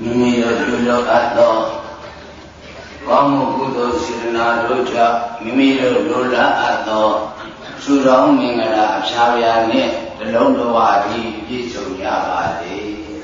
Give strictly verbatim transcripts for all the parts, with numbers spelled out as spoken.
မိမိတို့ပြုလုပ်အပ်သောကောင်းမှုကုသိုလ်စေတနာတို့ကြောင့်မိမိတို့လိုလားအပ်သောသုတော်မင်္ဂလာအဖျားဖျားနှင့်တလုံးတော်ဝါပြီးပြည့်စုံကြပါစေ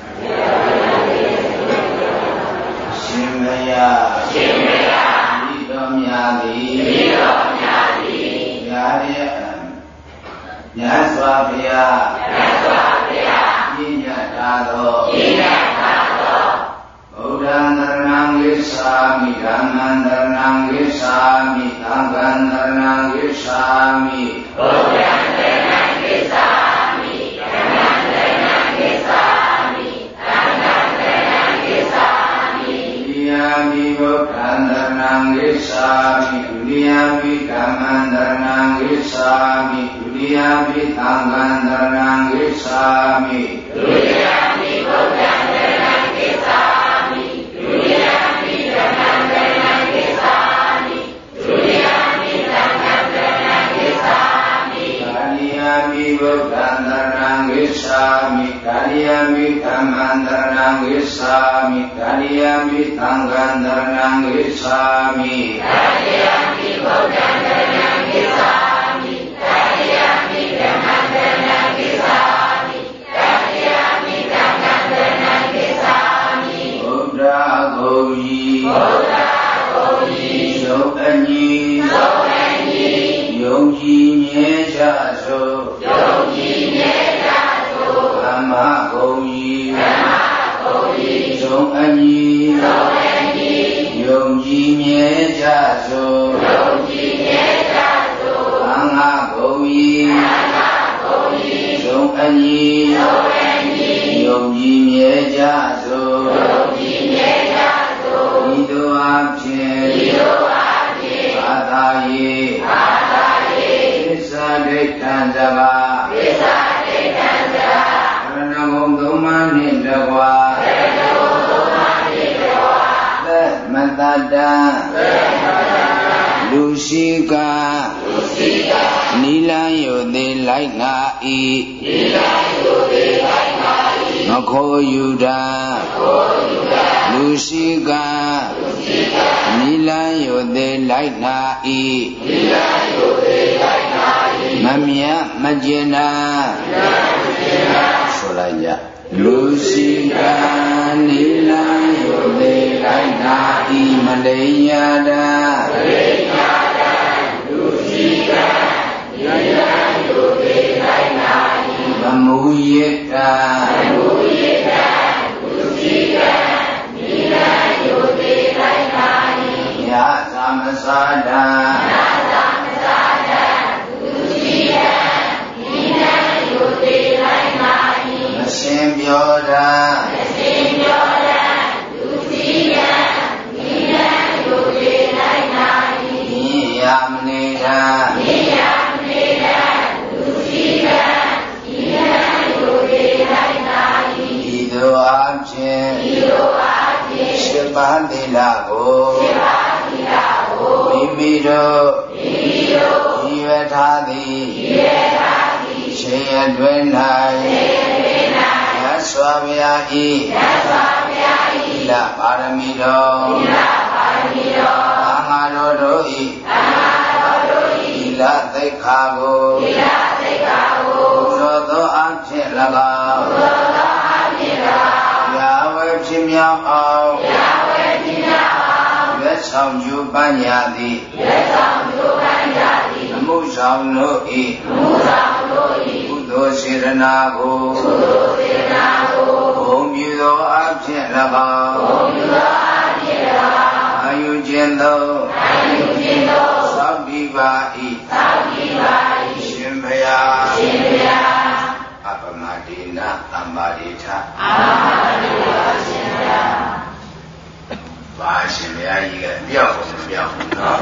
ရှင်မယရှင်မယဤတော်များသည်ဤတော်များသည်ညာရဲ့မြတ်စွာဘုရားမြတ်စွာဘုရားပြည့်ညတ်ထားသောပြည့်ညတ်ထားသောဘုရားသရဏံဝိသာမိဓမ္မံသရဏံဝိသာမိသံဃံသရဏံဝိသာမိဘုရားသရဏံဝိသာမိဓမ္မံသရဏံဝိသာမိသံဃံသရဏံဝိသာမိဒိယမိဘုရားသရဏံဝိသာမိဒုတိယမိဓမ္မံသရဏံဝိသာမိဒုတိယမိသံဃံသရဏံဝိသာမိဒုတိယမိဘုရားသရဏံဝိသာမိဒုတိယမိဓမ္မံသရဏံဝိသာမိဒုတိယမိသံဃံသရဏံဝိသာမိကာလိယမိဘုရားသရဏံဝိသာမိကာလိယမိဓမ္မံသရဏံဝိသာမိကာလိယမိသံဃံသရဏံဝိသာမိကာလိယမိဘုရားသရဏံဝိသာမိကာလိယမိဓမ္မံသရဏံဝိသာမိကာလိယမိသံဃံသရဏံဝိသာမိဘုရားကိုယ်ကြီးဘုရားကိုယ်ကြီးယုံအညီယုံအညီယုံကြည်မြဲကြသောယုံကြည်မြဲကြသောဓမ္မကိုယ်ကြီးဓမ္မကိုယ်ကြီးယုံအညီယုံအညီယုံကြည်မြဲကြသောယုံကြည်မြဲကြသောသံဃာကိုယ်ကြီးသံဃာကိုယ်ကြီးယုံအညီယုံအညီယုံကြည်မြဲကြသောယုံကြည်မြဲကြသောဤသို့အဖြစ်ဤသို့အဖြစ်ဘာသာရေးဘာသာရေးသစ္စာဒိဋ္ဌံသဘာသစ္စာဒိဋ္ဌံသဘာရဏဂုံသုံးပါးနှင့်တကွာရဏဂုံသုံးပါးနှင့်တကွာသမတတံသမတတံလူရှိကလူရှိကနိလံယုသေးလိုက်နာဤနိလံယုသေးလိုက်နာဤမခိုးယူတံမခိုးယူတံလူရှိကလူရှိကနိလံယုသေးလိုက်နာဤနိလံယုသေးလိုက်နာဤမမြတ်မကျင်နာမမြတ်မကျင်နာဆိုလိုက်ကြလူရှိကနိလံယုသေးလိုက်နာဤမလိညာတံမလိညာတံလူရှိကနိလံယုသေးလိုက်နာဤမမူယိတံမမူယိတံလူရှိကနိလံယုသေးလိုက်နာဤယသမသတံယသမသတံလူရှိကနိလံယုသေးလိုက်နာဤမရှင်ပြောတံမရှင်ပြောတံလူရှိကနိလံယုသေးလိုက်နာဤယမနေတံယမနေတံလူရှိကနိလံယုသေးလိုက်နာဤဤသို့အဖြစ်ဤသို့အဖြစ်ရှိပါသီလကိုရှိပါသီလကိုမိမိတို့မိမိတို့ဤဝထားသည်ဤဝထားသည်ရှင်အတွင်း၌ရှင်အတွင်း၌မြတ်စွာဘုရားဤမြတ်စွာဘုရားဤသီလပါရမီတော်သီလပါရမီတော်သံဃာတော်တို့ဤသံဃာတော်တို့ဤသီလသိက္ခာကိုသီလသိက္ခာကိုသောသောအဖြစ်၎င်းသောသောအဖြစ်၎င်းရာဝဲဖြစ်မြောက်အောင်ရာဝဲဖြစ်မြောက်အောင်ရွတ်ဆောင်ကျူပညာသည်ရွတ်ဆောင်ကျူပညာသည်အမှုဆောင်တို့ဤအမှုဆောင်တို့ဤကုသိုလ်စေတနာကိုကုသိုလ်စေတနာကိုဘုံပြုသောအဖြစ်၎င်းဘုံပြုသောအဖြစ်၎င်းအာယုခြင်းသောအာယုခြင်းသောသောတိပါဤသောတိပါဤရှင်ဘုရားရှင်ဘုရားအပမဒေနသမ္ပါရိထအပမဒေနရှင်ဘုရားဘာရှင်ဘုရားကြီးကပြောက်ဖို့မပြောက်ဘူးနော်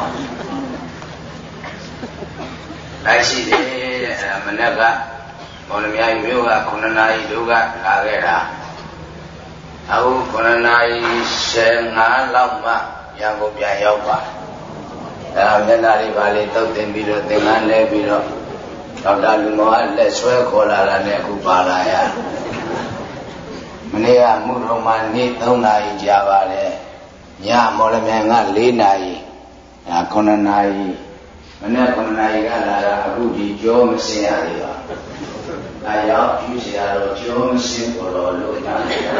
လိုက်ရှိတယ်တဲ့မနေ့ကဘောလမြိုင်မြို့ကခုနှစ်နာရီတို့ကလာခဲ့တာအခုခုနှစ်နာရီဆယ်ငါးလောက်မှရန်ကုန်ပြန်ရောက်ပါအဲမျက်နှာလေးပါလေးတုတ်တင်ပြီးတော့သင်္ကန်းလဲပြီးတော့ဒေါက်တာလူမောကလက်ဆွဲခေါ်လာတာနဲ့အခုပါလာရမနေ့ကမှုတော်မှာနေ့သုံးနာရီကြာပါလေညမော်လမြိုင်ကလေးနာရီအဲခုနှစ်နာရီမနေ့ခုနှစ်နာရီကလာတာအခုဒီကြောမစင်ရသေးပါအဲရောက်ကြည့်စရာတော့ကြောမစင်ပေါ်တော့လို့တာ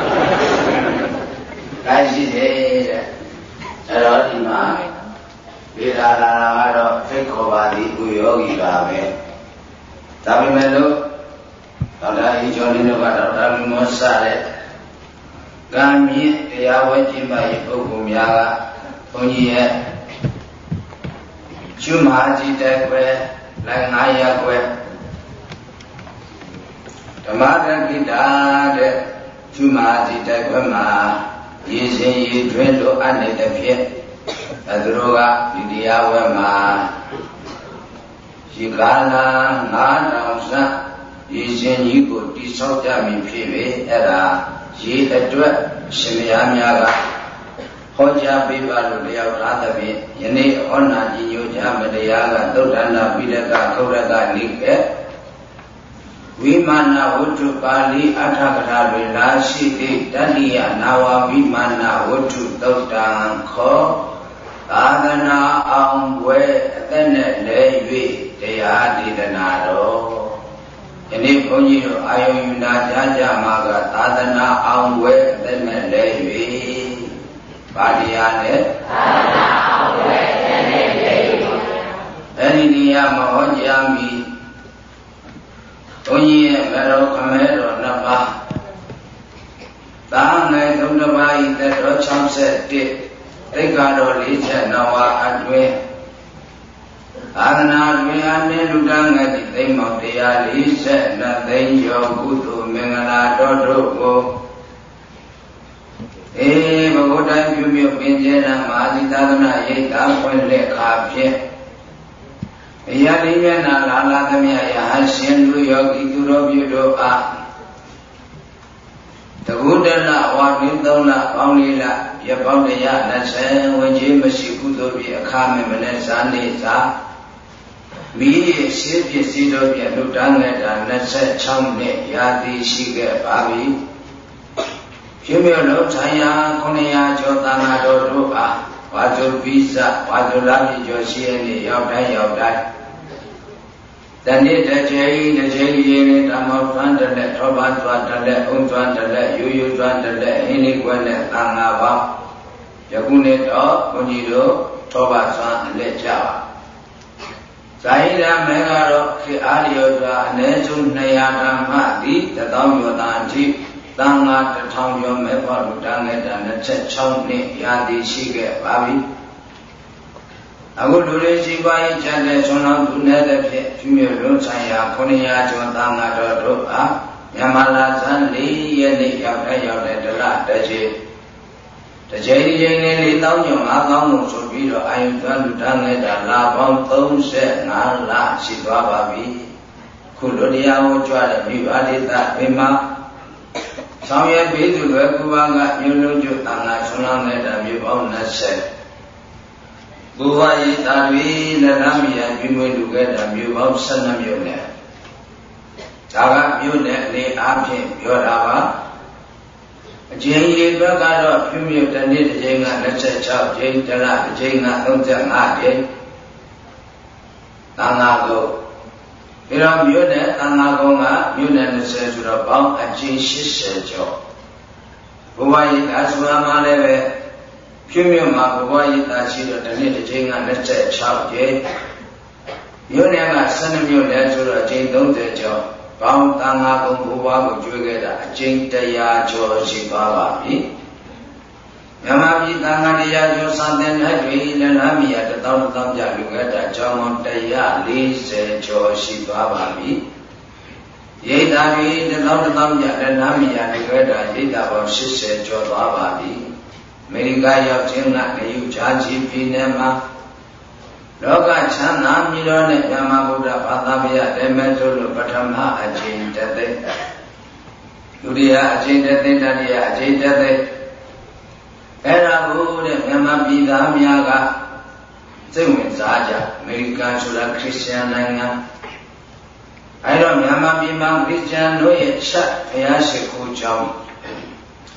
ဒါရှိတယ်တဲ့အဲ့တော့ဒီမှာဝေဒာလာကတော့ဖိတ်ခေါ်ပါသည်ဥယောဂီပါပဲဒါပေမဲ့လို့ဒေါက်တာအီကျော်လင်းတို့ကဒေါက်တာလူမောစတဲ့ကံမြင့်တရားဝဲကျင့်ပါရဲ့ပုဂ္ဂိုလ်များကဘုန်းကြီးရဲ့ကျွမ်းမာကြည့်တဲ့ကွယ်လိုက်ငါးရက်ကွယ်ဓမ္မတကိတာတဲ့ကျွမ်းမာကြည့်တဲ့ကွယ်မှာရည်စင်ရည်တွဲလို့အပ်နေတဲ့ဖြစ်အဲသူတို့ကဒီတရားဝဲမှာဒီကာလငါးတောင်စရည်စင်ကြီးကိုတိဆောက်ကြမည်ဖြစ်ပေအဲ့ဒါရေအတွက်ရှင်မယားများကဟောကြားပေးပါလို့လျောက်ထားသဖြင့်ယနေ့ဟောနာကြီးညိုကြမတရားကသုဒ္ဓနာပိဋကသုဒ္ဓကနိကေဝိမာနဝတ္ထုပါဠိအဋ္ဌကထာတွေလာရှိသည့်တတိယနာဝဝိမာနဝတ္ထုသုဒ္ဓံခောသာသနာအောင်ဝဲအသက်နဲ့လဲ၍တရားဒေသနာတော်ယနေ့ဘုန်းကြီးတို့အာယုံယူနာကြားကြမှာကသာသနာအောင်ဝဲအသက်နဲ့လဲ၍ဘာတရားလဲသာသနာအောင်ဝဲအသက်နဲ့လဲ၍အဲဒီနေရာမှာဟောကြားမိဘုန်းကြီးရဲ့မတော်ခမဲတော်နှစ်ပါးသာငယ်သုံးတစ်ပါးဤသက်တော်၆၁တိက္ခာတော်၄ချက်နဝအတွင်းသာသနာတွင်အနှင်းလူတန်းငယ်သည့်သိမ့်မောင်တရား၄၂သိန်းကျော်ကုသိုလ်မင်္ဂလာတော်တို့ကိုအေဘဂဝတ္တပြုမြုပ်ပင်ကျဲနာမဟာသီသာသနာရိပ်သာဖွင့်လက်ခါဖြင့်အရာတိမျက်နာလာလာသမျှယဟရှင်လူယောဂီသူတော်ပြုတို့အားတကုတလဝါပြင်းသုံးလပေါင်းလေးလရပောင်းတရား၂၀ဝင်ကြီးမရှိကုသိုလ်ပြအခါမင်မနဲ့ဇာနေသာမိရဲ့ရှင်းပစ္စည်းတို့ပြလူတန်းငယ်တာ၂၆နှစ်ရာသီရှိခဲ့ပါပြီပြည့်မြတ်လုံးဆိုင်ရာခုနှစ်ရာကျော်သံဃာတော်တို့အားဝါဇုပိစဝါဇုလာပြကျော်ရှိရဲ့နေ့ရောက်တိုင်းရောက်တိုင်းတနေ့တစ်ချိန်တစ်ချိန်ရင်းနဲ့ဓမ္မောသွမ်းတလက်ထောပါသွားတလက်အုံသွမ်းတလက်ယူယူသွမ်းတလက်အင်းလေးကွယ်နဲ့သံဃာပေါင်းယခုနေ့တော့ဘုန်းကြီးတို့ထောပါသွမ်းအလက်ကြပါဇာဟိရမေကတော့ခေအားလျော်စွာအ ਨੇ ဆုံး၂၀၀ဓမ္မသည်တသောကျော်သာအထိသံဃာတစ်ထောင်ကျော်မဲ့ဘောလူတန်းငယ်တာ၂၆နှစ်ရာသီရှိခဲ့ပါပြီအခုလူတွေရှိပါ၏ကျန်တဲ့ဆွမ်းတော်သူနေတဲ့ဖြင့်ကျွမြေလုံးဆိုင်ရာခုနှစ်ရာကျော်သံဃာတော်တို့အားမြန်မာလာဇန်၄ရက်နေ့ရောက်တဲ့ရောက်တဲ့ဒလတစ်ချိန်တစ်ချိန်ဒီချိန်နဲ့၄တောင်းကျော်၅တောင်းလို့ဆိုပြီးတော့အာယုသွမ်းလူတန်းနေတာလာပေါင်း၃၅လရှိသွားပါပြီခုလိုတရားဟောကြားတဲ့မိဘဒေသပင်မှာဆောင်ရွက်ပေးသူတွေကုဘာကမြို့လုံးကျွသံဃာဆွမ်းတော်နေတာမြို့ပေါင်း၂၀ဘုရားဤသာတွေလက်လမ်းမြတ်ပြုမွေးလူခဲ့တာမြို့ပေါင်း၁၂မြို့နဲ့ဒါကမြို့နဲ့အနေအားဖြင့်ပြောတာပါအကျဉ်းရဘက်ကတော့ပြုမြို့တစ်နေ့တစ်ချိန်က၂၆ကျိန်းတလတစ်ချိန်က၃၅ကျိန်းသံဃာကိုပြီးတော့မြို့နဲ့သံဃာကုန်းကမြို့နဲ့၂၀ဆိုတော့ပေါင်းအကျဉ်း၈၀ကျော်ဘုရားဤသာဆိုတာမှလည်းပဲပြုမြတ်မှာဘဝရည်သာရှိတော့တစ်နေ့တစ်ချိန်က၂၆ကျိန်းမြို့နယ်က၁၂မြို့နယ်ဆိုတော့အကျိန်း၃၀ကျော်ပေါင်းသံဃာကုံဘုရားကိုကျွေးခဲ့တာအကျိန်း၁၀၀ကျော်ရှိသွားပါပြီမြန်မာပြည်သံဃာတရားကျော်စံသင်္ဍတွေလက်လမ်းမီယာတစ်သောင်းတစ်သောင်းပြလူခဲ့တာကျောင်းပေါင်း၁၄၀ကျော်ရှိသွားပါပြီရိတ်တာတွေတစ်သောင်းတစ်သောင်းပြလက်လမ်းမီယာလူခဲ့တာရိတ်တာပေါင်း၈၀ကျော်သွားပါပြီအမေရိကရောက်ခြင်းကနယူဂျာစီပြည်နယ်မှာလောကချမ်းသာမြည်တော်နဲ့မြန်မာဗုဒ္ဓဘာသာဗျာဓမ္မတို့လိုပထမအချိန်တသိဒုတိယအချိန်တသိတတိယအချိန်တသိအဲ့ဒါကိုတဲ့မြန်မာပြည်သားများကစိတ်ဝင်စားကြအမေရိကန်ဆိုတာခရစ်ယာန်နိုင်ငံအဲ့တော့မြန်မာပြည်မှာခရစ်ယာန်တို့ရဲ့ချက်ဘုရားရှိခိုးကြောင်း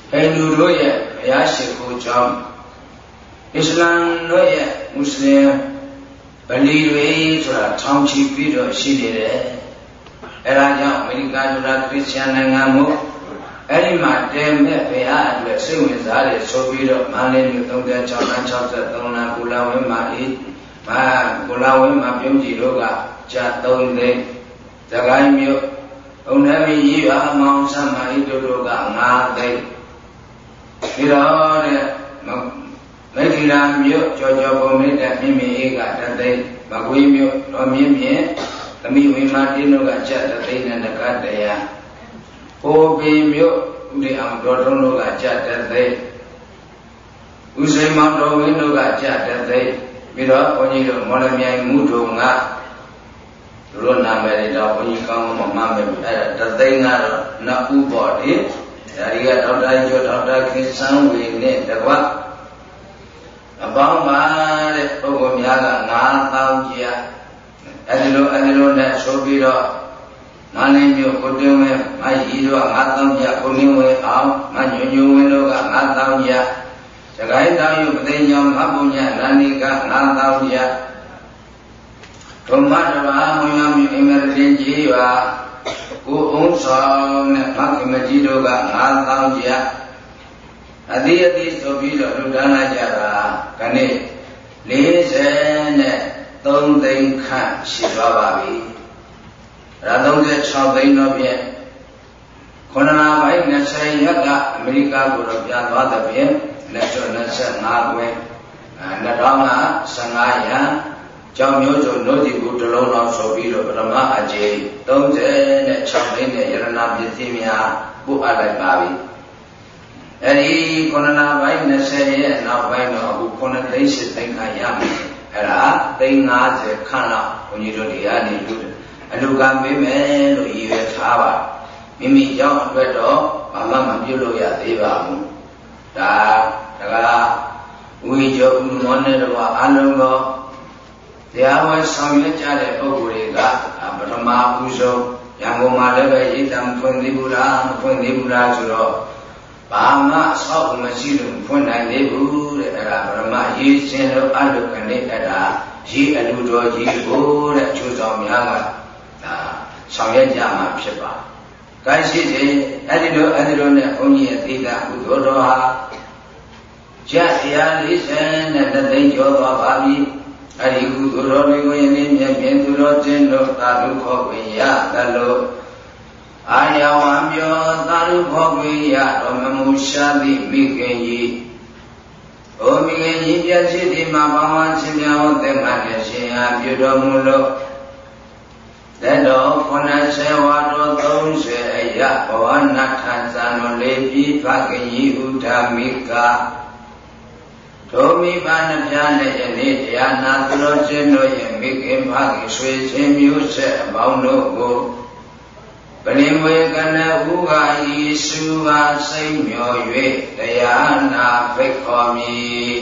Hinduတို့ရဲ့ဘုရားရှိခိုးကြောင်းအစ္စလာမ်တို့ရဲ့မွတ်စလင်ဗလီတွေဆိုတာထောင်ချီပြီးတော့ရှိနေတယ်အဲဒါကြောင့်အမေရိကန်ဆိုတာခရစ်ယာန်နိုင်ငံမို့အဲ့ဒီမှာတဲမဲ့ဘုရားအတွက်စိတ်ဝင်စားတယ်ဆိုပြီးတော့မန္တလေးမြို့သုံး၆လမ်း၆၃လမ်းကုလဝင်းမှာအေးမာကုလဝင်းမှာပြုံးကြည့်တို့ကကျသုံးသိန်းသခိုင်းမြို့ုံနှမီကြီးအမောင်ဆမ်းမာဤတို့တို့ကငါးသိန်းပြီးတော့တဲ့မိဂိရာမြို့ကြောကြောပုံမိတဲ့မြင့်မြင့်အေးကတသိန်းမကွေးမြို့တော်မြင့်မြင့်သမီးဝိမာတင်းတို့ကကျတသိန်းနဲ့ကတရားကိုပေမြို့ဥဒေအောင်တော်ထုံးတို့ကကြတဲ့သိဥစိန်မောင်တော်ဝင်းတို့ကကြတဲ့သိပြီးတော့ဘုန်းကြီးတို့မော်လမြိုင်မှုတို့ကသူတို့နာမည်တွေတော့ဘုန်းကြီးကောင်းမှမှတ်မယ်အဲ့ဒါတသိန်းကတော့နှစ်ဦးပေါ့လေဒါတွေကဒေါက်တာကျော်ဒေါက်တာခင်စန်းဝေနဲ့တကွအပေါင်းပါတဲ့ပုဂ္ဂိုလ်များကငါးသောင်းကျပ်အဲ့ဒီလိုအဲ့ဒီလိုနဲ့ဆိုပြီးတော့မန္တလေးမြို့ကိုတွင်းဝင်းမကြီးတို့ကငါးသောင်းကျပ်ကိုလင်းဝင်းအောင်မညွညွဝင်းတို့ကငါးသောင်းကျပ်စကိုင်းတောင်ယူပသိညောင်မပုညလန္ဒီကငါးသောင်းကျပ်ဒုမတဘာမွန်ရမြို့အင်္ဂရတင်ကြီးရွာကိုအုံးဆောင်နဲ့မခင်မကြီးတို့ကငါးသောင်းကျပ်အတိအတိဆိုပြီးတော့လူဒါနကြတာခဏလေးဆယ်နဲ့သုံးသိန်းခန့်ရှိသွားပါပြီရာသုံး၆သိန်းတော့ဖြင့်ခုနနာပိုင်း၂၀ရက်ကအမေရိကကိုတော့ပြန်သွားတဲ့ဖြင့်လက်ကျော်၂၅ခွဲ၂၀၁၅ရန်ကြောင်မျိုးစုံနှုတ်ဒီကူတစ်လုံးလောက်ဆိုပြီးတော့ပထမအကြိမ်၃၆သိန်းနဲ့ယရဏပစ္စည်းများပို့အပ်လိုက်ပါပြီအဲဒီခုနနာပိုင်း၂၀ရက်နောက်ပိုင်းတော့အခုခုနှစ်သိန်း၈သိန်းခန့်ရမယ်အဲ့ဒါသိန်း၅၀ခန့်လောက်ဘုန်းကြီးတို့တွေကနေလူအလူကံပေးမယ်လို့ရည်ရွယ်ထားပါမိမိကြောင့်အတွက်တော့ဘာမှမပြုလို့ရသေးပါဘူးဒါတကလားဝိကျော်ဥမောနဲ့တော့အလုံးသောတရားဝင်ဆောင်ရွက်ကြတဲ့ပုဂ္ဂိုလ်တွေကပထမဦးဆုံးရန်ကုန်မှာလည်းပဲရိတ်တံဖွင့်သေးဘူးလားမဖွင့်သေးဘူးလားဆိုတော့ဘာမှဆောက်မရှိလို့ဖွင့်နိုင်သေးဘူးတဲ့အဲ့ဒါပထမရေးရှင်လို့အလုကနေအဲ့ဒါရေးအလူတော်ကြီးကိုတဲ့အကျိုးဆောင်များကဒါဆောင်ရွက်ကြမှာဖြစ်ပါ။ကိုင်းရှိတယ်အဲ့ဒီလိုအဲ့ဒီလိုနဲ့ဘုန်းကြီးရဲ့သီတာကုသိုလ်တော်ဟာကျက်တရားလေးဆယ်နဲ့တသိန်းကျော်သွားပါပြီ။အဲ့ဒီကုသိုလ်တော်တွေကိုယနေ့မြတ်မြတ်သူတော်ချင်းတို့သာဓုခေါ်ဝင်ရသလိုအာယဝံပြောသာဓုခေါ်ဝင်ရတော်မမူရှာသည့်မိခင်ကြီး။အိုမိခင်ကြီးပြည့်စုံဒီမှာဘာဝချင်းများဟောတဲ့မှလည်းရှင်အားပြုတော်မူလို့လက်တော်ခုနှစ်ဆယ်ဝါတော်သုံးဆယ်အယဘဝနာထံဇန်တော်လေးပြီးဖခင်ကြီးဥဒ္ဓမိကဒုမိဘနှပြနဲ့ယနေ့တရားနာသူတော်ချင်းတို့ရဲ့မိခင်ဖခင်ဆွေချင်းမျိုးဆက်အပေါင်းတို့ကိုပရိမွေကနဥကယေရှုကစိတ်မျော၍တရားနာဖိတ်ခေါ်မည်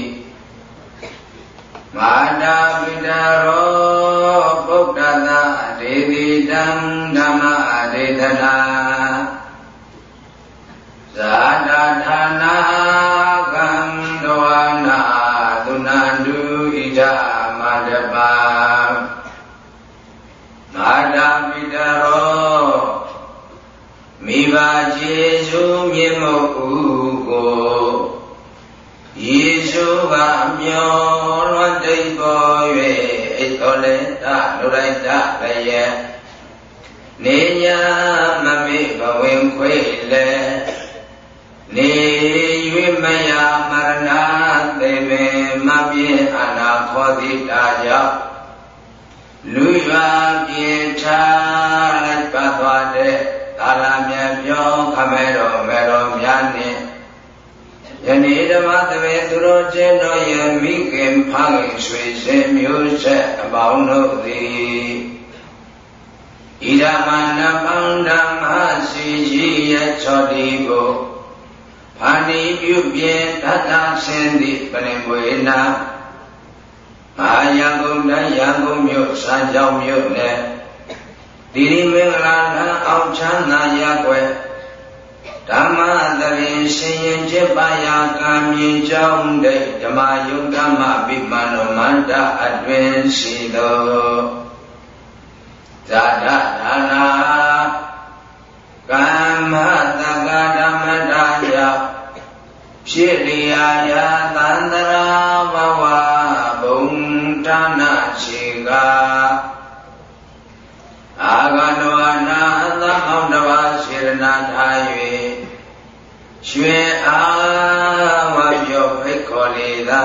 မာတာပိတာရောဗုဒ္ဓသာဒေတိတံဓမ္မအဒေသနာဇာတာဌာနာကံတောနာသုဏန္တုဣဒမတပါမာတာပိတာရောမိဘကျေစုမြင့်မို့ကိုယေရှုကမျောလွန်တိတ်ပေါ်၍ဣတောလေတလူလိုက်တလည်းနေညာမမေဘဝင်ခွေလေနေ၍မယမရဏသေမေမပြေအနာခောတိတာကြောင့်လူရွာပြေထားလိုက်ပါသွားတဲ့သာလမြတ်ပြောခမဲတော်မဲတော်များနှင့်ယနေ့ဓမ္မသဘေသူတော်ချင်းတို့ရဲ့မိခင်ဖခင်ဆွေစဉ်မျိုးဆက်အပေါင်းတို့သည်ဣဒမနပန္ဓမ္မစီကြီးရဲ့ချောတိကိုဖာဏိပြုပြင်တတ်တာဆင်းသည့်ပရိဝေနာမဟာရန်ကုန်တိုင်းရန်ကုန်မြို့စံကြောင်းမြို့နယ်တိရိမင်္ဂလာလမ်းအောင်ချမ်းသာရပ်ွယ်ဓမ္မသရင်ရှင်ရင်จิตပါယကံမြင်ကြောင်းတဲ့ဓမ္မယုတ်ဓမ္မပိမန္နောမန္တအတွင်ရှိသောဇာတဒါနာကမ္မတက္ကဓမ္မတာယဖြစ်လျာယာသန္တရာဘဝဘုံဌာနခြေကအာဂန္ဓဝနာသမောတဘာစေရနာထား၍ရွှေအားဝပြောဖိတ်ခေါ်လေသာ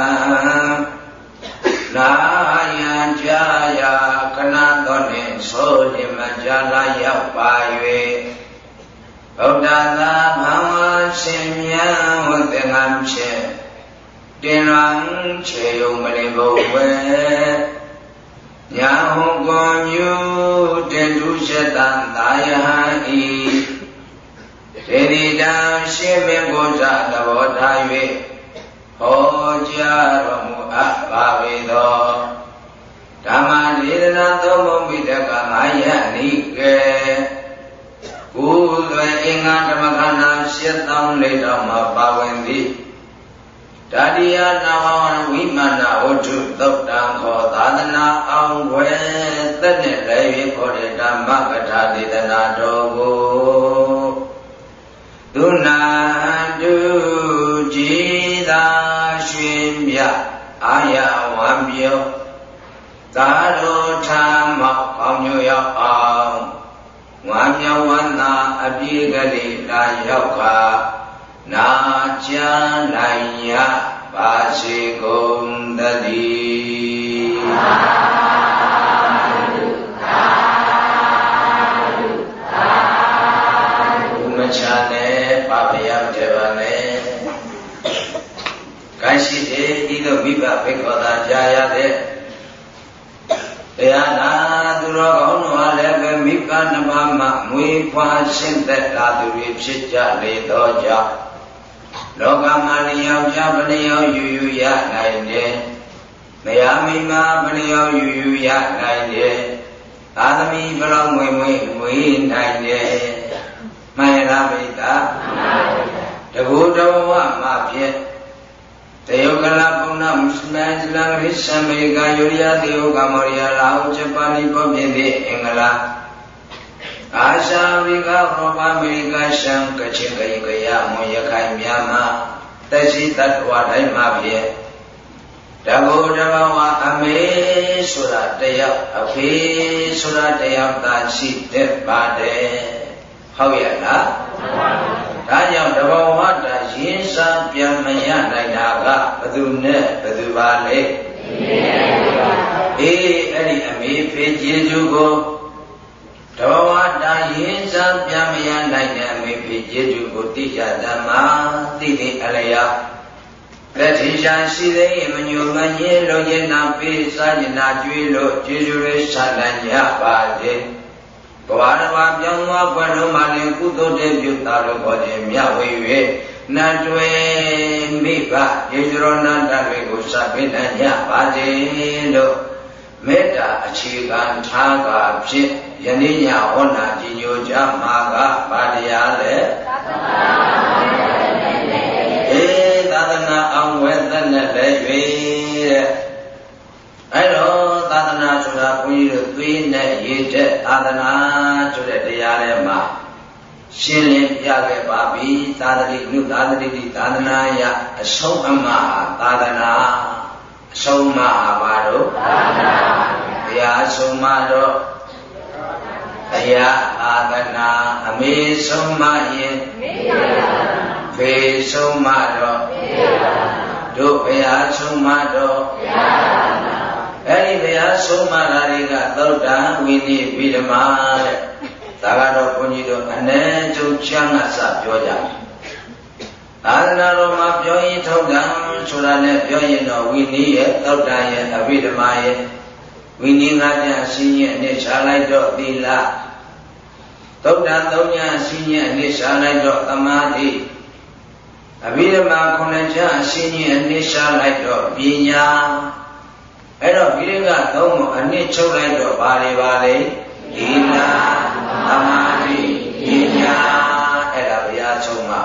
နာယံကြာယာကနတော်နှင့်ဆိုဒီမကြာလာရောက်ပါ၍ဗုဒ္ဓသာဘာဝရှင်မြတ်ဝတ္တငံဖြင့်တင်ရန်ခြေယုံမလင်ဘုံဝဲညာဟုကွန်မြူတေတုရှတံသာယဟံဤဒေဒီတံရှင်မင်းကိုဇသဘောထား၍ဟောကြားတော်မူအပ်ပါပေသောဓမ္မဒေသနာသုံးပုံပိဋကငါယနိကေကုသွေအင်္ဂါဓမ္မခန္ဓာရှစ်သောင်းလေးတော်မှာပါဝင်သည်တတိယနာဝဝိမာနဝတ္ထုသုတ်တံခောသာသနာအောင်ွယ်သက်နဲ့လည်း၍ခေါ်တဲ့ဓမ္မကထာဒေသနာတော်ကိုသုနာတုကြည်သာရှင်မြအာယဝံပြောသာတော်ထာမောက်ကောင်းညွရောက်အောင်ဝါမြောက်ဝန္တာအပြေကလေးလာရောက်ခါနာကြနိုင်ရပါစေကုန်သတည်းသာဓုသာဓုသာဓုမချနဲ့ပါဖယပြပါနဲ့ကိုင်းရှိတဲ့ဤသို့မိဘဖိတ်ခေါ်တာကြားရတဲ့တရားနာသူတော်ကောင်းတို့အားလည်းပဲမိဘနှစ်ပါးမှမွေးဖွားရှင်းသက်လာသူတွေဖြစ်ကြလေသောကြောင့်လောကမှာလျောက်ကြပလျောက်ယူယူရနိုင်တယ်။မယားမိန်းမပလျောက်ယူယူရနိုင်တယ်။သာသမီဘလောက်မွေမွေမွေနိုင်တယ်။မှန်လားပိတာ။တကူတော်ဝမှာဖြစ်တယုတ်ကလပုဏ္ဏမုစလင်ဇလံရိသံမေကယုရိယတယုတ်ကမောရိယလာဟုဂျပန်ဤပေါ်ပြည့်သည့်အင်္ဂလာအာရှဝိကရောပအမေရိကရှမ်းကချင်ကရင်ကရမွန်ရခိုင်မြန်မာသက်ရှိတ attva တိုင်းမှာဖြစ်တဘောတဘဝအမေဆိုတာတယောက်အဖေဆိုတာတယောက်သာရှိတတ်ပါတယ်ဟုတ်ရဲ့လားဒါကြောင့်တဘောဝတရင်းစားပြန်မရနိုင်တာကဘယ်သူနဲ့ဘယ်သူပါလဲအေးအဲ့ဒီအမေဖေကျေစုကိုတဘောဝတရင်းစားပြန်မရနိုင်တဲ့အမေဖေကျေစုကိုတိကျဓမ္မသိတဲ့အလျာလက်ထီရှာရှိသေးမညူမညင်းလို့ရင်နာပေးစားကျင်နာကြွေးလို့ကျေစုလေးဆန္ဒညပါတယ်ဘဝတစ်ပါးပြောင်းသွားဘွယ်လုံးမှလည်းကုသိုလ်တဲ့ပြုတာလို့ခေါ်တယ်မြဝေ၍နတ်တွေမိဘယေဇရောနန္တတွေကိုစပေးနိုင်ကြပါစေလို့မေတ္တာအခြေခံထားကဖြစ်ယနေ့ညဟောနာကြီးညိုကြမှာကပါတရားလေအေးသာသနာအောင်ဝဲသက်နဲ့လည်း၍တဲ့အဲ့တော့သာသနာဆိုတာဘုန်းကြီးတို့သွေးနဲ့ရည်တဲ့သာသနာဆိုတဲ့တရားထဲမှာရှင်းလင်းပြခဲ့ပါပြီသာသတိနုသာသတိတိသာသနာယအဆုံးအမသာသနာအဆုံးအမပါတော့သာသနာတရားအဆုံးအမတော့တရားသာသနာအမေဆုံးအမရင်ဖေဆုံးအမတော့တို့ဘုရားဆုံးအမတော့အဲ့ဒီဘုရားဆုံးမလာတွေကသုတ္တံဝိနည်းပိဓမာတဲ့ဒါကတော့ဘုန်းကြီးတို့အ ਨੇ ကျုပ်ချမ်းကစပြောကြတယ်သာသနာတော်မှာပြောရင်သုတ္တံဆိုတာနဲ့ပြောရင်တော့ဝိနည်းရဲ့သုတ္တံရဲ့အပိဓမာရဲ့ဝိနည်းငါးပြန်အစည်းရဲ့အနည်းရှားလိုက်တော့သီလသုတ္တံသုံးညာအစည်းရဲ့အနည်းရှားလိုက်တော့သမာဓိအပိဓမာခုနှစ်ညာအစည်းရဲ့အနည်းရှားလိုက်တော့ပညာအဲ့တော့ဒီကသုံးဖို့အနည်းချုပ်လိုက်တော့ဘာတွေပါလဲသီလသမာဓိပညာအဲ့ဒါဘုရားဆုံးမှာ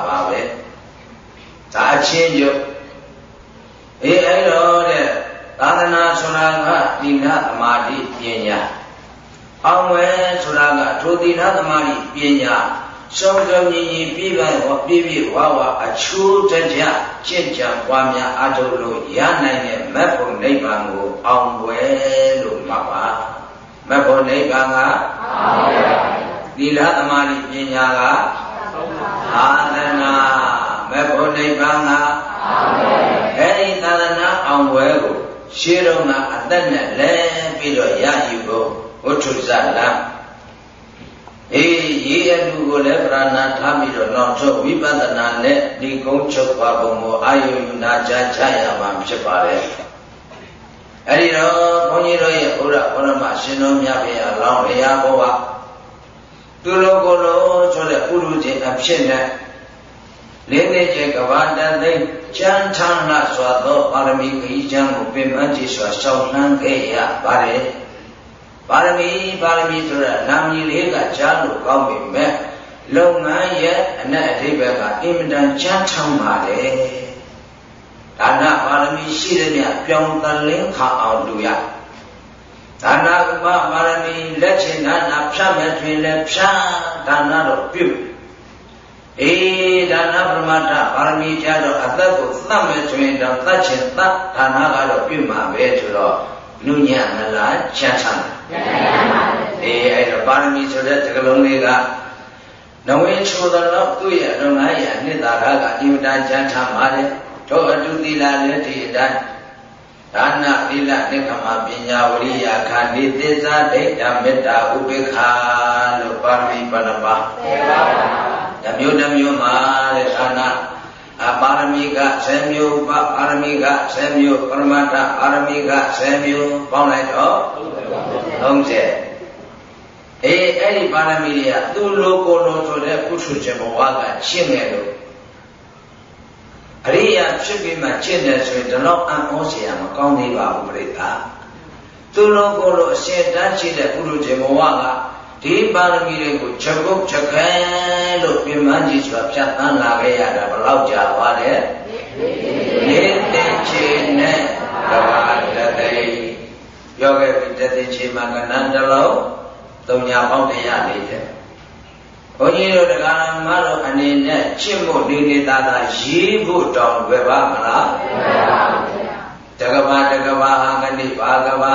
ဒါချင်းရုပ်အေးအဲ့တော့တဲ့သာသနာဆိုတာကသီလသမာဓိပညာအောင်ဝဲဆိုတာကထိုသီလသမာဓိပညာစုံစုံညီညီပြည့်ပြည့်ဝပြည့်ပြည့်ဝဝအချိုးတကြကျင့်ကြံပွားများအထုတ်လို့ရနိုင်တဲ့မက်ဖို့နိဗ္ဗာန်ကိုအောင်ဝဲလို့မှတ်ပါမက်ဖို့နိဗ္ဗာန်ကအောင်ဝဲသီလသမာဓိပညာကသာသနာမက်ဖို့နိဗ္ဗာန်ကအောင်ဝဲအဲဒီသာသနာအောင်ဝဲကိုရှင်းတော့ကအသက်နဲ့လဲပြီးတော့ရယူဖို့ဝဋ္ထုဇလံအေးရေးအတူကိုလည်းပြဏာထားပြီးတော့နောက်ဆုံးဝိပဿနာနဲ့ဒီကုန်းချုပ်သွားပုံကိုအာယုယူနာချချရမှာဖြစ်ပါတယ်အဲဒီတော့ဘုန်းကြီးတို့ရဲ့ဘုရားဗုဒ္ဓမရှင်တော်မြတ်ဘုရားလောင်းဘုရားဘဝသူလိုကိုယ်လိုဆိုတဲ့ပုရုဇဉ်အဖြစ်နဲ့လေးလေးကျကဘာတသိကျမ်းထမ်းလာစွာသောပါရမီခရီးချမ်းကိုပင်ပန်းကြည့်စွာရှောင်နှံခဲ့ရပါတယ်ပါရမီပါရမီဆိုတာနာမည်လေးကကြားလို့ကောင်းပေမဲ့လုပ်ငန်းရဲ့အနက်အဓိပ္ပာယ်ကအင်မတန်ချမ်းထမ်းပါတယ်ဒါနပါရမီရှိတဲ့မြတ်ပြောင်းတလင်းခါအောင်လူရဒါနဥပပါရမီလက်ချင်ဒါနဖြတ်မဲ့တွင်လည်းဖြတ်ဒါနတော့ပြုအေးဒါနပရမတ္ထပါရမီကြတော့အသက်ကိုသတ်မဲ့တွင်တော့သတ်ချင်သတ်ဒါနကတော့ပြုမှာပဲဆိုတော့လူညံ့မလားချမ်းသာအေးအဲ့တော့ပါရမီဆိုတဲ့တကလုံးလေးကနဝင်းချိုတော်တော့သူ့ရဲ့လုံငန်းရအနှစ်သာရကအင်မတန်ချမ်းသာပါတယ်တို့အတုသီလလည်းဒီအတိုင်းဒါနသီလနိက္ခမပညာဝရိယခန္ဒီသစ္စာဒိဋ္ဌမေတ္တာဥပေက္ခလို့ပါရမီဘယ်နှပါးဆယ်ပါးဓမျိုးဓမျိုးမှာတဲ့ဒါနအပါရမီကဆယ်မျိုးပပါရမီကဆယ်မျိုးပရမတ္ထပါရမီကဆယ်မျိုးပေါင်းလိုက်တော့သုံးဆယ်အေးအဲ့ဒီပါရမီတွေကသူ့လိုကိုယ်လိုဆိုတဲ့ပုထုဇဉ်ဘဝကရှင်းခဲ့လို့အရိယာဖြစ်ပြီးမှရှင်းတယ်ဆိုရင်ဒီတော့အံ့ဩเสียမကောင်းသေးပါဘူးပြိတ္တာသူ့လိုကိုယ်လိုအရှင်းတန်းရှိတဲ့ပုထုဇဉ်ဘဝကဒီပါရမီတွေကိုချက်ပုတ်ချက်ခဲလို့ပြမန်းကြီးဆိုတာဖြတ်သန်းလာခဲ့ရတာဘယ်လောက်ကြာသွားလဲနေ့တင်ချေနဲ့ကဘာတသိပြောခဲ့ပြီတသိချေမှာကဏ္ဍတစ်လုံးသုံးညာပေါင်းတရားလေးတဲ့ဘုန်းကြီးတို့တရားတော်မတို့အနေနဲ့ချစ်ဖို့ဒီနေသားသာရေးဖို့တောင်းလွယ်ပါမလားတကဘာတကဘာဟာကတိပါကဘာ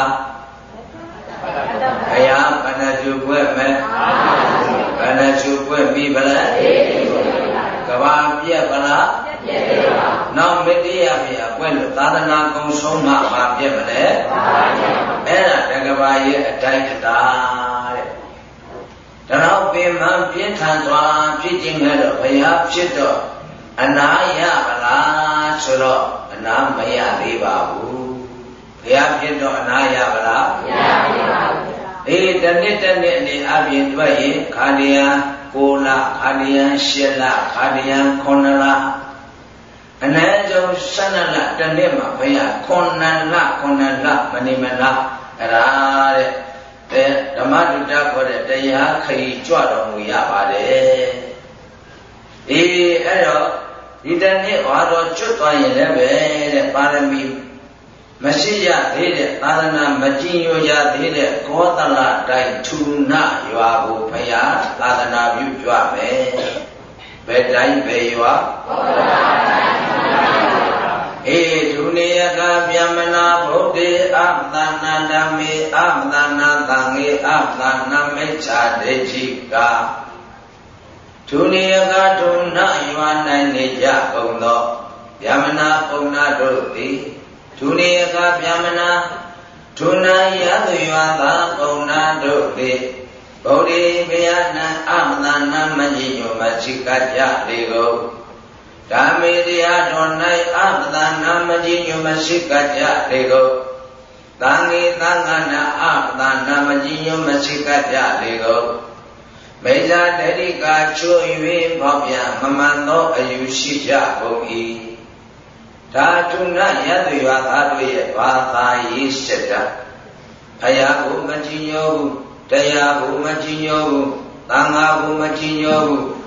ဘုရားဘဏ္ဍကျုပ်ွက်မယ်ဘဏ္ဍကျုပ်ွက်ပြီဗလားကဘာပြက်ဗလားနောက်မတိယပြက်ွက်လို့သာသနာကုံဆုံးမှမပြက်မလဲအဲ့ဒါတကဘာရဲ့အတိုင်းအတာတဲ့ဒါတော့ပင်မပြင်းထန်စွာဖြစ်ခြင်းနဲ့တော့ဘုရားဖြစ်တော့အနာရပါလားဆိုတော့အနာမရသေးပါဘူးဘုရားဖြစ်တော့အနာရပါလားမရသေးပါဘူးအေးတနစ်တနစ်အနေအပြင်တွေ့ရင်ခါလျံကိုလခါလျံရှစ်လခါလျံခုနှစ်လအနည်းဆုံးဆယ်နှစ်လတနစ်မှာဘုရားခုနှစ်လခုနှစ်လမနေမလားအဲ့ဒါတဲ့ဓမ္မတုတ္တခေါ်တဲ့တရားခရီးကြွတော်မူရပါတယ်အေးအဲ့တော့ဒီတနေ့ဟောတော်ကျွတ်သွားရင်လည်းပဲတဲ့ပါရမီမရှိရသေးတဲ့သာသနာမကြည်ညိုရသေးတဲ့ကောသလတိုင်းထုနရွာကိုဘုရားသာသနာပြုကြွမယ်ဘယ်တိုင်းဘယ်ရွာကောသလတိုင်းအေဒုနေယကဗျမနာဗုဒ္ဓေအသနာဓမ္မေအသနာသံဃေအသနာမိစ္ဆာဒိဋ္ဌိကဒုနေယကဒုနရွာ၌နေကြကုန်သောဗျမနာပုံနာတို့သည်ဒုနေယကဗျမနာဒုနာယသူရွာသာပုံနာတို့သည်ဗုဒ္ဓေဘုရားနံအသနာမကြီးညိုမရှိကကြလေကုန်ဓမ္မေတရားတော်၌အပဒနာမကြီးညွမရှိကကြလေကုန်သံဃေသံဃနာအပဒနာမကြီးညွမရှိကကြလေကုန်မိစ္ဆာဒိဋ္ဌိကချို့၍ပေါက်ပြန်မမှန်သောအယူရှိကြကုန်၏ဒါထုနယတရွာသားတို့ရဲ့ဘာသာရေးစက်တာဘုရားကိုမကြီးညိုဘူးတရားကိုမကြီးညိုဘူးသံဃာကိုမကြီးညိုဘူး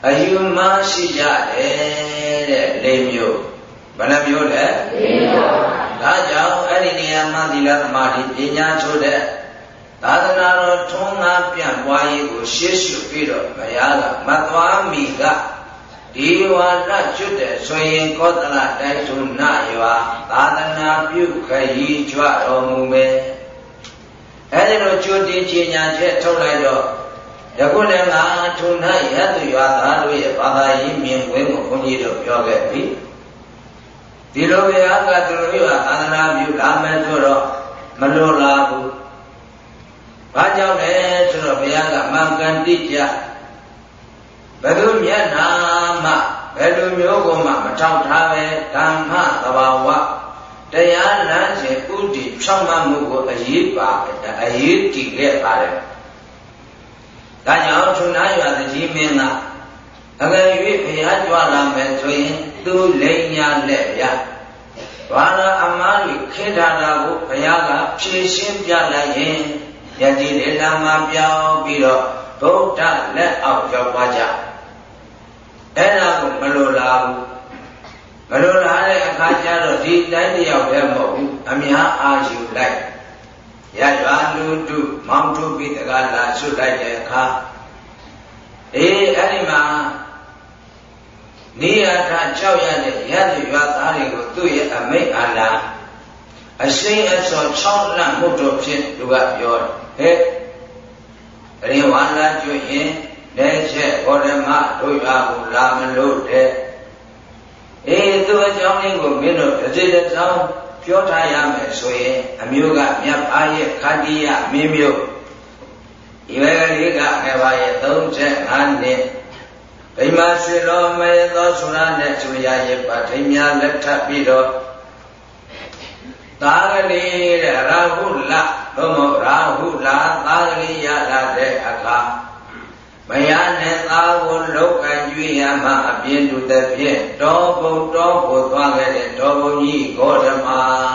အယူမရှိကြတယ်တဲ့လေးမျိုးဘယ်နှမျိုးလဲလေးမျိုးဒါကြောင့်အဲ့ဒီနေရာမှာသီလသမာဓိပညာချိုးတဲ့သာသနာတော်ထွန်းကားပြန့်ပွားရေးကိုရှေ့ရှုပြီးတော့ဘုရားကမသွားမီကဒီဝါဒကျွတ်တဲ့ဆိုရင်ကောသလတိုက်ထုနရွာသာသနာပြုခရီးကြွတော်မူမယ်အဲဒီလိုကျွတ်တိချင်းညာချက်ထုတ်လိုက်တော့ယခုလည်းငါထုနရသူရွာသားတို့ရဲ့ဘာသာရေးမြင်ကွင်းကိုဘုန်းကြီးတို့ပြောခဲ့ပြီဒီလိုဘုရားကသူတို့ရွာသာသနာပြုလာမယ်ဆိုတော့မလိုလားဘူးဘာကြောင့်လဲဆိုတော့ဘုရားကမင်္ဂန်တိကြဘယ်သူမျက်နာမှဘယ်လိုမျိုးကိုမှမထောက်ထားပဲဓမ္မသဘာဝတရားလမ်းစဉ်ဥတည်ဖြောင့်မတ်မှုကိုအရေးပါအရေးတည်ခဲ့ပါတယ်။ဒါကြောင့်ထုနာရွာတကြီးမင်းကအကယ်၍ဘုရားကြွလာမယ်ဆိုရင်သူလိမ်ညာလက်ပြ။ဘာသာအမားတွေခေတ္တတာကိုဘုရားကဖြေရှင်းပြလိုက်ရင်ယတိလေလာမှာပြောင်းပြီးတော့ဗုဒ္ဓလက်အောက်ရောက်သွားကြအဲ့ဒါကိုမလိုလားဘူးမလိုလားတဲ့အခါကျတော့ဒီတိုင်းတယောက်တည်းမဟုတ်ဘူးအများအားယူလိုက်ရရွာလူတုမောင်ထုပြီးတကားလာဆွတ်လိုက်တဲ့အခါအေးအဲ့ဒီမှာနေရတာကြောက်ရတဲ့ရသရွာသားတွေကိုသူ့ရဲ့အမိတ်အာဏာအရှိန်အစောချောင်းလန့်မှုတို့ဖြင့်သူကပြောတယ်ဟဲ့အရင်ဝါလာကျွရင်လက်ချက်ဘောဓမတို့ရွာကိုလာမလို့တဲ့အေးသူအကြောင်းလေးကိုမင်းတို့တစ်စိတစ်စောင်းပြောထားရမယ်ဆိုရင်အမျိုးကမြတ်အားရဲ့ခန္တီယမင်းမျိုးဒီဝေကလေးကငယ်ပါရဲ့သုံးချက်ငါးနှစ်ဗိမာရွှေတော်မဲသောဆုရနဲ့သူရရဲ့ပါထိမြလက်ထပ်ပြီးတော့သာဂလိတဲ့ရာဟုလဘုမောရာဟုလာသာဂလိရလာတဲ့အခါမယနဲ့သားကိုလောကကျွေးရမှအပြင်းတူတဲ့ဖြင့်တောဘုံတောကိုသွားခဲ့တဲ့တောဘုံကြီးဂေါတမ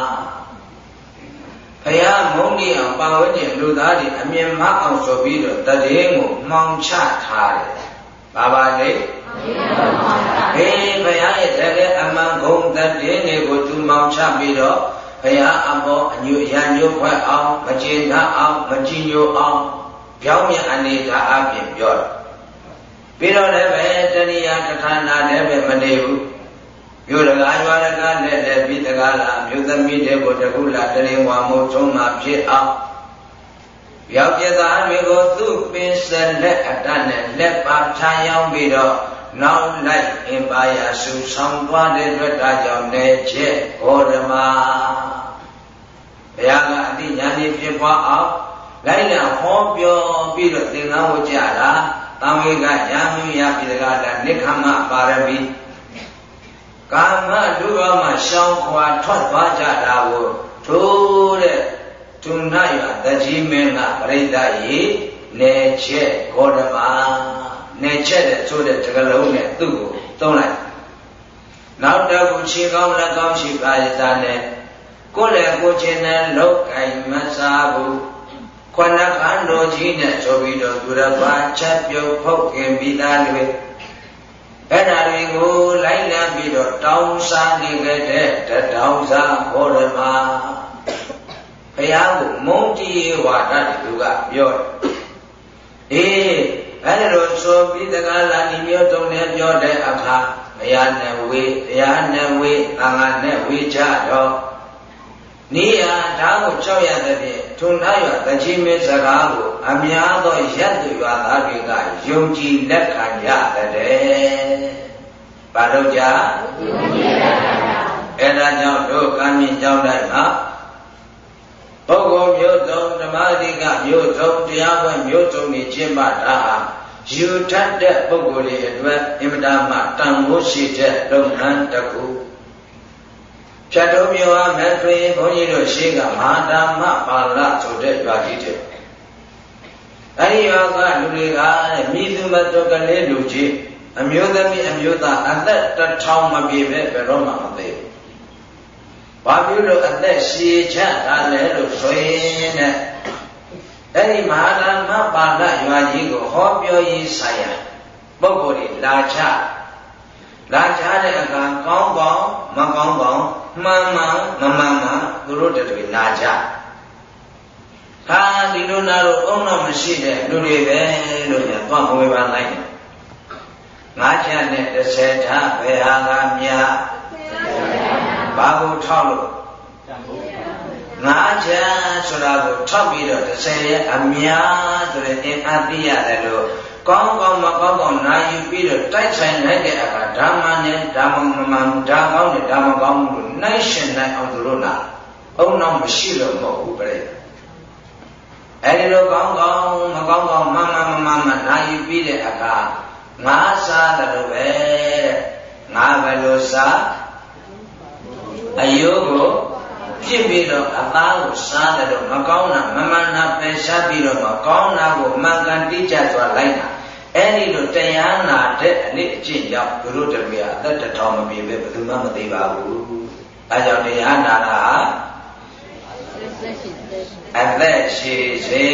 ဘုရားမုန်းတိအောင်ပါဝိဉ္ဇလူသားတွေအမြင်မအောင်ဆိုပြီးတော့တည်င်းကိုမှောင်ချထားတယ်။ဘာပါလဲ။အေးဘုရားရဲ့တကယ်အမှန်ကုန်တည်င်းတွေကိုသူမှောင်ချပြီးတော့ဘုရားအမောအညွရညွခွဲအောင်မကျေနပ်အောင်မကြည်ညိုအောင်ပြောင်းမြန်အနေသာအပြင်ပြောတယ်ပြီးတော့လည်းပဲတဏှာတခါနာလည်းပဲမနေဘူးမြို့တကားရွာတကားနဲ့လည်းပြီးတကားလားမြို့သမီးတွေကိုတခုလားတရင်ဝါမို့သုံးမှဖြစ်အောင်ယောက်ျားသားတွေကိုသူ့ပင်ဆက်လက်အတတ်နဲ့လက်ပါချာရောက်ပြီးတော့နောက်လိုက်အင်ပါယာဆူဆောင်သွားတဲ့အတွက်ဒါကြောင့်လည်းချက်ဂေါတမဘုရားကအတိညာဏ်ဖြစ်ပွားအောင်လိုက်လံဟောပြောပြီးတော့သင်္ကန်းဝကြတာသံဝေကရံမြရပိတကတာနိခမပါရမီကာမဒုက္ခမှရှောင်ခွာထွက်သွားကြတာကိုထိုးတဲ့ဒုဏယတကြီးမင်းကပရိသတ်ရေနေချက်ဂေါတမနေချက်တဲ့ဆိုတဲ့တကလုံးနဲ့သူ့ကိုသုံးလိုက်နောက်တော့ကိုခြေကောင်းလက်ကောင်းရှိပါရသားနဲ့ကိုယ်လည်းကိုချင်းနဲ့လောက်ကင်မစားဘူးခொနခန်းတော်ကြီးနဲ့ဆိုပြီးတော့သူတစ်ပါးချက်ပြုတ်ဖုတ်ခင်ပြီးသားတွေအဲ့ဒါတွေကိုလိုက်လံပြီးတော့တောင်းစားနေကြတဲ့တောင်းစားဟောရမှာဘုရားကိုမုန်းတီးဝါဒတူကပြောတယ်အေးအဲ့ဒါလို့ဆိုပြီးတကားလာဒီမျိုးတုံးနဲ့ပြောတဲ့အခါဘုရားနဲ့ဝေတရားနဲ့ဝေသံဃာနဲ့ဝေကြတော့နေရဒါကိုကြောက်ရတဲ့ဖြင့်ထုံထားရတကြီးမင်းစကားကိုအများသောရက်သူရွာသားတွေကယုံကြည်လက်ခံကြတဲ့။ဘာလို့ကြ။ယုံကြည်လက်ခံကြ။အဲဒါကြောင့်တို့ကံမြင့်ကြောင်းတိုင်းမှာပုဂ္ဂိုလ်မျိုးစုံဓမ္မတိကမျိုးစုံတရားဝဲမျိုးစုံနေကျင့်ပါတာယူထပ်တဲ့ပုဂ္ဂိုလ်တွေအတွက်အင်မတန်မှတန်ဖိုးရှိတဲ့လုပ်ငန်းတစ်ခုဖြတ်တော်မျိုးအားမဲ့ဆိုရင်ဘုန်းကြီးတို့ရှိကမဟာဓမ္မပါဠိဆိုတဲ့ရွာကြီးတဲ့အဲဒီရွာကလူတွေကမြည်သူမတော်ကလေးလူကြီးအမျိုးသမီးအမျိုးသားအသက်တစ်ထောင်မပြည့်ပဲဘယ်တော့မှမသိဘူး။ဘာဖြစ်လို့အသက်ရှည်ချတာလဲလို့ဆိုရင်တဲ့အဲဒီမဟာဓမ္မပါဠိရွာကြီးကိုဟောပြောရေးဆိုင်ရာပုဂ္ဂိုလ်တွေလာချလာချတဲ့အခါကောင်းကောင်းမကောင်းကောင်းမှန်မှန်မမှန်မှန်သူတို့တွေလာချဟာဒီလိုနာတော့အုံတော့မရှိတဲ့လူတွေပဲလို့ညာသွားဝေဖန်လိုက်တယ်ငါးချက်နဲ့တစ်ဆယ်ထားဘယ်ဟာကမြတ်ဘာကိုထောက်လို့ငါးချက်ဆိုတာကိုထောက်ပြီးတော့တစ်ဆယ်ရဲ့အမြတ်ဆိုတဲ့အင်အားသိရတယ်လို့ကောင်းကောင်းမကောင်းကောင်းနာယူပြီးတော့တိုက်ဆိုင်လိုက်တဲ့အခါဓမ္မနဲ့ဓမ္မမမှန်ဓမ္မကောင်းနဲ့ဓမ္မကောင်းမှုကိုနိုင်ရှင်နိုင်အောင်သူတို့လာအုံတော့မရှိလို့မဟုတ်ဘူးပြည့်အဲဒီလိုကောင်းကောင်းမကောင်းကောင်းမမှန်မမှန်မနာယူပြီးတဲ့အခါငါစားတယ်လို့ပဲငါဘယ်လိုစားအယုကိုဖြစ်ပြီးတော့အသားကိုစားတယ်လို့မကောင်းတာမမှန်တာပယ်ရှားပြီးတော့မကောင်းတာကိုမှန်ကန်တိကျစွာလိုက်တာအဲဒီလိုတရားနာတဲ့အလေးအကျင့်ကြောင့်သူတို့တပည့်အသက်တစ်ထောင်မပြည့်ပဲဘယ်သူမှမသိပါဘူးအဲကြောင့်တရားနာတာအသက်ရှိစေ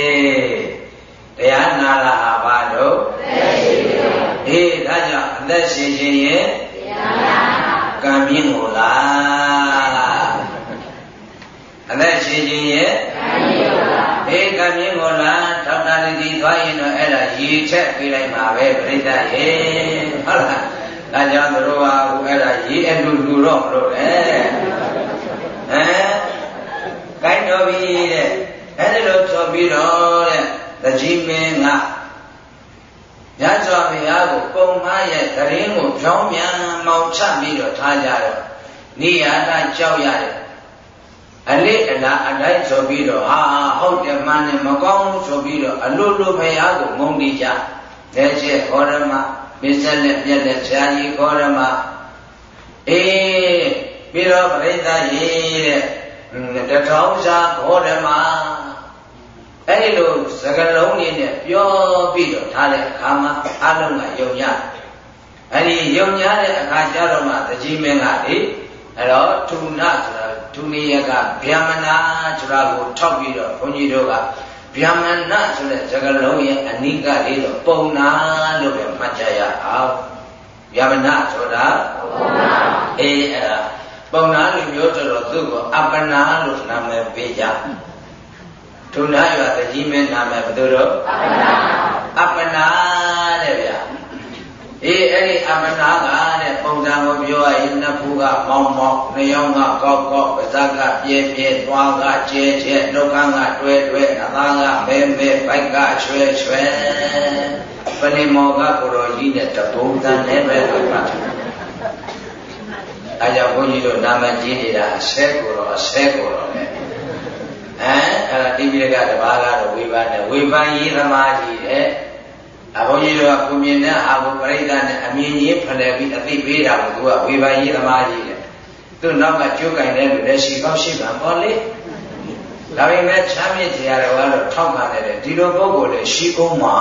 တရားနာတာဟာဘာလို့အေးဒါကြောင့်အသက်ရှိခြင်းရဲ့ကံပြင်းကိုလားအသက်ရှိခြင်းရဲ့အေးကံပြင်းကိုလားထောက်တာတိသွားရင်တော့အဲ့ဒါရေချက်ပြလိုက်မှာပဲပြိဿရေဟုတ်လားဒါကြောင့်တို့ကဟိုအဲ့ဒါရေအတူတူတော့မလို့လေဟမ်ကိုင်းတော်ပြီတဲ့အဲ့ဒီလိုဆိုပြီးတော့တဲ့တကြီးမင်းကညဇောဘုရားကိုပုံမှားရဲ့တရင်ကိုဖြောင်းပြန်မောင်ချပြီးတော့ထားကြတော့နိယာတကြောက်ရတယ်အလေးအလားအတိုင်းဆိုပြီးတော့ဟာဟုတ်တယ်မှန်တယ်မကောင်းဘူးဆိုပြီးတော့အလိုလိုဘုရားကိုငုံနေကြလက်ချက်ခေါ်ရမမစ္စလက်ပြက်လက်ဆရာကြီးခေါ်ရမအေးပြီးတော့ပရိသတ်ကြီးတဲ့တထောင်စာခေါ်ရမအဲ့ဒီလိုစကလုံးလေးနဲ့ပြောပြီးတော့ထားတဲ့အခါမှာအလုံးကယုံကြအဲ့ဒီယုံကြတဲ့အခါကျတော့မှတကြီးမင်းကလေအဲ့တော့ထုနဆိုတာဒုနိယကဗျာမနာဆိုတာကိုထောက်ပြီးတော့ဘုန်းကြီးတို့ကဗျာမနာဆိုတဲ့စကလုံးရဲ့အနိကလေးတော့ပုံနာလို့ပဲမှတ်ကြရအောင်ဗျာမနာဆိုတာပုံနာအေးအဲ့ဒါပုံနာလူမျိုးဆိုတော့သူ့ကိုအပ္ပနာလို့နာမည်ပေးကြထုနရွာတကြီးမင်းနာမည်ဘယ်သူတော့အပ္ပနာအပ္ပနာတဲ့ဗျာအေးအဲ့ဒီအမနာကတဲ့ပုံစံကိုပြောရရင်နှစ်ဖူးကမောင်းမောင်းနှယောင်းကကောက်ကောက်ပါးစပ်ကပြဲပြဲသွားကကျဲကျဲနှုတ်ခမ်းကတွဲတွဲအသားကမဲမဲဗိုက်ကချွဲချွဲပလင်မောကကိုတော်ကြီးနဲ့တပုံစံနဲ့ပဲလို့ပါတယ်အဲကြောင့်ဘုန်းကြီးတို့နာမကြီးနေတာအဆဲကိုတော်အဆဲကိုတော်ပဲအဲအဲ့ဒါတိပိဋကတပါးကတော့ဝေဖန်တယ်ဝေဖန်ရေးသမားကြီးတဲ့အဘုန်းကြီးတို့ကကိုမြင်တဲ့အာဘုပရိသတ်နဲ့အမြင်ကြီးဖလှယ်ပြီးအသိပေးတာကိုသူကဝေဖန်ရေးသမားကြီးတဲ့သူ့နောက်ကကြိုးကင်တဲ့လူလည်းရှိကောင်းရှိပါပေါ့လေဒါပေမဲ့ချမ်းမြေ့ကြရတယ်ကတော့ထောက်ခံတယ်ဒီလိုပုဂ္ဂိုလ်လည်းရှိကုန်မှာ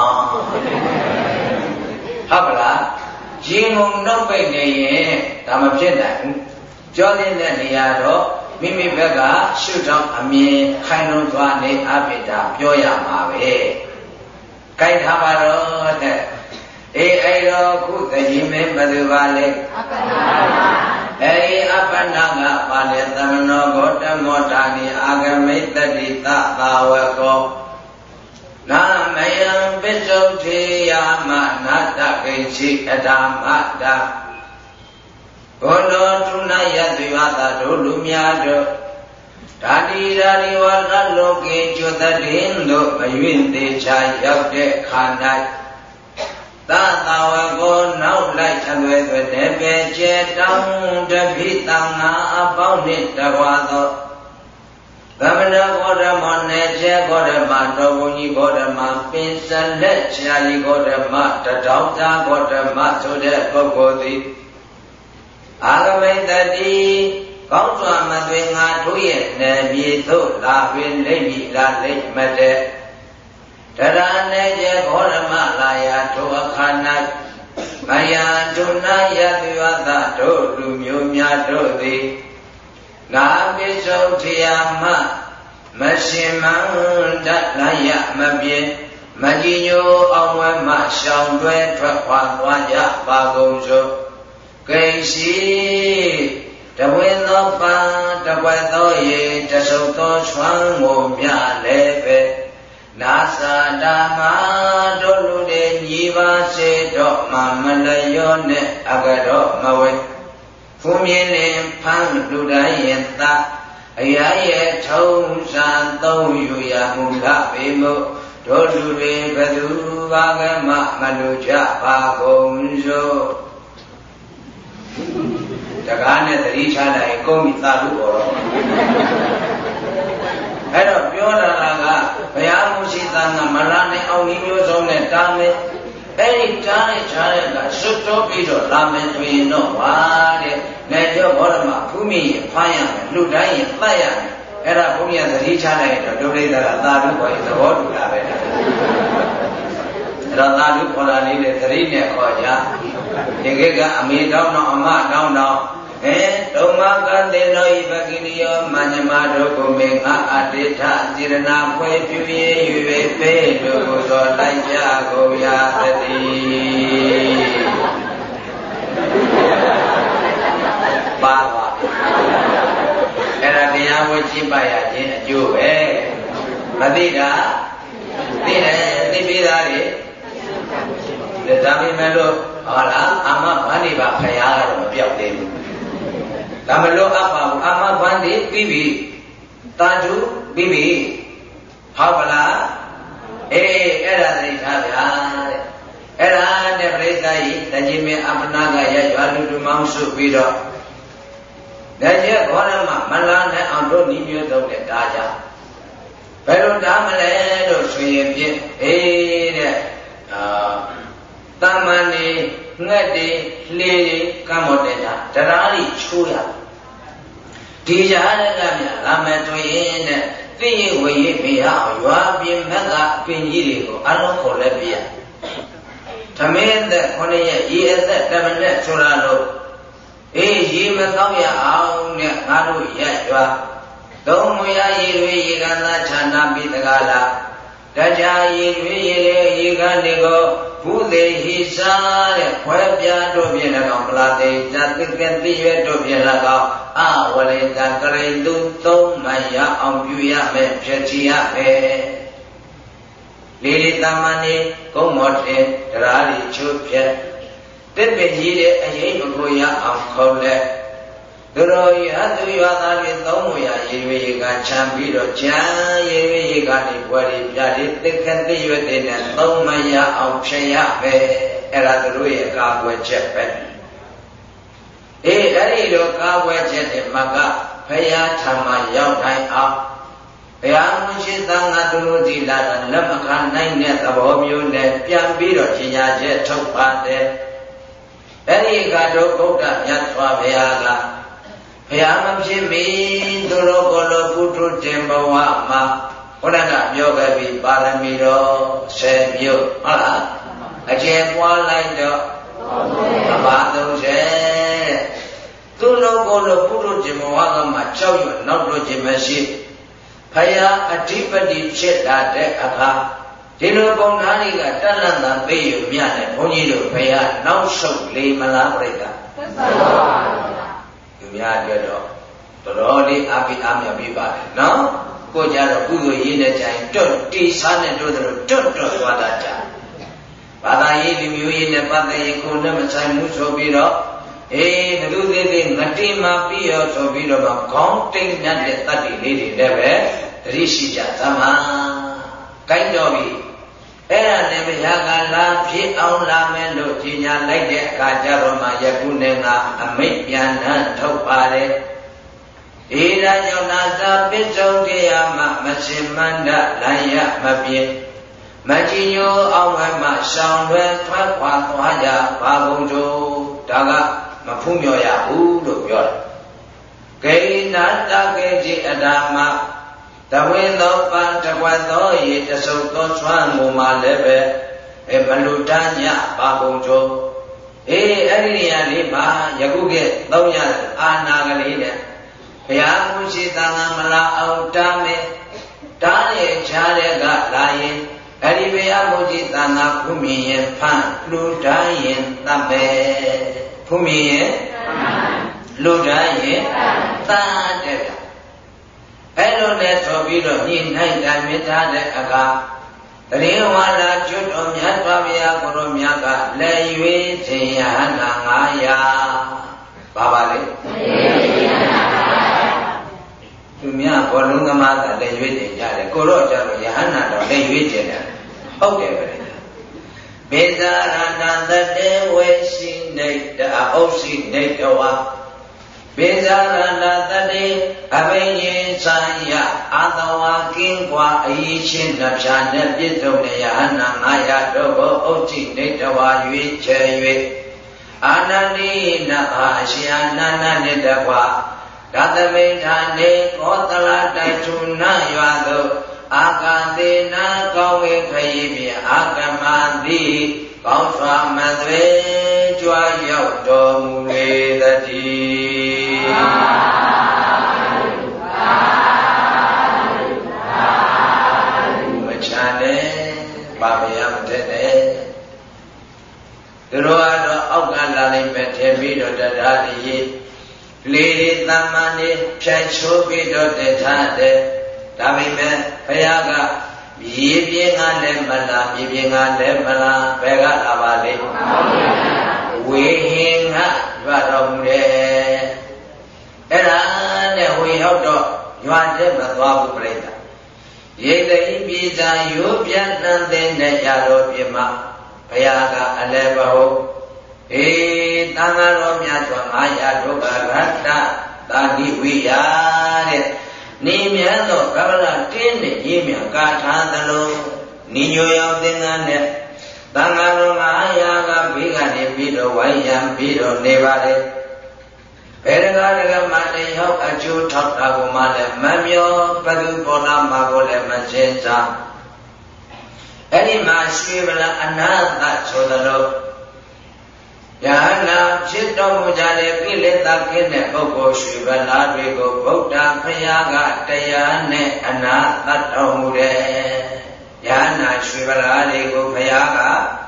ဟုတ်ပါလားရင်ုံနောက်ပိတ်နေရင်ဒါမဖြစ်နိုင်ဘူးကြောတဲ့နေရာတော့မိမိဘက်ကရှုထောင့်အမြင်ခိုင်လုံသွားနေအပိတာပြောရမှာပဲကြိုက်ထားပါတော့တဲ့အေးအဲ့တော့ခုတကြီးမင်းဘယ်သူပါလဲအပ္ပနာပါအေးအပ္ပနာကပါလေသမနောဂေါတမောတာနိအာဂမိတ္တိသသာဝကောနာမယံပစ္စုတ်ထေယမနာတကိရှိအဓမ္မတာဘောနောထုနယတိဝသတို့လူများတို့ဓာတိဓာတိဝါသလောကေကျွတ်တဲ့တို့မယွင့်သေးချာရောက်တဲ့ခါ၌သတဝကောနောက်လိုက်အသွဲသွဲတဲ့ပဲကျဲတောင်းတပိတံငါအပေါင်းနှင့်တကွာသောသမဏဘောဓမောနေကျဲဘောဓမတော်ဘုန်းကြီးဘောဓမပင်စလက်ချာလီဘောဓမတထောင်သာဘောဓမဆိုတဲ့ပုဂ္ဂိုလ်သည်အာဂမိတတိကောင်းစွာမသွေငါတို့ရဲ့နယ်မြေသို့လာပင်လိမ့်မည်လားလိမ့်မတဲ့တရာနေကျဘောဓမလာယာထိုအခါ၌မယဒုနာယတိဝသတို့လူမျိုးများတို့သည်ငါပိစုထေယမမရှင်မန္တလာယမပြေမမကြီးညိုအောင်ဝဲမှရှောင်တွဲထွက်ခွာသွားကြပါကုန်စို့ကိစီတဝင်းသောပံတပွက်သောရေတဆုပ်သောချွမ်းကိုမြလည်းပဲနာသာဓမ္မတို့လူတွေညီပါစေတော့မှမလျောနဲ့အကတော့မဝဲဖူးမြင်လင်ဖမ်းလူတိုင်းရဲ့သာအရာရဲ့ထုံးစံသုံးယူရမှုလားပေမို့တို့လူတွေဘယ်သူပါကမှမလူကြပါကုန်စို့တကားနဲ့သတိချလိုက်ကုန်းပြီးသာလို့ပေါ်တော့အဲ့တော့ပြောတာကဘုရားမရှိသံဃာမရနဲ့အောင်ဒီမျိုးစုံနဲ့တားမယ်အဲ့ဒီတားနဲ့ချားတဲ့ကစွတ်တော့ပြီးတော့လာမယ်ဆိုရင်တော့ဟာတဲ့လက်ကျော်ဘောဓမဖူးမိရင်ဖားရမယ်လူတိုင်းရင်ပတ်ရမယ်အဲ့ဒါဘုရားသတိချလိုက်တော့ဒုရိသကသာဓုခေါ်ရင်သဘောတူတာပဲအဲ့တော့သာဓုခေါ်တာလေးနဲ့သတိနဲ့ခေါ်ကြဒီကိကအမေတောင်းတော့အမတောင်းတော့အဲဒုမကတေနောဤပကိနိယောမညမတို့ကိုမေငါအတိထစေရနာဖွယ်ပြည့်၍၍ပေးတို့ကိုသောလိုက်ကြကုန်ရသည်ပါပါအဲ့ဒါတရားဝဲကြည့်ပါရခြင်းအကျိုးပဲမသိတာသိတယ်သိပြီးသားလေဒါပေမဲ့လို့ဟောလားအမဘာနေပါခရားကတော့မပြောက်သေးဘူးဒါမလို့အပ်ပါဘူးအမဘန်းဒီပြီးပြီတာဓုပြီးပြီဟုတ်ပါလားအေးအဲ့ဒါသိထားဗျာတဲ့အဲ့ဒါနဲ့ပြိဿကြီးတကြီးမင်းအပနာကရရွာလူလူမောင်းစုပြီးတော့လက်ကျက်ခေါ်ရမှာမလာနဲ့အောင်တို့ဤမျိုးသုံးနဲ့တားကြဘယ်လိုတားမလဲလို့ဆိုရင်ဖြင့်အေးတဲ့အာတမန်နေငှက်တွေလှေတွေကမ်းမောတဲ့တာတရားကြီးချိုးရဒီကြားရကမြလာမယ်ဆိုရင်တဲ့သိရဝေရမရအောင်ရွာပြင်မက်ကအပင်ကြီးတွေကိုအလုံးခေါ်လက်ပြသမင်းသက်ခொနရဲ့ရေအသက်တမနဲ့ဆိုတာလို့အေးရေမတော့ရအောင်နဲ့ငါတို့ရက်ရွာသုံးမွေရရေတွေရေကသာခြာနာပြီးတကားလားတရားရေတွေရေလေရေကနေကိုဘုသေဟိစာတဲ့ခွဲပြားတို့ဖြင့်၎င်းပလာတေဇာတိကတိရွဲ့တို့ဖြင့်၎င်းအဝလေတကရိတုသုံးမရအောင်ပြုရမယ်ဖြစ်ချရမယ်လေလေတမန်နေကုန်းမော်တဲ့တရားလေးချိုးဖြက်တစ်ပင်ကြီးတဲ့အရေးမကိုရအောင်ခေါ်လက်သူတော်ရသူရွာသားတွေသုံးမရရေရွေရေကချမ်းပြီးတော့ချမ်းရေရွေရေကနေဘွယ်တွေပြတဲ့တိက္ခတိရွက်တွေနဲ့သုံးမရအောင်ဖြစ်ရမယ်အဲ့ဒါသူတို့ရဲ့ကာကွယ်ချက်ပဲအေးအဲ့ဒီလိုကာကွယ်ချက်တွေမှာကဘုရားထံမှာရောက်တိုင်းအောင်ဘုရားမရှိသံဃာသူတို့ဒီလာတာလက်မခံနိုင်တဲ့သဘောမျိုးနဲ့ပြန်ပြီးတော့ကြီးညာချက်ထုတ်ပါတယ်အဲ့ဒီကတော့ဗုဒ္ဓမြတ်စွာဘုရားကဘုရားမဖြစ်မီသူတို့ကိုယ်လိုပုထုတင်ဘဝမှာဘုရားကပြောခဲ့ပြီးပါရမီတော်ဆယ်မြို့ဟုတ်လားအကျယ်ပွားလိုက်တော့အပါသုံးဆယ်သူတို့ကိုယ်လိုပုထုတင်ဘဝကမှကြောက်ရွံ့နောက်တော့ခြင်းမရှိဘုရားအဓိပတိဖြစ်လာတဲ့အခါဒီလိုပုံသားတွေကတက်လန့်တာသိရမြတ်နဲ့ဘုန်းကြီးတို့ဘုရားနောက်ဆုတ်လေမလားပြိတ္တာသက်သာပါဘုရားများအတွက်တော့တော်တော်လေးအားပေးအားမြတ်ပြီးပါတယ်နော်ကိုကြတော့ကုသိုလ်ရင်းတဲ့ကြိုင်တွတ်တိစားနဲ့တို့တို့တွတ်တွတ်သွားတာကြဘာသာရေးလူမျိုးရေးနဲ့ပတ်သက်ရင်ကိုယ်နဲ့မဆိုင်ဘူးဆိုပြီးတော့အေးဘယ်သူသေးသေးငတိမာပြီးရောဆိုပြီးတော့ခေါင်းတိတ်ညတ်တဲ့တတ္တိလေးတွေလည်းပဲတတိရှိကြသမှာကိုင်းတော်ပြီအဲ့ဒါနဲ့ဘုရားကလာဖြစ်အောင်လာမယ်လို့ကြီးညာလိုက်တဲ့အခါကျတော့မှယခုနဲ့ကအမိတ်ပြန်နှံထုတ်ပါတယ်ဧရာကြောင့်နာသာပစ္စုံတရားမှမရှင်မန္တလမ်းရမပြေမကြည်ညိုအောင်ဝဲမှရှောင်လွယ်ထွက်ခွာသွားကြပါကုန်တို့ဒါကမဖူးမြော်ရဘူးလို့ပြောတယ်ဂိနာတကေတိအဒါမတဝင်းသောပံတကွက်သောရေတဆုပ်သောချွမ်းကိုမှလည်းပဲအဲမလူတန်းညပါကုန်တို့အေးအဲ့ဒီနေရာလေးမှာယခုကသုံးရအာနာကလေးနဲ့ဘုရားမရှိသံဃာမလာအောင်တားမယ်တားရဲ့ခြားတဲ့ကလာရင်အဲ့ဒီဘုရားမူကြီးသံဃာဖူးမြင်ရင်ဖန်လူတိုင်းရင်တတ်ပဲဖူးမြင်ရင်လူတိုင်းရင်တတ်တဲ့အဲ့လိုနဲ့ဆိုပြီးတော့ညီနိုင်တာမြင်ထားတဲ့အခါတရင်ဝါလာကျွတ်တော်မြတ်စွာဘုရားကိုရောမြတ်ကလက်ရွေးခြင်းယဟန္တာငါးရာပါပါလေသူများဘောလုံးသမားကလက်ရွေးခြင်းကြတယ်ကိုတော့ကြတော့ယဟန္တာတော့လက်ရွေးခြင်းတယ်ဟုတ်တယ်ဗျာဘေဇာရဏသတေဝေရှိနေတအုပ်ရှိနေတဝါဘေဇာရဏသတေအဘိညာဆိုင်ယအာတဝါကင်းကွာအရေးချင်းနှပြနဲ့ပြည့်စုံတဲ့ယဟန္တာငါးရာတို့ကိုအုပ်ရှိနေတဝါရွေးချယ်၍အာနန္တိနအာရှိယနာနနဲ့တကွာဒသမိဌာနေကောသလတိုက်ထုနာရွာသို့အာကသေနာကောင်းဝေခရီးဖြင့်အာကမတိကောင်းစွာမသွေကြွားရောက်တော်မူလေတည်းမချမ်းနဲ့ပါမရမတဲ့နဲ့သူတို့ကတော့အောက်ကလာလိမ့်မယ်ထင်ပြီးတော့တရားရည်လေသမ္မာနေဖြန့်ချိုးပြီးတော့တထားတဲ့ဒါပေမဲ့ဘုရားကမြေပြင်ကလည်းမလားမြေပြင်ကလည်းမလားဘယ်ကလာပါလိမ့်ဝေဟင်ကရွာတော်မူတယ်အဲ့ဒါနဲ့ဝေရောက်တော့ရွာတဲ့မသွားဘူးပြိတ္တာရိတ်တိပြေစာရိုးပြတ်နှံတဲ့နဲ့ရတော်ပြမဘုရားကအလဲဘဟုတ်အေးတန်ဃာတော်များစွာငါးရာဒုက္ခရတ္တသာတိဝိယာတဲ့နေမြတ်သောကဗလတင်းနဲ့ရေးမြကာထားသလိုနိညိုရောက်သင်္ကန်းနဲ့တန်ဃာတော်ငါးရာကဘေးကနေပြီးတော့ဝိုင်းရံပြီးတော့နေပါလေဘယ်တကားတကမှတရောက်အကျိုးထောက်တာကိုမှလည်းမမျောဘသူပေါ်လာမှာကိုလည်းမရှင်းစားအဲ့ဒီမှာရွှေဗလာအနာသဆိုသလိုယဟနာဖြစ်တော်မူကြတဲ့ကိလေသာကင်းတဲ့ပုဂ္ဂိုလ်ရွှေဗလာတွေကိုဗုဒ္ဓဖရာကတရားနဲ့အနာသတ်တော်မူတယ်ယဟနာရွှေဗလာတွေကိုဖရာက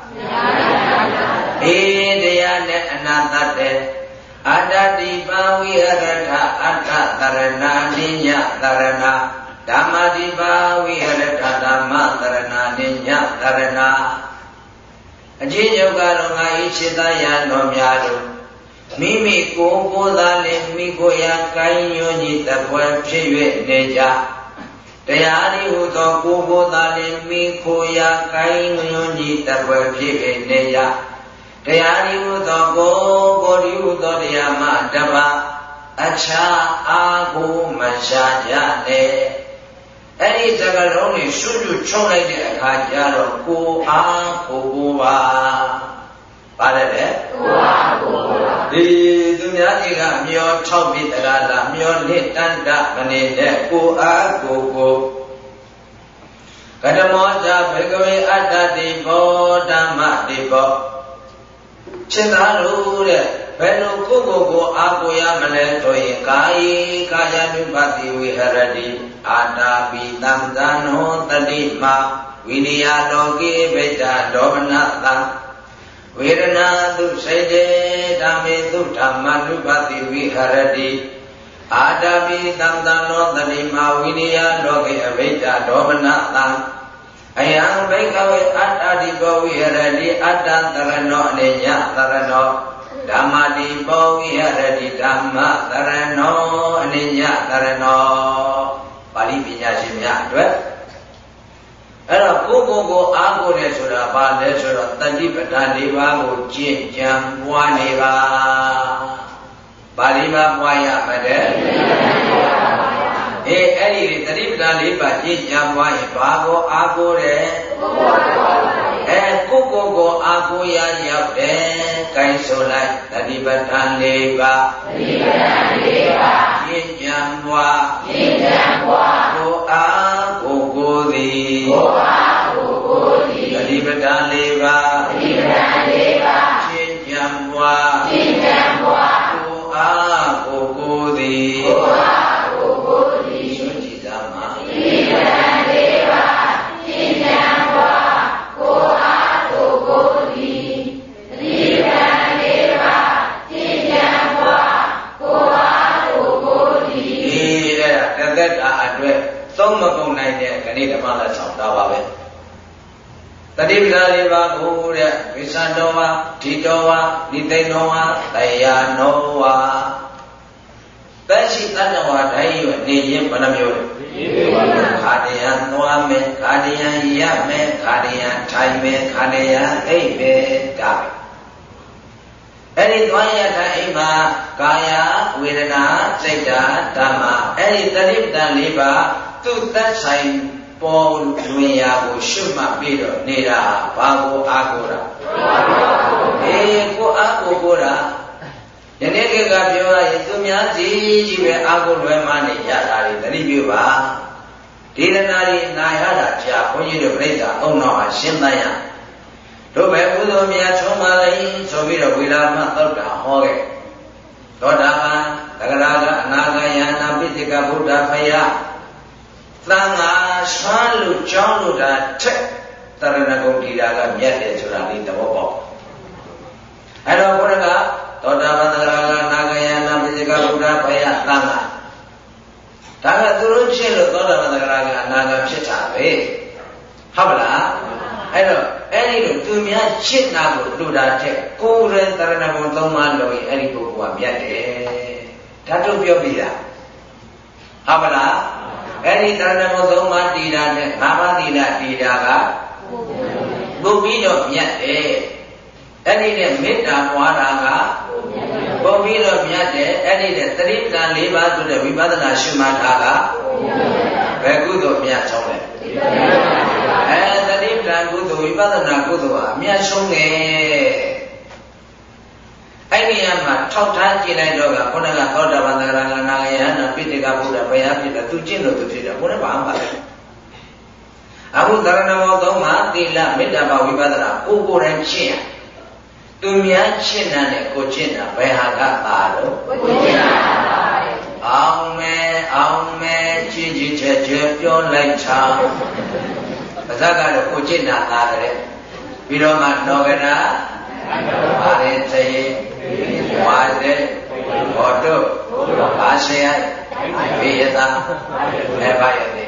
အေးတရားနဲ့အနာသတ်တယ်အတ္တတိပါဝိရထအတ္တတရဏနိညတရဏဓမ္မတိပါဝိရထဓမ္မတရဏနိညတရဏအချင်းယုတ်ကတော့ငါဤစိတ္တယံတော်များတို့မိမိကိုယ်ကိုယ်သာလင်မိကိုယ်ရာကိုင်းညွန်ကြီးတပွဲဖြစ်၍နေကြတရားဤဟူသောကိုယ်ကိုယ်သာလင်မိကိုယ်ရာကိုင်းညွန်ကြီးတပွဲဖြစ်၍နေကြတရားဤဟူသောကိုယ်ကိုယ်ဤဟူသောတရားမှတပါအခြားအာကိုမရှာကြနဲ့အဲ့ဒီစကားလုံးတွေရှုပ်ရှုပ်ချုံလိုက်တဲ့အခါကျတော့ကိုအားကိုကိုပါပါတယ်လေကိုအားကိုကိုပါဒီသူများကြီးကမျောထောက်ပြီးတလားလားမျောလစ်တန်တမနေတဲ့ကိုအားကိုကိုကတမောဇာဘေကဝေအတ္တတိဘောဓမ္မတိဘောရှင်သာတို့တဲ့ဘယ်လိုကိုကိုကိုအားကိုရမလဲဆိုရင်ကာယကာယ ानु ပတိဝိဟရတိအာတာပိတံသနောတတိမဝိနိယလောကေဗိဒ္ဓဒေါမနတံဝေဒနာသုစေတေဓမ္မေသုဓမ္မ ानु ပတိဝိဟရတိအာတာပိတံသနောတတိမဝိနိယလောကေအဗိဒ္ဓဒေါမနတံအယံဘိကဝေအတ္တတိဘောဝိဟရတိအတ္တတရဏောအနေညတရဏောဓမ္မတိဘောဝိဟရတိဓမ္မတရဏောအနေညတရဏောပါဠိပညာရှင်များအတွက်အဲ့တော့ကိုကိုကိုအားကိုတယ်ဆိုတာဘာလဲဆိုတော့တတိပဌာန်၄ပါးကိုကျင့်ကြံပွားနေပါပါဠိမှာပွားရမှာတဲ့အေးအဲ့ဒီတတိပဌာန်၄ပါးကျင့်ကြံပွားရင်ဘာကိုအားကိုတယ်အဲကိုကိုကိုအားကိုရရောက်တယ်ကိုင်းဆိုလိုက်တတိပဌာန်၄ပါးတတိပဌာန်၄ပါးကျင့်ကြံပွားကျင့်ကြံပွားကိုအားကိုကိုသည်ကိုအားကိုကိုသည်တတိပဌာန်၄ပါးတတိပဌာန်၄ပါးကျင့်ကြံပွားကျင့်ကြံပွားကိုအားကိုကိုသည်ကိုအားကိုကိုသည်စွန့်ကြည်သားမှာတတိပဌာန်၄ပါးကျင့်ကြံပွားသက်တာအတွက်သုံးမကုန်နိုင်တဲ့ခဏဓမ္မလက်ဆောင်တာပါပဲတတိပ္ပာလေးပါးကိုတဲ့ဝိသတောဝါဓိတောဝါနိသိဏောဝါတယာနောဝါသက်ရှိတတ္တဝါတိုင်းရွယ်နေရင်ဘယ်နှမျိုးလဲခါတယံသွားမယ်ခါတယံရမယ်ခါတယံထိုင်မယ်ခါတယံအိပ်မယ်ဒါပဲအဲ့ဒီသွားရထိုင်အိမ်မှာကာယဝေဒနာစိတ်ဓာတ်ဓမ္မအဲ့ဒီတတိပ္ပံလေးပါသူ့သက်ဆိုင်ပေါ်လွင်ရာကိုရှုမှတ်ပြီးတော့နေတာဘာကိုအားကိုးတာအေးကိုအားကိုးကိုးတာယနေ့ကပြောရရင်သူများစီကြီးပဲအားကိုးလွယ်မှနေရတာတွေတတိပြုပါဒေသနာတွေနာရတာကြာဘုန်းကြီးတို့ပြိဿအုံတော်ဟာရှင်းသမ်းရတို့ပဲကုသိုလ်များဆုံးပါလိမ့်ဆိုပြီးတော့ဝေလာမသောတာဟောခဲ့သောတာပန်သဂရာကအနာဂယနာပိစိကဗုဒ္ဓဖယားသံဃာဆွမ်းလူကြောင်းလူတာထက်တရဏဂုံဒီတာကမြတ်တယ်ဆိုတာလေးသဘောပေါက်အဲ့တော့ဘုရားကသောတာပန်သဂရာကအနာဂယနာပိစိကဗုဒ္ဓဖယားသံဃာဒါကသူတို့ဖြစ်လို့သောတာပန်သဂရာကအနာဂံဖြစ်တာပဲဟုတ်ပါလားအဲ့တော့အဲ့ဒီလိုသူများချစ်နာကိုလူတာတဲ့ကိုယ်ရဲ့တရဏဂုံသုံးပါးလို့ရင်အဲ့ဒီပုဂ္ဂိုလ်ကမြတ်တယ်ဓာတ်တို့ပြောပြီးတာဟုတ်ပါလားအဲ့ဒီတရဏဂုံသုံးပါးတည်တာနဲ့ငါးပါးတည်တာတည်တာကပုပ်ပြီးတော့မြတ်တယ်အဲ့ဒီနဲ့မေတ္တာပွားတာကပုပ်ပြီးတော့မြတ်တယ်အဲ့ဒီနဲ့သတိပ္ပံ၄ပါးဆိုတဲ့ဝိပဿနာရှုမှတ်တာကဘယ်ကုသိုလ်မြတ်ဆုံးလဲအဲသတိပ္ပံကုသိုလ်ဝိပဿနာကုသိုလ်ဟာအမြတ်ဆုံးတယ်အဲ့ဒီမှာထောက်ထားကြည့်လိုက်တော့ကခုနကသောတာပန်သဂရာကနာယဟနာပိဋကဗုဒ္ဓဘုရားဖြစ်တယ်သူကျင့်လို့သူဖြစ်တယ်ဘုရားဘာမှမပါဘူးအခုသရဏမောသုံးမှာသီလမေတ္တာဘာဝိပဿနာကိုကိုယ်တိုင်ကျင့်ရသူများကျင့်တဲ့ကိုကျင့်တာဘယ်ဟာကသာတော့ကိုကျင့်တာပါအောင်မဲအောင်မဲကြည်ကြည်ချက်ချက်ပြောလိုက်တာပါဇက်ကတော့ကိုကျင့်တာသာတယ်ပြီးတော့မှနောကနာပါရဲသေဝါစေဘောတုဘာစေယဘေယတာလဲပါရသေး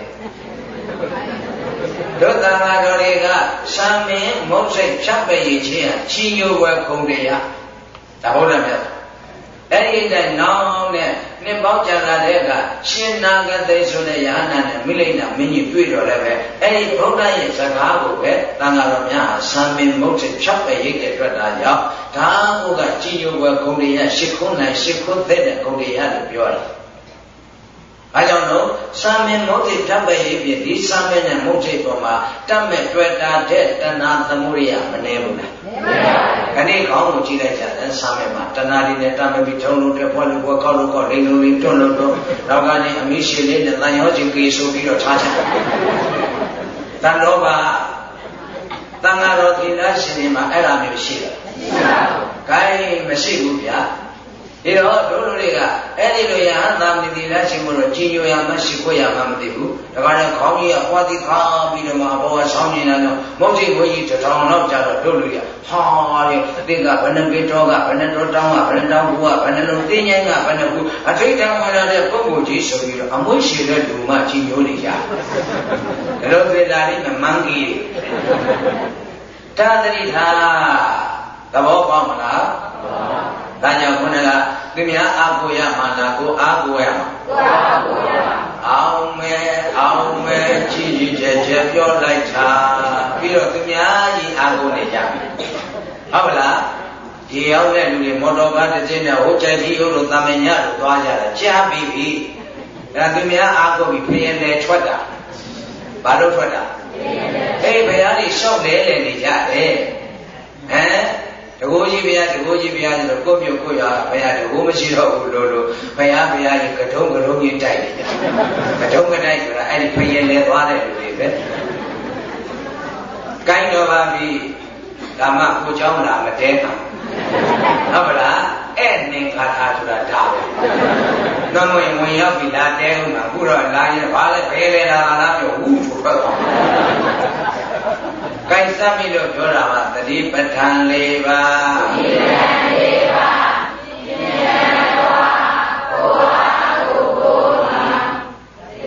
ဒုသမာတော်တွေကသံမင်းမုတ်စိတ်ဖြတ်ပရည်ခြင်းချီညိုဝဲခုံတရားဒါဘုရားမြတ်အဲ့ဒီတိုင်းနောင်နဲ့နှစ်ပေါင်းကြာလာတဲ့ကရှင်နာဂတိဆိုတဲ့ယဟနာနဲ့မိလိမ့်နာမင်းကြီးတွေ့တော်လည်းပဲအဲ့ဒီဘုရားရဲ့စကားကိုပဲတန်ဃာတော်များဟာသံမင်းမုတ်စိတ်ဖြတ်ပရည်တဲ့အတွက်ဒါကြောင့်ဒါဟုတ်ကချီညိုဝဲခုံတရားရှ िख ခွန်းနိုင်ရှ िख ခွန်းတဲ့ခုံတရားလို့ပြောတယ်အဲကြောင့်လို့စာမင်းမုတ်တိဓာတ်ပဲရေးပြဒီစာမင်းနဲ့မုတ်တိပေါ်မှာတတ်မဲ့တွေ့တာတဲ့တဏှာသမှုရိယမနေဘူးလားမနေပါဘူးခဏိခေါင်းကိုကြည့်လိုက်ကြတယ်စာမင်းမှာတဏှာတွေနဲ့တတ်မဲ့ပြီးထုံလို့တဲ့ဖွက်လို့ကောက်လို့ကောက်လိမ့်လို့လိမ့်တွန်းလို့တော့နောက်ကနေအမိရှိလေးနဲ့တန်ရောချင်းကေဆိုပြီးတော့ထားချင်တယ်တန်တော်ပါတန်ဃာတော်သီလရှင်တွေမှာအဲ့ဒါမျိုးရှိတယ်မရှိပါဘူး gain မရှိဘူးဗျာဒီတော့တို့လူတွေကအဲ့ဒီလိုရဟန်းသာမဏေလားရှင်မို့တော့ကြီးညိုရမရှိခွင့်ရမှမသိဘူးဒါကလည်းခေါင်းကြီးကပွားတိခါပြီးတော့မှဘောကဆောင်းနေတာတော့မုတ်တိဘုန်းကြီးတစ်ထောင်လောက်ကြတော့တို့လူတွေကဟာလေအတိတ်ကဘယ်နှပေတော်ကဘယ်နှတော်တောင်းကဘယ်နှတောင်းဘူးကဘယ်နှလုံးသိဉ္ဇကဘယ်နှဘူးအထိတ်တံဝင်လာတဲ့ပုဂ္ဂိုလ်ကြီးဆိုပြီးတော့အမွှေးရှိတဲ့လူမှကြီးညိုနေကြတယ်ဒါလိုသေတာလေးမမန်းကြီးတာတိထာသဘောပေါက်မလားဒါကြောင့်ခုနကသူများအာကိုရမှာလားကိုအာကိုရမှာကိုအာကိုရမှာအောင်မဲအောင်မဲကြည်ကြည်ကျဲကျဲပြောလိုက်တာပြီးတော့သူများကြီးအာကိုနေကြပြီဟုတ်ပါလားဒီရောက်တဲ့လူတွေမော်တော်ကားတစ်စီးနဲ့ဟိုကြိုက်ကြီးဟုတ်လို့တာမညလို့သွားကြတာကြားပြီးပြီဒါသူများအာကိုပြီးဖျင်းလေထွက်တာဘာလို့ထွက်တာအေးဘယ်ဟာတွေရှောက်လဲလေနေကြတယ်ဟမ်တကိုးကြီးဘုရားတကိုးကြီးဘုရားဆိုတော့ကိုပြုတ်ကိုရဘုရားတကိုးမရှိတော့ဘူးလို့လို့ဘုရားဘုရားကြီးကထုံးကထုံးကြီးတိုက်နေကြကထုံးကတိုက်ဆိုတာအဲ့ဒီဖျင်းလဲသွားတဲ့လူတွေပဲကိုင်းတော်ပါပြီဒါမှကိုเจ้าလာမတဲတာဟုတ်ပါလားအဲ့နေခါထားဆိုတာဒါပဲတော့ဝင်ဝင်ရောက်ပြီလာတဲဦးမှာအခုတော့လာရင်ဘာလဲဘယ်လဲလာလားပြောဟူးဆိုတော့ကိုင်စမ်းပြီးတော့ပြောတာပါသတိပဋ္ဌာန်၄ပါးသတိပဋ္ဌာန်၄ပါးဉာဏ်တော်ကိုယ်အားကိုယ်ကိုယ်မှာသ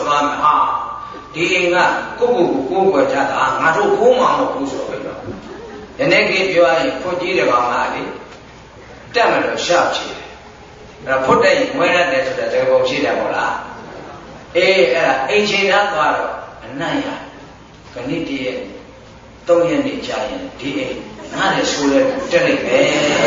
သွားမယ်ဟာဒီအိမ်ကကိုကိုကိုကိုွယ်ကြတာငါတို့ခိုးမှမဟုတ်ဘူးဆိုပြီးတော့ယနေ့ကပြောရရင်ဖွတ်ကြီးတဲ့ကောင်ကလေတက်မလို့ရှောက်ချင်တယ်အဲ့ဖွတ်တဲ့ငွေရတယ်ဆိုတဲ့သဘောရှိတယ်မို့လားအေးအဲ့ဒါအိမ်ချိန်သားသွားတော့အနံ့ရခဏတည်းရဲ့သုံးရက်နေကြာရင်ဒီအိမ်ငါလည်းဆိုလဲတက်လိုက်ပဲ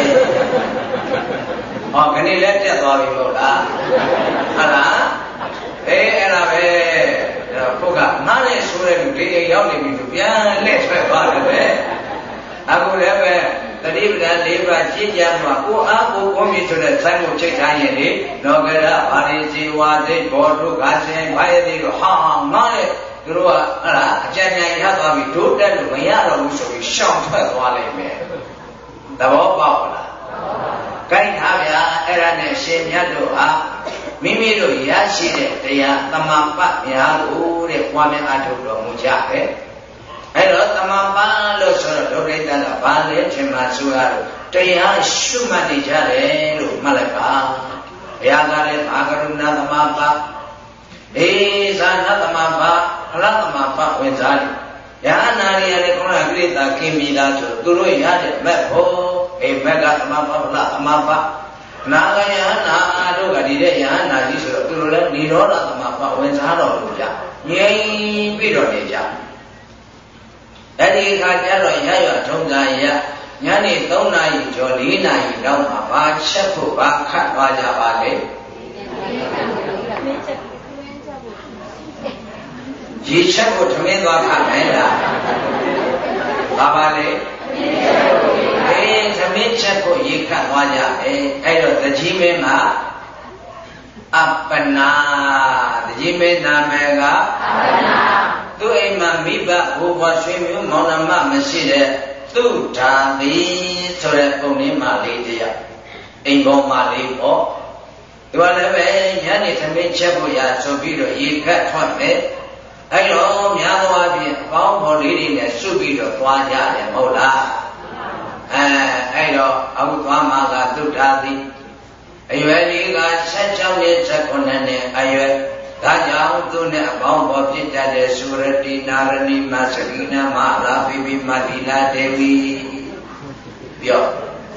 ဟောခဏလည်းတက်သွားပြီမဟုတ်လားဟုတ်လားအေးအဲ့ဒါပဲအဲ့တော့ဘုကငါလည်းဆိုလဲဒီအိမ်ရောက်နေပြီဆိုပြန်လက်ထွက်သွားတယ်ပဲအခုလည်းပဲတတိပဒံ၄ပါးကြည်ကြမှာကိုအားကိုကိုမြည်ဆိုတဲ့ဆိုင်မှုချိတ်ထားရင်လေလောကရဘာရိဇီဝါသိဘောဓုကဆင်ဘာယတိတို့ဟာငါလည်းသူတို့ကဟလာအကြံဉာဏ်ရသွားပြီဒုတက်လို့မရတော့ဘူးဆိုပြီးရှောင်ထွက်သွားလိမ့်မယ်သဘောပေါက်လားကိုင်းထားဗျာအဲ့ဒါနဲ့ရှင်မြတ်တို့ဟာမိမိတို့ရရှိတဲ့တရားတမန်ပတ်များလို့တဲ့ပွားများအထုတ်တော်မူကြပဲအဲ့တော့တမန်ပါလို့ဆိုတော့ဒုရိတကဘာလဲထင်မှဆိုရတော့တရားရှုမှတ်နေကြတယ်လို့မှတ်လိုက်ပါဘုရားကလည်းဘာကရုဏာတမန်ပါအေးဇာနတမန်ပါဖလားတမန်ပါဝင်စားတယ်ယဟနာရီရလည်းခေါင်းကိလေသာကင်းပြီလားဆိုသူတို့ရတဲ့မက်ဖို့အေးမက်ကတမန်ပါဖလားတမန်ပါနာဂယဟနာတို့ကဒီတဲ့ယဟနာကြီးဆိုတော့သူတို့လည်းនិရောဓတမန်ပါဝင်စားတော်လို့ကြငြိမ်ပြီးတော့နေကြအဲ့ဒီအခါကျတော့ရရထုံးစားရညနေသုံးနာရီကျော်၄နာရီလောက်မှာဘာချက်ဖို့ဘာခတ်သွားကြပါလဲရေချက်ဖို့ထမင်းသွားခတ်နိုင်လားဘာပါလဲအေးသမင်းချက်ဖို့ရေခတ်သွားကြအဲအဲ့တော့တကြီးမင်းကအပ္ပနာတကြီးမင်းနာမည်ကအပ္ပနာသူ့အိမ်မှာမိဘဘိုးဘွားဆွေမျိုးမောင်နှမမရှိတဲ့သူ့ဓာတိဆိုတဲ့ပုံလေးမှလေးတရားအိမ်ပေါ်မှာလေးပေါ့ဒီမှာလည်းပဲညနေသမင်းချက်ဖို့ရဆိုပြီးတော့ရေခတ်ထွက်တယ်အဲ့တော့များသောအားဖြင့်အပေါင်းဖော်လေးတွေနဲ့စုပြီးတော့သွားကြတယ်မဟုတ်လားအဲအဲ့တော့အခုသွားမှာကသူ့ဓာတိအရွယ်လေးကဆက်၆နှစ်၁၉နှစ်အရွယ်ဒါကြောင့်သူနဲ့အပေါင်းပေါ်ဖြစ်တတ်တဲ့သုရတိနာရဏိမသကိနာမလာပိပိမတိလာဒေဝီပြော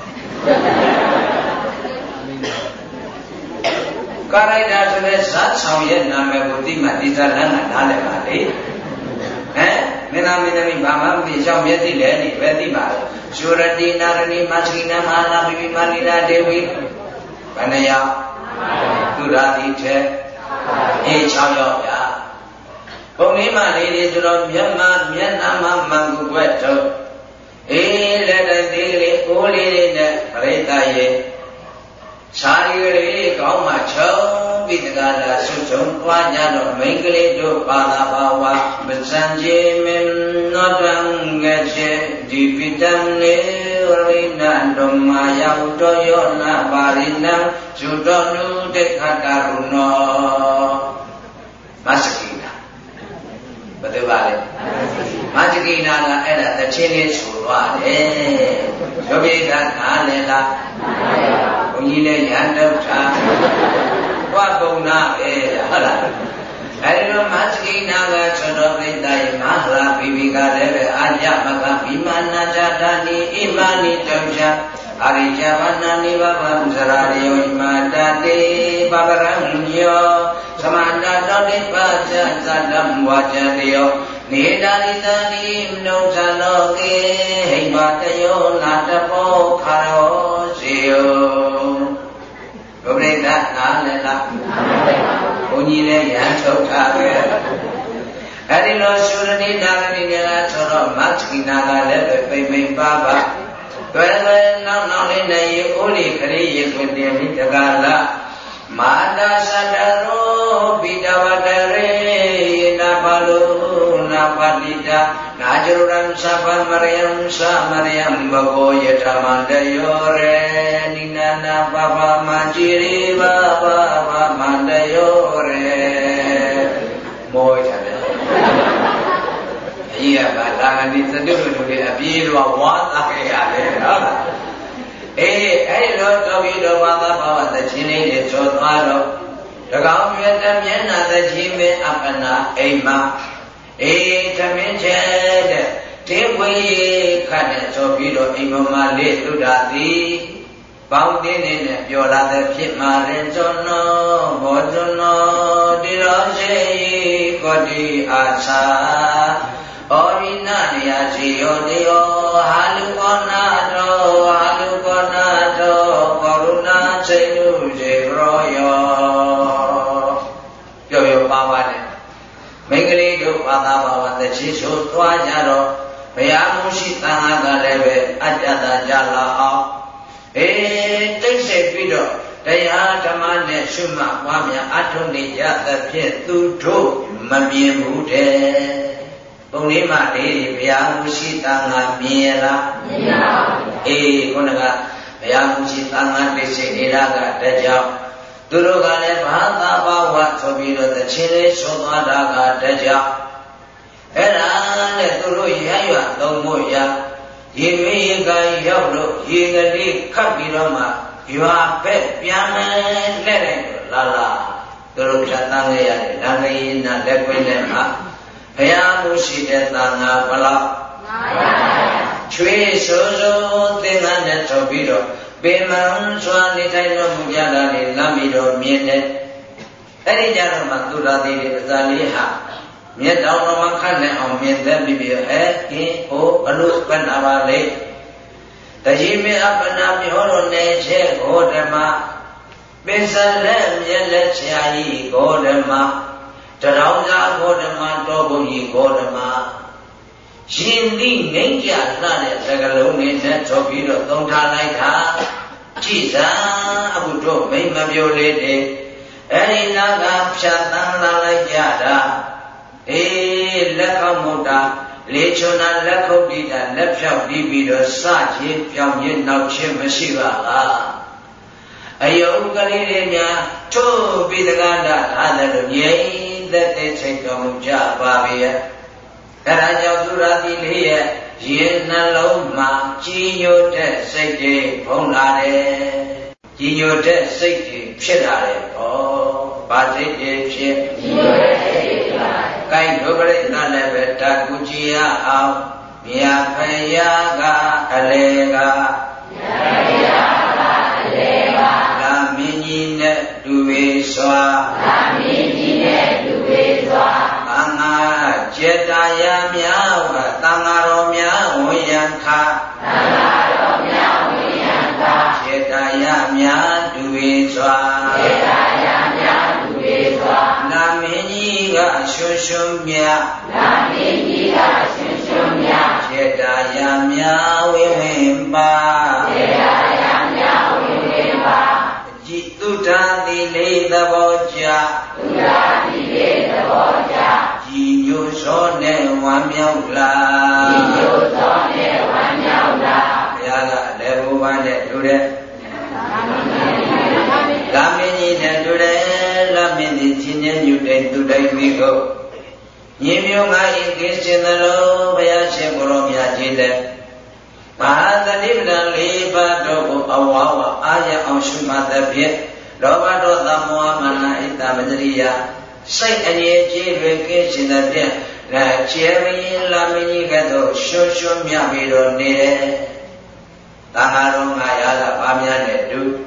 ကာရိုက်တာဆိုတဲ့ဇတ်ဆောင်ရဲ့နာမည်ကိုသိမှဒီဇာလန်းကနားလည်ပါလေဟမ်မင်းသားမင်းသမီးဘာမှမသိရှောင်းမျက်စိလည်းနေပဲသိပါလေသုရတိနာရဏိမသကိနာမလာပိပိမတိလာဒေဝီဘယ်နှယောက်သူရာတိတဲ့အေး၆ယောက်ဗျာပုံလေးမှလေးတွေဆိုတော့မျက်မှမျက်နှာမှမှန်ကူွက်တော့အေးလက်တသေးလေးကိုးလေးတွေနဲ့ပရိသတ်ရဲ့ခြာရီကလေးကောင်းမှချုံပြီးတကားလာဆုချုံပွားကြတော့မိန်းကလေးတို့ပါလာပါဝါမစံကြီးမင်းနောတံငယ်ချေဒီပိတံနေရိနာဓမ္မယောတောယောနာပါရိနံဇုတောနုတေခတာရုဏောမစကိနာဘယ်လိုပါလဲမစကိနာကအဲ့ဒါတချင်းလေးဆိုသွားတယ်ယောပိဒနာလည်းလားဘုန်းကြီးလည်းရန်တော့တာဘွားပုံနာပဲဟုတ်လားအဲဒီလိုမစကိနာကသတော်ပိတ္တယမဟာလာဘိဘိကလည်းပဲအာညမကဘိမာနာဇာတနိဣမာနိတောဇာအရိယဝနာနိဗ္ဗာန်ဇရာယောဣမာတတေပပရံညောသမန္တတောတိပါဇာသတ္တံဝါကျတေယောနေတာရိတနိမနုဿလောကေဟိမတယောနာတပောခါရောစေယောဘုရိဒ္ဓနာလည်းလားဘုန်းကြီးလည်းရန်ထုတ်တာပဲအဲဒီလိုသုရဏိနာရဏိကဆိုတော့မသကိနာကလည်းပဲပိမ့်ပိမ့်ပါပါတွေ့တွေ့နောက်နောက်လေးနဲ့ရေအိုးလေးခရီးရေခွင်တင်ပြီးတကားလားမာတာသတ္တရောပိတဝတရေနာပါလုနာပတိတာနာကြရံသဗ္ဗမရိယံသမရိယံဘဂောယထမန္တယောရေနိနာနာပပမကြည်ရိဘဘဘမန္တယောရေမောကြတယ်အကြီးကပါလာနေသတုလူတွေအပြေးတော့ဝါသားခဲ့ရတယ်ဟုတ်လားအေးအဲ့လိုတော်ပြီးတော့ဝါသားဘာဝသချင်းလေးတွေကျော်သွားတော့ The government of Vienna, the Jimmy Apana, Ema, A Taminjed, Timway, Canet, Sobido, Imama, Ludati, bound in Yola, the Pitma, Renzono, Modono, Diroje, Godi Asa, Orinania, Giodio, Haluconato, Haluconato, Coruna, Celu, Royo. Yo, yo, Papa. Megali do Papa, the Chisu, Tuajaro, Payamushi Tanaga Leve, Ajada Jala. Eh, takes a video. They are Tamane Shuma, Wamia, Atoni, the Pit, Tutu, Mamie Mute. Bunima, Payamushi Tanga, Miela. Eh, Konaga, Payamushi Tanga, Iraga, the job. Durugale Bhata Bawa Tobido, the Chile, Sotadaga, the job. Era, the Turu Yaya, Domoya. Yiga Yablo, Yigadi, Kapiroma, you are pet, Piana, Lere, Lala, Durukatanga, Nagaina, Lepinema, Payamushi, Tanga, Pala, Tree, Sozo, Tingan, Tobido, Biman, Swani, Mujada, Lamido, Miene, any gentleman, Dura, the Zaliha. Miết đâu nó mang khăn này ông miết đem đi biểu hết cái ô alo bên ava lệ, tại vì miết áp bên áp thì họ luôn này che cố để mà bên sân lệ miết lệ che gì cố để mà trở đâu ra cố để mà cho bố gì cố để mà xin đi nên kia ra để sẽ cái lối này sẽ cho biết được công thà này thà chỉ ra abu cho mấy mà biểu lệ để ấy là gặp sát tăng là lại giả ra. Eh, Lakamuda, Lechona, Lakobida, Lepshop, Libido, Sachi, Piamin, Nauchim, Shiva. Ayo Galilea, two be the Ganda, other yea, that they take on Jabavia. Karajadura here, Yena Loma, Gio de Sete, Ponade, Gio de Sete, Chedare, oh, Bate, Chip. Kai Dobere Nalebe Takuchia out, Mia Payaga, Alega, La Minine, Duiswa, La Minine, Duiswa, Anga, Jedaya Miao, Tangaro Miao, Yanka, Tangaro Miao, Yanka, Jedaya Mia, Duiswa, Jedaya Mia, Duiswa, La Miniga, Shushumia, La Miniga, Shushumia, Jedaya Mia, Wimba, Jedaya Mia, Wimba, Jituta, the lay the Boja, Tuta, the lay the Boja, Jiyu Sone, Wamiaula, Jiyu Sone, Wamiaula, Yaga, Lebuane, Dure. Lamini and Dure, Lamini, Tinian, you take today we go. Yimyunga engaged in the low, Bayashe, Boromia, Jide. Mahanda Libra, Liba, Dogo, Awawa, Aya, Oshuma, the Pit, Robado, the Moamana, Itamadria, Say any vacation the Pit, La Cherry, Lamini, Gato, Shoshum, Yamido, Nere, Taharon, Ayala, Pamian, do.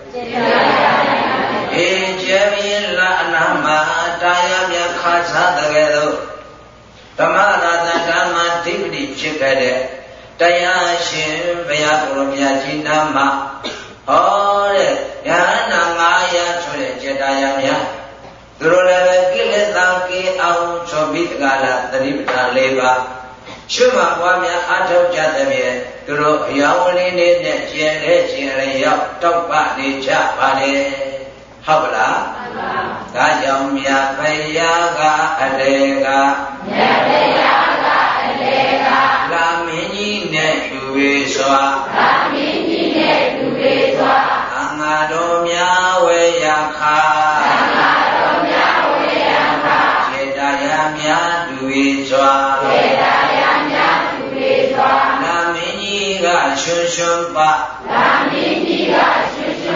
Ejemi la nama tayam ya khasa tagado tamara dhamma tibdi chikade tayashin vayapurumya jinama ore yana ngaya chule jetayam ya duroleve kiletanki au chobitgala taripta leva shuma wamya atau jatamiye duro yawli ne ne jene jene yaw tokpa ni chapale Habla, Gajam ya Payaga Alega, Yaga Alega, Lamini ne Duiswa, Lamini ne Duiswa, Angadom Yawe Yaka, Angadom Yawe Yaka, Jedayam ya Duiswa, Jedayam ya Duiswa, Lamini ga Shushumpa, Lamini ga Shushumpa.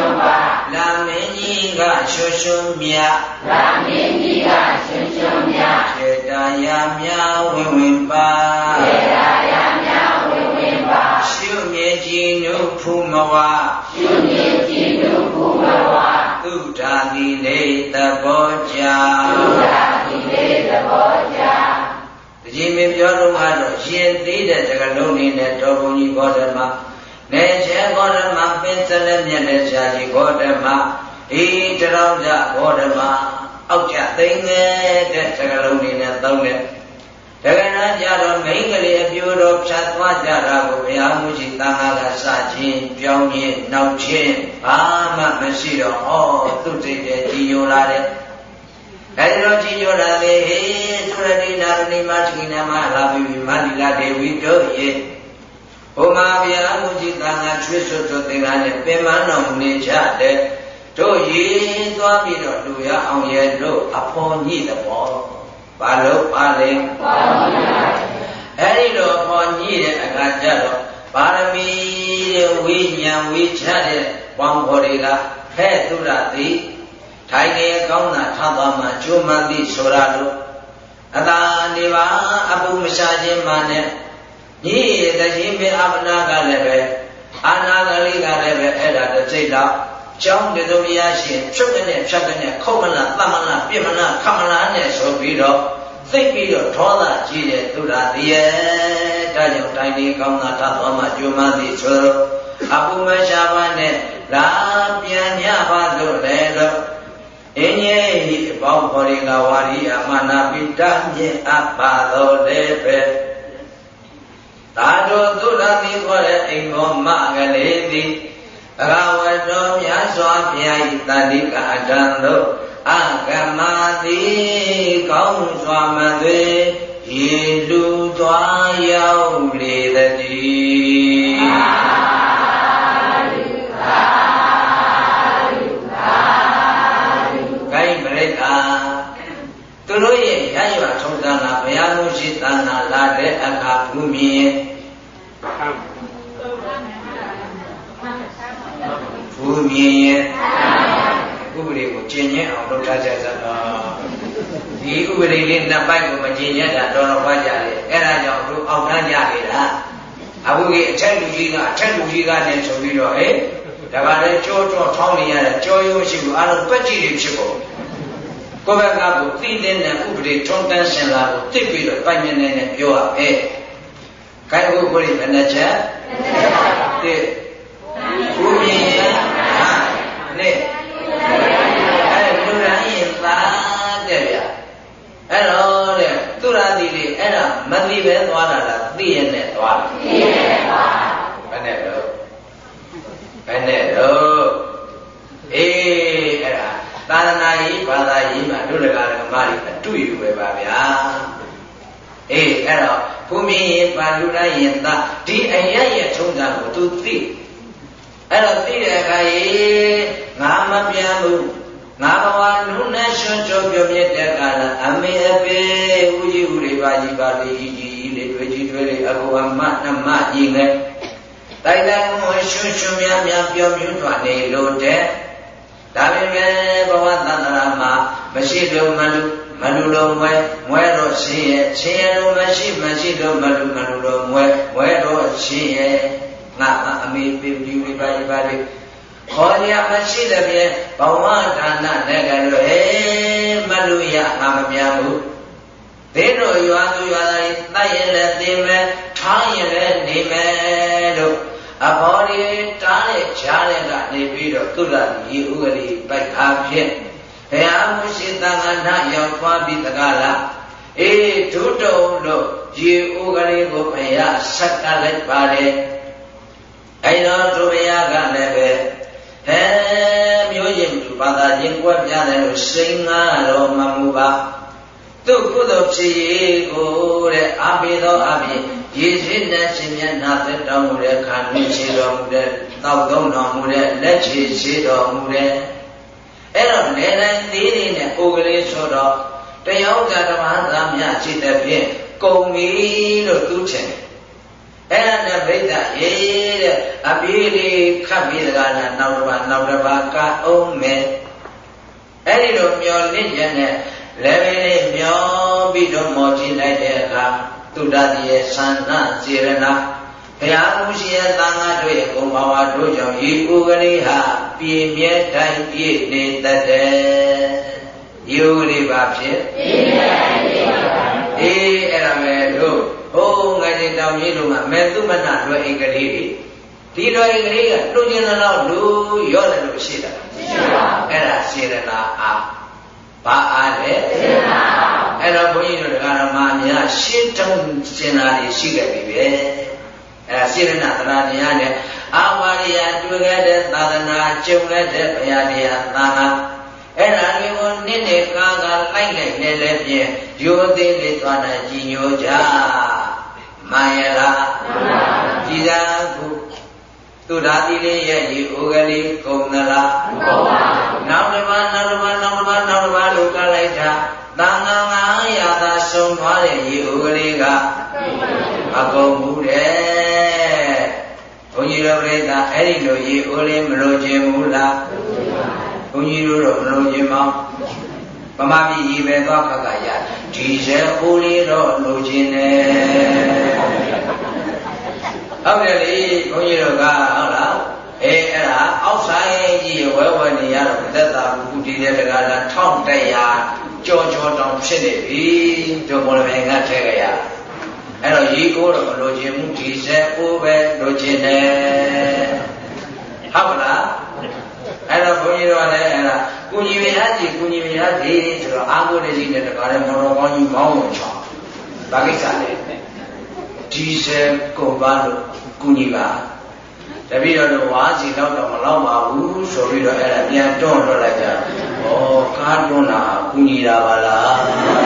လာမင်းကြီးကရွှွှွှွမြလာမင်းကြီးကရွှွှွှွမြထေတာယာမြဝင်းဝင်းပါထေတာယာမြဝင်းဝင်းပါရှုမြေကြည်နုဖူမဝရှုမြေကြည်နုဖူမဝသုဒ္ဓာတိလေသဘောကြသုဒ္ဓာတိလေသဘောကြဒီမင်းပြောတော့ကတော့ရှင်သေးတဲ့စကားလုံးလေးနဲ့တော်ဘုံကြီးဘောဓမနေချေဘောဓမပင်စလက်မြတ်တဲ့ဆရာကြီးဘောဓမဤတရောင်းကြဘောဓမအောက်ကျသိငယ်တဲ့စကားလုံးလေးနဲ့သုံးတဲ့တကယ်တော့ကြတော့မိန်းကလေးအပြိုတော်ဖြတ်သွားကြတာကိုဘုရားမူကြီးတန်ခါကစခြင်းပြောင်းခြင်းနောက်ခြင်းဘာမှမရှိတော့ဟောသူ့စိတ်ရဲ့ကြည်ညိုလာတဲ့အဲဒီတော့ကြည်ညိုလာလေဟေးသုရတိနာရဏိမသကိနာမလာပြီမာလီလာဒေဝီတို့ရဲ့ဘုမာဗျာမူကြီးတန်ခါချွေးဆွတ်တို့သင်္ကန်းနဲ့ပင်မတော်မူနေကြတဲ့တို့ရေးသွားပြီးတော့လူရအောင်ရဲ့တို့အဖော်ညိတဲ့ဘောဘာလို့ပါလဲအဲ့ဒီလိုပေါ်ညိတဲ့အခါကျတော့ပါရမီတဲ့ဝိညာဉ်ဝိချတဲ့ဘောင်ခေါ်တွေကဟဲ့သူရတိထိုင်နေကောင်းတာထားသွားမှကျိုးမှန်သည်ဆိုရလို့အသာနေပါအပုမရှာခြင်းမှနဲ့ညိတဲ့ရှင်ပြအပနာကလည်းပဲအာနာကလေးကလည်းပဲအဲ့ဒါတစ်စိတ်တော့ကျောင်းတေသမီးရရှင်ဖြုတ်တဲ့ဖြတ်တဲ့ခုတ်မလားတတ်မလားပြစ်မလားခမလားနဲ့ဆိုပြီးတော့သိပြီးတော့ဒေါသကြီးတဲ့သူရသည်ရဲ့ဒါကြောင့်တိုင်းဒီကောင်းတာထားသွားမှကျိုးမှသည်ဆိုတော့အပုမရှာပါနဲ့လာပြန်ညပါလို့လေလို့အင်းကြီးဒီအပေါင်းခေါ်ရီကဝါရီအမနာပိတမြင့်အပ်ပါတော်လည်းပဲသာတော်သူရသည်ခေါ်တဲ့အိမ်တော်မကလေးသည်ဘဂဝတောမြတ်စွာဘုရား၏တတိကအတံတို့အကမတိကောင်းစွာမသွေရေလူသွားရောက်လေတည်းကိုင်းပရိက္ခာသူတို့ရဲ့ရရွာထုံးစံကဘုရားမှုရှိတန်လာလာတဲ့အခါဘုမြင်ဘုမြင်ရဲ့ဥပဒေကိုကျင့်ကြံအောင်လုပ်ထားကြစတော့ဒီဥပဒေလေးနှစ်ပိုက်ကိုမကျင့်ကြတာတော်တော်ပါကြတယ်အဲ့ဒါကြောင့်တို့အောက်တန်းကြနေတာအခုကြီးအထက်လူကြီးကအထက်လူကြီးကလည်းဆိုပြီးတော့ဟဲ့ဒါကလည်းကြောကြောထောင်းနေရတဲ့ကြောရိုးရှိဘူးအားလုံးပက်ကြည့်နေဖြစ်ကုန်ကိုယ့်ဘက်ကကိုသိတဲ့နဲ့ဥပဒေထုံးတမ်းရှင်လာကိုသိပြီးတော့ပိုင်မြင်နေနဲ့ပြောရမယ်ခိုင်ဖို့ကိုယ်ဘယ်နှချက်တဲ့ဘုမြင်ရဲ့နဲ့အဲ့လူရန်ရင်သာတဲ့ဗျအဲ့တော့တဲ့သူရသည်လေအဲ့ဒါမသိပဲသွားတာလားသိရနဲ့သွားတယ်သိရနဲ့သွားဘယ်နဲ့တော့ဘယ်နဲ့တော့အေးအဲ့ဒါသာသနာ့ရေးဘာသာရေးမှာတို့တကားဓမ္မတွေအတူတူပဲပါဗျာအေးအဲ့တော့ဘုမြင်ရင်ပါလူရန်ရင်သာဒီအရရဲ့ထုံးစံကိုသူသိအဲ့တော့သိတဲ့အခါကြီးငါမပြန်ဘူးငါဘဝနုနဲ့ရွှွကြောပြောမြတဲ့ကာလအမေအပေဦးကြီးဦးလေးပါကြီးပါလေးကြီးကြီးလေးတွေ့ကြီးတွေ့လေးအကူအမနှမကြီးနဲ့တိုက်တိုင်းမရွှွရွှများများပြောမြွန်းသွားနေလို့တဲ့ဒါပေမဲ့ဘဝသန္တရာမှာမရှိလို့မလူမလူလို့မွဲမွဲတော့ရှင်ရဲ့ရှင်ရဲ့လို့မရှိမရှိလို့မလူမလူလို့မွဲမွဲတော့ရှင်ရဲ့ငါအမေပြပြပြပါပါလေခေါ်ရမရှိတဲ့ပြေဘဝဒါနနဲ့ကလို့ဟဲ့မလူရငါမပြန်ဘူးသေတို့ရွာသူရွာသားတွေတိုက်ရင်လည်းသိမယ်ထားရင်လည်းနေမယ်လို့အဘော်ဒီတားတဲ့ကြားတဲ့ကနေပြီးတော့သူရရေဥကလေးပိုက်အားဖြင့်ဘုရားမရှိသံဃာနာရောက်သွားပြီးတကားလားအေးဒုတုံလို့ရေဥကလေးကိုဘုရားဆက်ကလိုက်ပါတယ်အဲ့တော့သူဘုရားကလည်းပဲဟဲမျိုးရင်သူဘာသာချင်းကွက်ပြတယ်လို့စိန်ငါတော့မမူပါသူကုသိုလ်ဖြစ်ရေကိုတဲ့အာပိသောအပိရေရှိတဲ့ရှင်မြတ်နာသက်တော်မူတဲ့ခန္ဓာရှိတော်မူတဲ့တောက်သုံးတော်မူတဲ့လက်ချေရှိတော်မူတဲ့အဲ့တော့နေတိုင်းသေးသေးနဲ့ကိုယ်ကလေးဆိုတော့တယောက်ကဓမ္မသားများရှိတဲ့ဖြင့်ကုံပြီလို့သူချင်အဲ့ဒါနဲ့ပြိဿရေးတဲ့အပြေးလေးခတ်ပြီးတကလားနောက်တစ်ပါးနောက်တစ်ပါးကအောင်မယ်အဲ့ဒီလိုမျောလင့်ချက်နဲ့လည်းပဲလေးမျောပြီးတော့မော်ကြည့်လိုက်တဲ့အခါသုဒ္ဓတိရဲ့သန္နစေရနာဘုရားမှုရှိရဲ့သံဃာတို့ရဲ့ဂုဏ်ဘာဝတို့ကြောင့်ဤဥကလေးဟာပြည့်မြဲတိုင်းပြည့်နေတတ်တယ်ဤဥကလေးပါဖြစ်ပြည့်မြဲတိုင်းပြည့်ပါအေးအဲ့ဒါပဲတို့ဟိုးငါဒီတောင်ကြီးတို့ကမေသုမနလွယ်ဧကလေးတွေဒီလွယ်ဧကလေးကလူကျင်တော့လူရော့တယ်လို့ရှိတာရှိပါအဲ့ဒါစေရနာအားဘာအားလဲစေရနာအဲ့တော့ဘုန်းကြီးတို့ဓမ္မများရှင်းတုံးစင်တာတွေရှိခဲ့ပြီပဲအဲ့ဒါစေရနာတရားတရားနဲ့အာဝါရိယတွေ့ခဲ့တဲ့သာသနာကျုံခဲ့တဲ့ဘုရားတရားသာနာအဲ့ဒါလေးကိုနစ်နေကားကလိုက်လိုက်နေလည်းဖြင့်ရိုးသေးလေးသွားတဲ့ကြည်ညိုကြမှန်ရလားမှန်ပါဘူးကြည်သာခုသူဓာတိလေးရဲ့ဒီဥကလေးကုန်သလားမကုန်ပါဘူးနောက်တစ်ပါးနောက်တစ်ပါးနောက်တစ်ပါးနောက်တစ်ပါးလို့ကလိုက်တာသံဃာငါးရာသာဆုံးသွားတဲ့ဒီဥကလေးကမကုန်ဘူးတဲ့ဘုန်းကြီးတို့ပြိဿအဲ့ဒီလိုဒီဥလေးမလို့ခြင်းဘူးလားဘုန်းကြီးတို့တော့မလို့ခြင်းမောင်းပမာပြည်ကြီးပဲသွားခက်ခါရဒီဇယ်အိုးလေးတော့လိုခြင်းနဲ့ဟုတ်တယ်လေဘုန်းကြီးတို့ကဟုတ်လားအေးအဲ့ဒါအောက်ဆိုင်ကြီးဝဲဝဲနေရတော့သက်သာဘူးဒီတဲ့တကားလားထောင်းတက်ရကြောကြောတောင်ဖြစ်နေပြီတို့ဘောလပင်ကထဲကြရအဲ့တော့ရေကိုတော့မလိုချင်ဘူးဒီဇယ်အိုးပဲလိုချင်တယ်ဟုတ်လားအဲ့တော့ဘုန်းကြီးတို့ကလည်းအဲ့ဒါကုညီမရစီကုညီမရစီဆိုတော့အာဟုတကြီးနဲ့တကားလည်းမော်တော်ကောင်းကြီးမောင်းဝင်ချောင်းဘာကိစ္စလဲဒီဇယ်ကုန်ပါလို့ကုညီပါတပည့်တော်တို့ဝါစီတော့တော့မလောက်ပါဘူးဆိုပြီးတော့အဲ့ဒါပြန်တွန်းလွှတ်လိုက်ကြဩကားတွန်းတာကုညီတာပါလား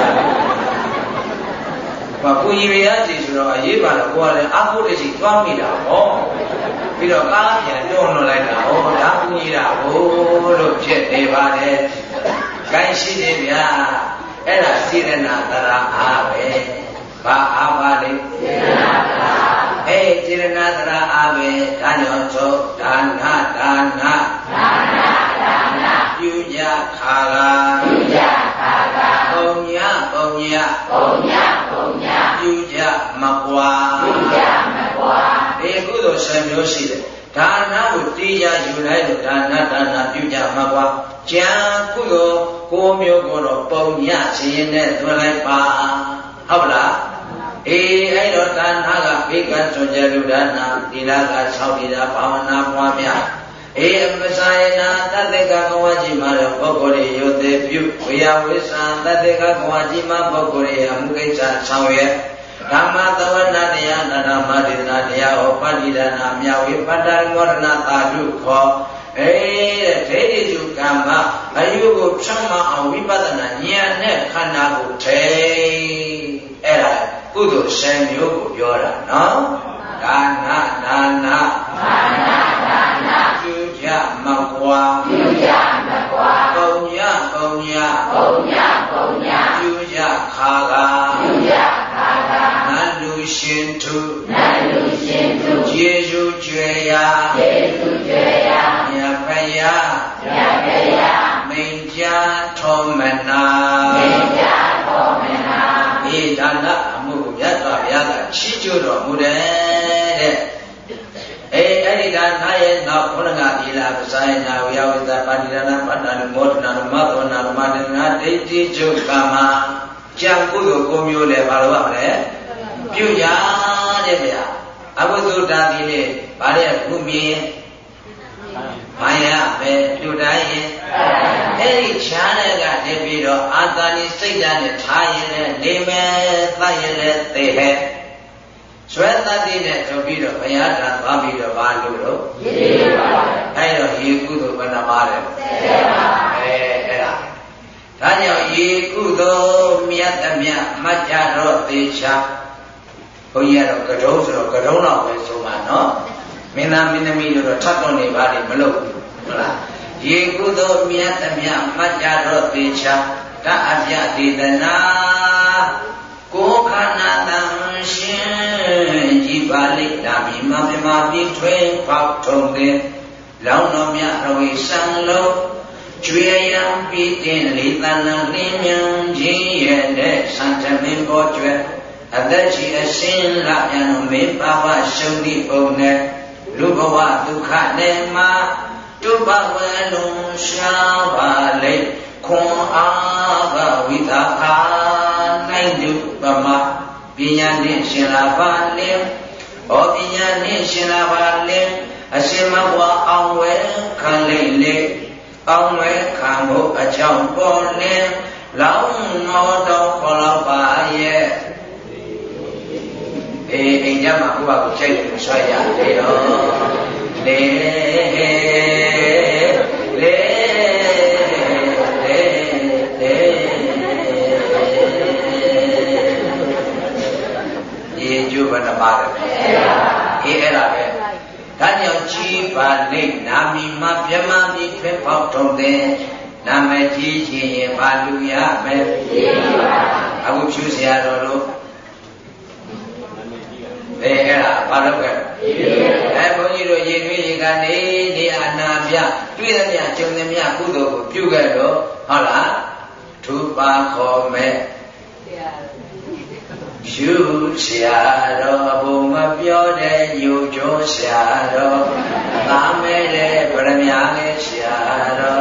ဘာကုညီမရစီဆိုတော့အရေးပါတော့ကိုကလည်းအာဟုတကြီးသွားမိတာဟောပြီးတော့ကားပြန်တွန်းလွှတ်လိုက်တာဟောဒါကုညီတာဟိုလို့ဖြစ်နေပါတယ်ခိုင်းရှိနေဗျာအဲ့ဒါစေရနာတရားအားပဲဘာအားပါလဲစေရနာတရားအေးစေရနာတရားအားပဲဒါကြောင့်သောဒါနဒါနဒါနဒါနပြုကြခါလာပြုကြခါလာပုံညာပုံညာပုံညာပုံညာပြုကြမကွာပြုကြမကွာဒီကုသိုလ်ဆယ်မျိုးရှိတယ်ဒါနကိုတရားယူလိုက်လို့ဒါနဒါနပြုကြမှာကွာကျန်ကုသိုလ်ကိုမျိုးကိုတော့ပုံညခြင်းနဲ့သွင်းလိုက်ပါဟုတ်လားအေးအဲ့တော့ဒါနကဘေကစွန်ကြလူဒါနဒီလက၆ဒီလာဘာဝနာပွားများအေးမဆိုင်နာတတ္တကဘဝကြီးမှာတော့ပုဂ္ဂိုလ်ရေရုပ်သေးပြုဝေယဝိသံတတ္တကဘဝကြီးမှာပုဂ္ဂိုလ်ရေအမှုကိစ္စဆောင်ရွက်ဓမ္မသဝနာတရားနာဓမ္မဒေသနာတရားဟောပဏိဒါနာမြဝေပတ္တမောဒနာသာဓုခောအေးတဲ့ဒိဋ္ဌိစုကမ္မအယုကိုဖြတ်မအောင်ဝိပဿနာဉာဏ်နဲ့ခန္ဓာကိုထိအဲ့ဒါကုသိုလ်ဆယ်မျိုးကိုပြောတာနော်ဒါနဒါနဒါနဒါနပြုကြမကွာပြုကြမကွာပုံညပုံညပုံညပုံညပြုကြခါကာပြုကြခါကာနတ်လူရှင်သူနတ်လူရှင်သူယေရှုကျွေရာယေရှုကျွေရာမြတ်ဖယားမြတ်ဖယားမိန်ကြားထောမနာမိန်ကြားထောမနာဒီဒါနအမှုကိုမြတ်စွာဘုရားကချီးကျူးတော်မူတယ်တဲ့အေးအဲ့ဒီဒါနရဲ့နောက်ဘုရားကဒီလာပဇာယနာဝိယဝိသပါဏိဒါနပတ္တနမောဒနာမသောနာမဒနာဒိဋ္ဌိကျုကာမကြံကုသိုလ်ကိုမျိုးလဲဘာလို့ရမလဲပြုရတဲ့ဗျာအဘုဒ္ဓတာတိလေဗါတဲ့ဘုမြင်မာယာပဲလူတိုင်းရင်အဲ့ဒီချမ်းတဲ့ကနေပြီးတော့အာသာနိစိတ်ဓာတ်နဲ့ထားရင်လည်းနေမယ်သတ်ရင်လည်းသိပဲဆွဲတတ်တဲ့ဆိုပြီးတော့ဘုရားကသွားပြီးတော့ဘာလို့တော့ရေးပါအဲ့တော့ရေကုသိုလ်ဘယ်နှပါလဲဆယ်ပါအဲအဲ့ဒါဒါကြောင့်ရေကုသိုလ်မြတ်သမြတ်မှတ်ကြတော့သေချာဘုန်းကြီးကတော့ကတုံးဆိုတော့ကတုံးတော့ပဲဆိုမှာနော်မင်းသားမင်းသမီးတို့တော့ထပ်တော့နေပါလိမ့်မလို့ဟုတ်လားရေကုသိုလ်မြတ်သမြတ်မှတ်ကြတော့သေချာတအပြဒေသနာကိုခန္ဓာတန်ရှင်ကြည်ပါလိ maပြမပြီးထွင်ပေါက်ထုံတဲ့လောင်းတော်မြတ်အဝိဆံလုံးကျွေရံပြီးတင်လေးတန်လင်းလင်းမြန်းခြင်းရဲ့တဲ့ဆံသမင်းပေါ်ကျွဲအသက်ကြီးအစင်းလာပြန်မင်းပါဝရှုံးသည့်ပုံနဲ့လူဘဝဒုက္ခနဲ့မှာတုပဝေလုံးရှားပါလေခွန်အားကဝိသခာနိုင်တုပမပညာနှင့်ရှင်လာပါလေဩပညာနှင့်ရှင်လာပါလေအရှင်မဘွားအောင်ဝဲခံလိမ့်လေအောင်ဝဲခံဖို့အကြောင်းပေါ်လေလောင်းတော်တော်ခေါ်တော့ပါရဲ့အေးအိမ်ကြမှာဘုရားကိုချိန်လို့ဆွဲရတယ်တော့လေလေလေလေရေကျိုးဘယ်နှပါလဲအေးအဲ့ဒါပဲဒါကြောင့်ကြီးပါလိမ့်နာမီမှာပြမပြီးဖက်ပေါက်ထုံတဲ့နာမည်ကြီးခြင်းရင်ဘာလူရမယ်အခုဖြူစရာတော်လို့အဲအဲ့ဒါဘာလို့လဲအဲဘုန်းကြီးတို့ရေတွင်းရေကနေဒီအနာပြတွေ့သမျှကျုံသမျှကုသိုလ်ကိုပြုခဲ့တော့ဟုတ်လားထူပါခေါ်မဲ့ရှုရှာတော်ဘုံမပြောတဲ့ညို့ကျော်ရှာတော်သာမဲတဲ့ဗရမ ्या လေးရှာတော်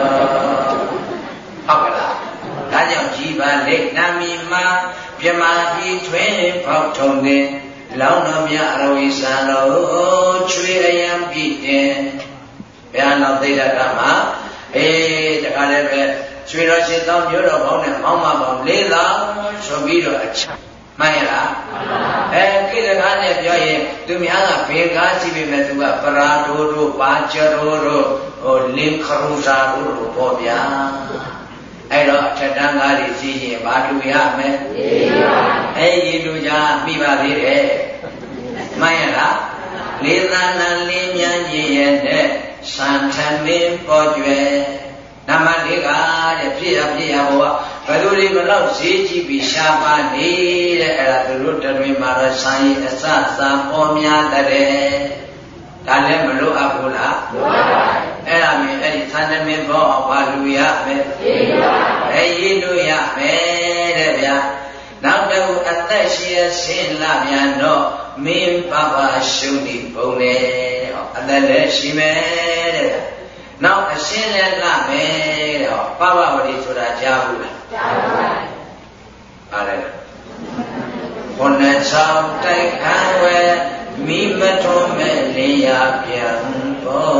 ဟုတ်ကလားဒါကြောင့်ကြီးပါလိမ့်နာမီမှာပြမပြီးထွင်ပေါက်ထုံတဲ့လောင်းတော်မြတ်အရဝိဆံတော်ချွေရယံပြီးတင်ဘုရားတော်သိတ္တကမှာအေးတခါလည်းပဲချွေတော်ရှင်သောမျိုးတော်ပေါင်းနဲ့မောင်းမပေါင်းလေးသောဆိုပြီးတော့အချမှန်ရလားအဲကိစ္စကားနဲ့ပြောရင်သူများကဘေကားကြည့်ပေမဲ့သူကပရာဒိုတို့ပါချရိုတို့ဟိုလင်ခရုဇာတို့လို့ပေါ့ဗျာအဲ့တော့အထက်တန်းကားတွေစီးရင်ဘာလူရမယ်အဲ့ဒီလူကြမိပါသေးတယ်မှန်ရလားလေးသန္တာလေးမြန်းကြီးရဲ့နဲ့စံထမင်းပေါ်ကျွယ်နမလေးကတဲ့ပြည့်ရပြည့်ရဘောဘယ်လိုတွေမလို့ဈေးကြည့်ပြီးရှားပါနေတဲ့အဲ့ဒါသူတို့တတွေမှာတော့ဆိုင်အစစာပေါ်များတဲ့ဒါလည်းမလို့အပ်ဘူးလားလို့ပါပါအဲ့ဒါမြင်အဲ့ဒီသန္တမင်းဘောဘာလူရမယ်ရေးပါအဲ့ရေးလို့ရမယ်တဲ့ဗျာနောက်တော့အသက်ရှိရဆင်းလာပြန်တော့မင်းပပရှုံးဒီပုံနဲ့ဟောအသက်လည်းရှိမယ်တဲ့နောက်အရှင်းလည်းလာမယ်တဲ့ဟောပပဝတိဆိုတာကြားဘူးလားကြားပါပါပါလေဘုန်းနဲ့ဆောင်တိုက်ခံဝဲမိမထုံးမဲ့လင်းရပြန်ပေါ်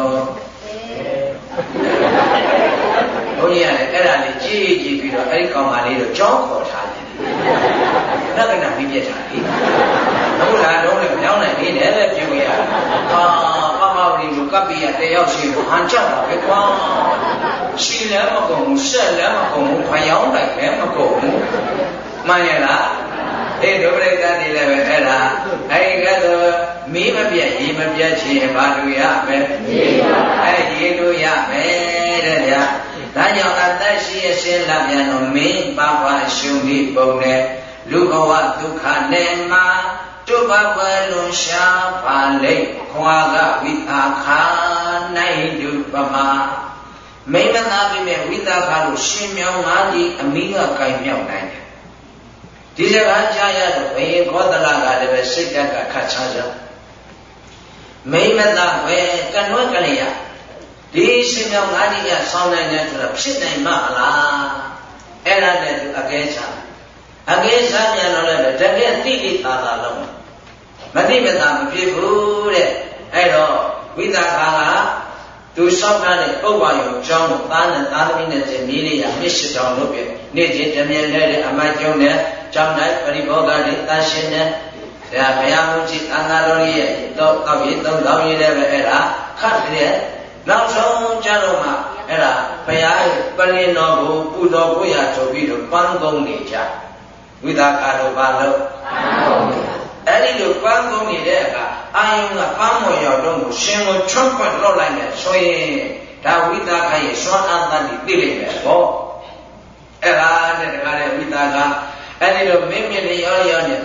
ဘုန်းကြီးကလည်းအဲ့ဒါလေးကြည့်ကြည့်ပြီးတော့အဲ့ဒီကောင်မလေးတော့ကြောင်းခေါ်ထားတယ်နောက်ကနာပြီးပြထားတယ်ဟုတ်လားတော့လည်းကြောင်းနိုင်နေတယ်ပဲပြုရဟာပမဝရီလူကပ်ပြီးရတယောက်ရှိလို့ဟန်ကြောက်တာပဲကွာရှိလည်းမကုန်ဘူးဆက်လည်းမကုန်ဘူးဖျောင်းတိုက်လည်းမကုန်ဘူးမှန်ရလားအေးဒုပရိသတ်နေလည်းပဲအဲ့ဒါအဲ့ဒီကတော့မီးမပြတ်ရေမပြတ်ခြင်းဘာလို့ရမယ်အဲ့ဒီလိုရမယ်တဲ့ဗျာဒါကြောင့်အသက်ရှိအစင်းလာပြန်တော့မင်းပပရှုံးဒီပုံနဲ့လူဘဝဒုက္ခနဲ့မှာတုပပလွန်ရှားပါလိမ့်ခွာကဝိသခာနိုင်တုပမမိမသာပြီမဲ့ဝိသခာလို့ရှင်မြောင်းငါးကြီးအမိကကင်မြောက်နိုင်တယ်ဒီစကားကြားရတော့ဘယင်ခောသလကလည်းပဲစိတ်တက်ကခတ်ချာကြမိမသာပဲကနွဲ့ကလေးရဒီရှင်မြောင်းငါးကြီးကဆောင်းနိုင်တယ်ဆိုတော့ဖြစ်နိုင်မှာလားအဲ့ဒါနဲ့သူအကဲချအကဲချပြန်တော့လည်းတကယ်တိတိသာသာလုံးမတိမသာမဖြစ်ဘူးတဲ့အဲ့တော့ဝိသခာကသူရှောက်ထားတဲ့ပုပ္ပယုံကျောင်းကိုသားနဲ့သားသမီးနဲ့ချင်းမြေးလေးရမြစ်ရှိတောင်လို့ပြနေ့ချင်းတမြင်လဲတဲ့အမတ်ကျုံနဲ့ကျောင်းတိုင်းပရိဘောဂတွေတန်ရှင်နဲ့ဒါဘုရားမူကြီးအနာတော်ကြီးရဲ့တော့ကောက်ပြီးသုံးကောင်းရည်လည်းပဲအဲ့ဒါခတ်တဲ့နောက်ဆုံးကျတော့မှအဲ့ဒါဘုရားပလင်တော်ကိုပူတော်ကိုရဆိုပြီးတော့ပန်းကုန်းနေကြဝိသခာတို့ဘာလို့အဲ့ဒီလိုပန်းကုန်းနေတဲ့အခါအာယုံကပန်းမော်ရောက်တော့ကိုရှင်ကိုချွတ်ပွက်လောက်လိုက်မယ်ဆိုရင်ဒါဝိသခာရဲ့စွမ်းအားတတ်ပြီးသိလိမ့်မယ်ပေါ့အဲ့ဒါနဲ့တကားတဲ့ဝိသခာအဲ့ဒီလိုမင်းမြင့်လေးရောရောနဲ့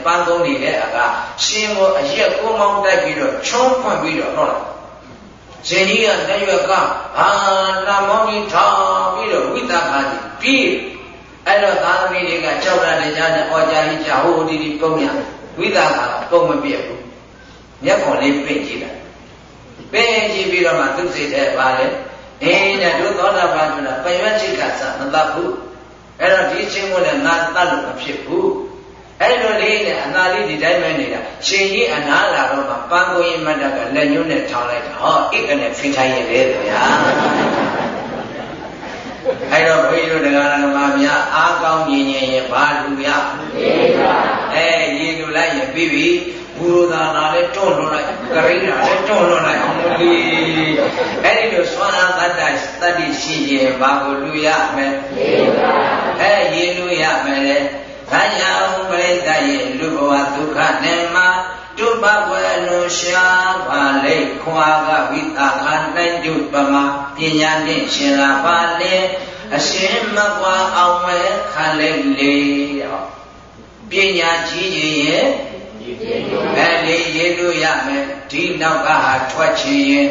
ပန်းကုန်းနေတဲ့အခါရှင်ကိုအရက်ကိုမောင်းတိုက်ပြီးတော့ချုံးဖွင့်ပြီးတော့ဟောလိုက်ရှင်ကြီးကလက်ရွက်ကအာလာမောင်းကြီးထောင်ပြီးတော့ဝိသခာကြီးပြီးအဲ့တော့သာသမီတွေကကြောက်ရတဲ့ကြားနဲ့အော်ကြကြီးကြဟိုဒီဒီပုံရဝိသခာပုံမပြတ်ဘူးမျက်ခွန်လေးပင့်ကြည့်လိုက်ပင့်ကြည့်ပြီးတော့မှသူစိတ်ထဲပါလေအင်းတဲ့တို့သောတာပန်ဆိုတာပရွက်ချိတ်ကစမတတ်ဘူးအဲ့တော့ဒီချင်းကိုလည်းငါတတ်လို့မဖြစ်ဘူးအဲ့လိုလေးနဲ့အနာလေးဒီတိုင်းပဲနေတာရှင်ကြီးအနာလာတော့မှပန်းကိုရင်မတ်တကလက်ညှိုးနဲ့ထောင်းလိုက်တာဟောအိတ်ကနေဖိထိုင်းရလေဗျာအဲ့တော့ဘုရားတို့တရားဓမ္မများအားကောင်းခြင်းရင်ဘာလူရအဲရေလူလိုက်ရင်ပြီးပြီဘူရသာလာလဲတွန့်လွန်လိုက်ကရိယာလဲတွန့်လွန်လိုက်အောင်လို့ဒီအဲ့ဒီလိုသွမ်းအားတတ္တတတ္တိရှိရင်ဘာကိုလူရမယ်အဲရေလူရမယ်လေဒါကြောင့်ပရိသတ်ရဲ့လူဘဝဒုက္ခနဲ့မှာတုပဝေနုရှာပါလိခွာကဝိသခာနိုင်တုပမပညာဖြင့်ရှင်လာပါလေအရှင်မကွာအောင်ဝဲခံလေလေပညာကြီးခြင်းရဲ့အဲလေရေလို့ရမယ်ဒီနောက်ကဟာထွက်ချင်ရင်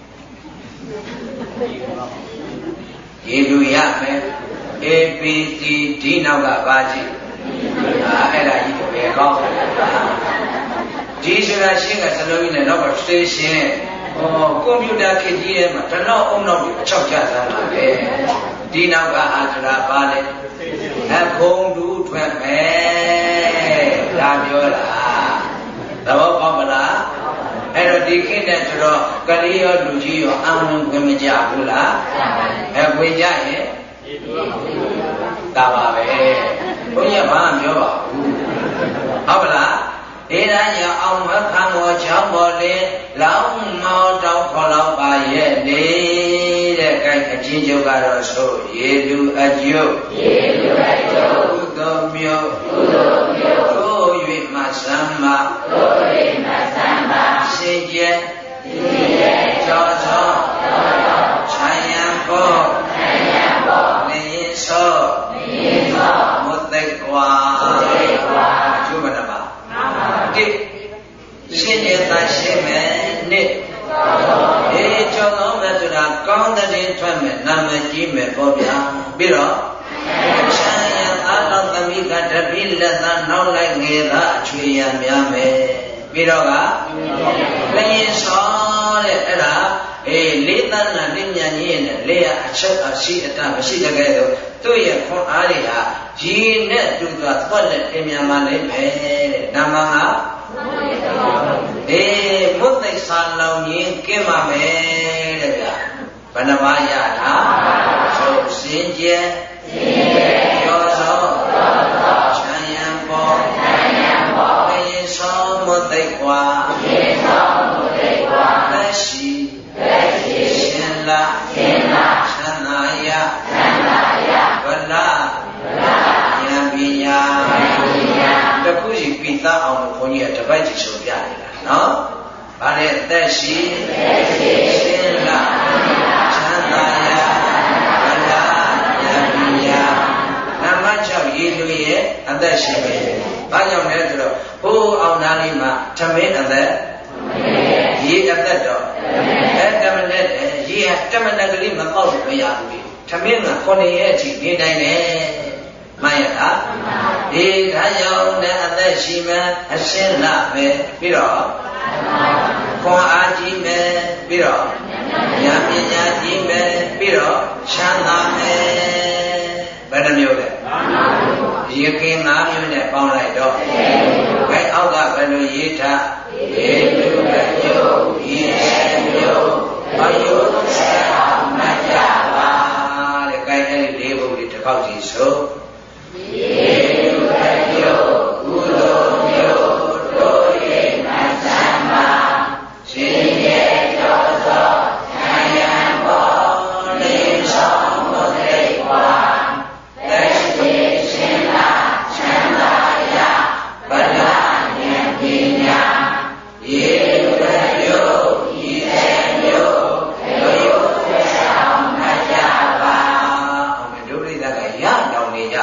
ရေလို့ရမယ် A B C ဒီနောက်ကပါကြည့်အဲ့ဒါကြီးပဲကောင်းဒီဆိုတာရှင်းကစလုံးကြီးနဲ့တော့စတေးရှင်းဟောကွန်ပျူတာခေတ်ကြီးထဲမှာတလောက်အုံနောက်ကိုအချောက်ချစမ်းပါလေဒီနောက်ကဟာဆိုတာပါလေအခုံတူထွက်မယ်ဒါပြောတာသဘောပေါက်မလားအဲ့တော့ဒီခေတ်နဲ့ဆိုတော့ကလေးရောလူကြီးရောအမှန်ဝင်မကြဘူးလားအဲဝင်ကြရင်ဒါပါပဲဘုရားဘာမှပြောပါဘူးဟုတ်ပါလားအေရာညအောင်မခံတော်ချောင်းပေါ်လေလောင်းမောတောင်းခေါ်လောက်ပါရဲ့နေတဲ့ကဲအချင်းချုပ်ကတော့ဆိုရေလူအကျုပ်ရေလူအကျုပ်ကုသိုလ်မျိုးကုသိုလ်မျိုးတို့၍မဆမ်းပါတို့၍မဆမ်းပါရှင်ကျဲရှင်ကျဲကြောသောခြံရံပေါ်ခြံရံပေါ်နေသောနေသောမုတ်သိကွာမုတ်သိကွာကျုပ်မနာပါတိရှင်ရဲ့သာရှင်မဲ့နှစ်အေးကြောင်းကောင်းမဲ့ဆိုတာကောင်းတဲ့ထွက်မဲ့နာမည်ကြီးမဲ့ပေါ့ဗျာပြီးတော့ဆံရအာတော်သမီးကတပိလက်သာနောက်လိုက်ငယ်သာအချွေရများမယ်ပြီးတော့ကလျင်စောတဲ့အဲ့ဒါအေးလေးသန်းနဲ့လေးမြန်ကြီးနဲ့လေးရအချက်အရှိအတမရှိတကယ်တော့သူ့ရဲ့ခွန်အားတွေဟာရည်နဲ့တူသွားသွားလက်ပြင်မြန်မှလည်းပဲတဲ့နာမဟာအေးမုတ်သိဆာလောင်ရင်ကင်းပါမယ်တဲ့ဗျာဘယ်နှပါးရတာဆိုစင်ကြယ်စင်ကြယ်ရောသောချမ်းရံပေါ်ချမ်းရံပေါ်ဘယ်သောမုတ်သိကွာဘယ်သောမုတ်သိကွာလက်ရှိလက်ရှိရှင်လာရှင်လာချမ်းသာရချမ်းသာရဗလာဗလာဉာဏ်ပညာဉာဏ်ပညာတခုစီပိသအောင်လို့ဘုန်းကြီးကတပတ်ကြီးဆိုပြနေတာနော်ဗါတဲ့သက်ရှိသက်ရှိရှင်လာချမ်းသာရဗလာဉာဏ်ပညာနံပါတ်၆ရေလူရဲ့အသက်ရှိပဲဘာကြောင့်လဲဆိုတော့ဟိုးအောင်သားလေးမှာထမင်းအသက်ရေအသက်တော့အဲတမနဲ့ရေကတမနဲ့ကလေးမပေါက်လို့မရဘူးထမင်းကခုနှစ်ရက်အထိနေနိုင်တယ်မှန်ရလားဒီဒါကြောင့်လည်းအသက်ရှိမှအရှင်းလာပဲပြီးတော့ခွန်အားကြီးမယ်ပြီးတော့ဉာဏ်ပညာကြီးမယ်ပြီးတော့ချမ်းသာမယ်ဘယ်နှမျိုးလဲရေကင်း၅မျိုးနဲ့ပေါင်းလိုက်တော့ဘယ်အောက်ကဘယ်လိုရေးထားရေလူပဲကျိုးရေမျိုးဘာလို့ဆက်အောင်မကြပါတဲ့ကိုင်းအဲ့ဒီလေးဘုံလေးတစ်ခေါက်စီဆိုရေလူပဲကျိုးကုသိုလ်မျိုးတို့ရဲ့မဆမ်းပါရှင်ရဲ့ကြောသောဉာဏ်ရံပေါ်နေဆောင်မသိကွာသက်ရှိရှင်လာချမ်းသာရဗလာဉာဏ်ပညာရေလူပဲကျိုးရေမျိုးတို့ရဲ့ဆက်အောင်မကြပါအောင်ဒုရိသကရတောင်းနေကြ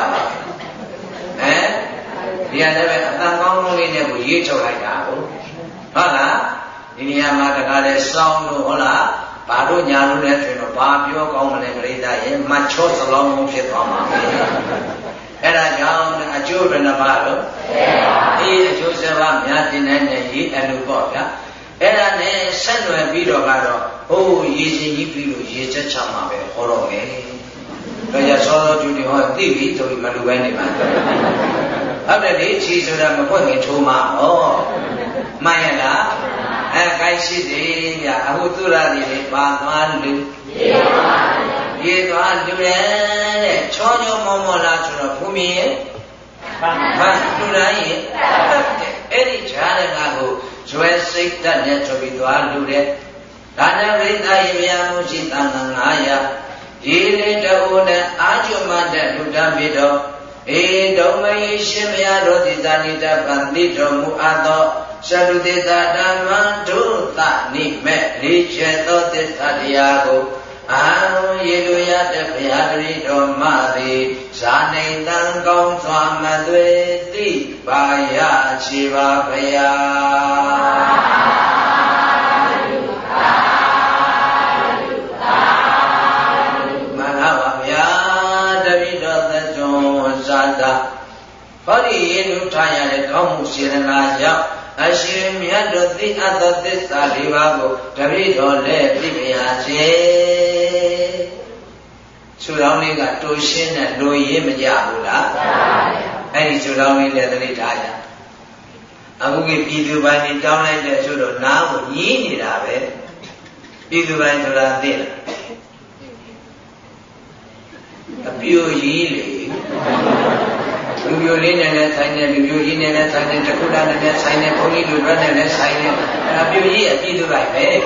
လေးနဲ့ကိုရေးထုတ်လိုက်တာဟုတ်လားဒီနေရာမှာတကားလဲစောင်းလို့ဟုတ်လားဘာလို့ညာလို့လဲဆိုတော့ဘာပြောကောင်းမလဲပရိသတ်ရဲ့မချောစလောင်းလုံးဖြစ်သွားမှာအဲ့ဒါကြောင့်အကျိုးဘယ်နှပါလို့အေးအကျိုးစပါးများတင်တဲ့ရေးအလူပေါ့ဗျာအဲ့ဒါနဲ့ဆက်နွယ်ပြီးတော့ကတော့ဟိုးရေချင်းကြီးပြီးလို့ရေချက်ချမှာပဲဟောတော့မယ်တော့ရစောစောကျူတယ်ဟောသိပြီဆိုပြီးမလူပဲနေပါဟုတ်တယ်လေချီဆိုတာမပွင့်ခင်ထိုးမှာဟောမှန်ရလားအဲကိုင်းရှိတယ်ဗျအခုသူရသည်လေပါသွားလူရေသွားရေသွားလူရဲ့တဲ့ချောချောမောမောလားဆိုတော့ဘုမင်းရဲ့ဘာလူတိုင်းရဲ့အဲ့ဒီဈာရကကိုဇွဲစိတ်တက်နဲ့ဆိုပြီးသွားလူတဲ့ဒါနဲ့ဝိသယေမြာမှုရှိတန်ခါငါးရာရေလေးတူနဲ့အာကျွမတဲ့လူတန်းပြီးတော့ဧဒုံမယိရှင်မယရောတိဇာနိတပံတိတော်မူအပ်သောသတုတေသာဓမ္မဒုသနိမဲ့လေးချက်သောသစ္စာတရားကိုအာယေလူရတဲ့ဘုရားတတိတော်မသည်ဇာနေတံကောင်းစွာမသွေတိပါယခြေပါဘုရားမနာပါဗျာတတိတော်သဇွန်ဇာတာဟောဒီယေလူထားရတဲ့ကောင်းမှုစေတနာကြောင့်အရှင်မြတ်တို့သိအပ်သောသစ္စာလေးပါးကိုတပည့်တော်လည်းသိပါရစေ။ဆူတောင်းလေးကတူရှင်းတဲ့လူရင်းမကြဘူးလား။အဲ့ဒီဆူတောင်းလေးလည်းသတိထားကြ။အခုကပြည်သူပိုင်းနေတောင်းလိုက်တဲ့ဆိုတော့နားကိုညည်းနေတာပဲ။ပြည်သူပိုင်းဆိုတာသိလား။အပြိုကြီးလေလူပြိုလေးနဲ့လည်းဆိုင်တယ်လူပြိုကြီးနဲ့လည်းဆိုင်တယ်တခုတည်းနဲ့လည်းဆိုင်တယ်ဘုန်းကြီးလူတွေနဲ့လည်းဆိုင်တယ်အပြိုကြီးအပြည့်စုံလိုက်ပဲဩ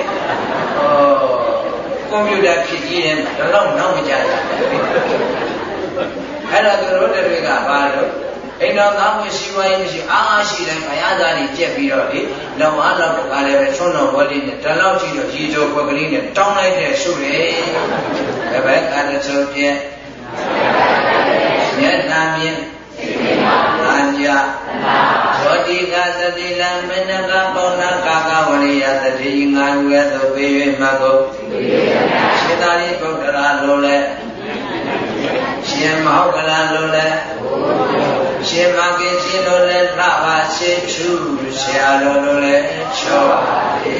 ကွန်ပျူတာဖြစ်ကြီးတယ်တော့နောက်မကြရဘူးအဲ့တော့သူတို့တွေကဘာလို့အိမ်တော်သားမရှိဝိုင်းမရှိအားအားရှိတိုင်းဘုရားသားကြီးကြက်ပြီးတော့လေလောင်အားတော့ကလည်းပဲဆွန်းတော်ဘောလေးနဲ့တလောက်ကြည့်တော့ရေကြောခွက်ကလေးနဲ့တောင်းလိုက်တဲ့ဆုလေဘယ်ဘက်ကတည်းဆိုပြည့်မျက်နှာမြင်အာကြသောတိကသတိလံမနကပေါဏကာကဝရိယသတိငါယူရသောပေ၍မကုတ်စေတာရိပုတ္တရာလိုလဲရှင်မောကလလိုလဲရှင်မကိစီလိုလဲလှပါစေချူဆရာလိုလိုလဲချောပါလေ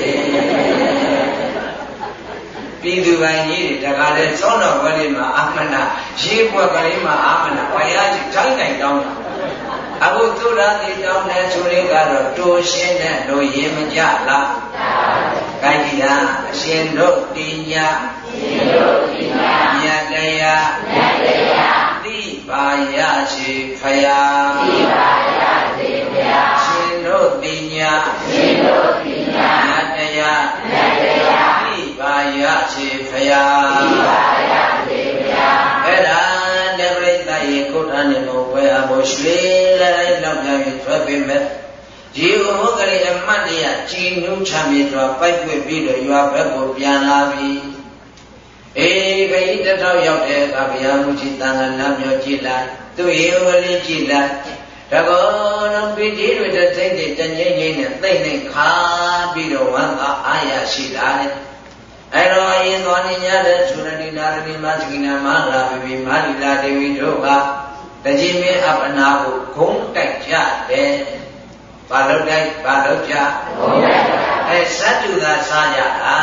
ပြည်သူပိုင်းကြီးတွေတခါလဲစောတော်ဘက်လေးမှာအာမနာရေးဘွက်ကလေးမှာအာမနာဘုရားကြီးတိုင်းတိုင်းတောင်းတာအခုသူရတိတောင်းတဲ့ဆိုလေးကတော့တူရှင်းတဲ့လူရင်းမကြလားကိုင်းကြီးလားအရှင်တို့တိညာရှင်တို့တိညာမြတ်တရားမြတ်တရားတိပါယရှိဖယားတိပါယရှိဖယားရှင်တို့တိညာရှင်တို့တိညာမြတ်တရားမြတ်တရားတိပါယရှိဖယားတိပါယရှိဖယားအဲ့ဒါတပရိသတ်ရေကိုထားနေလို့ဝဲအဖို့ရွှေလိုက်လောက်ပြန်ပြီးထွက်ပေးမယ်ဒီဥဟောကလေးအမတ်တရားကြည်နူးချမ်းမြေစွာပိုက်ပွေပြီးတော့ရွာဘက်ကိုပြန်လာပြီအေးခရီးတစ်ထောက်ရောက်တဲ့အခါဘုရားမူကြီးတန်ခါနာမြောကြည့်လိုက်သူ့ရေဝလေးကြည့်လိုက်တကောလုံးပိတိတွေတဲ့စိတ်တွေတငိမ့်ငိမ့်နဲ့သိမ့်နေခါပြီးတော့ဝမ်းသာအားရရှိလာတယ်အဲ့တော့အရင်သွားနေကြတဲ့သုရတိနာရတိမသကိနာမလာပိမာလီလာဒေဝီတို့ကတကြီးမင်းအပနာကိုဂုံးတိုက်ကြတယ်ဘာလို့တိုက်ဘာလို့ကြဂုံးတိုက်အဲသတ္တုသာစားကြတာ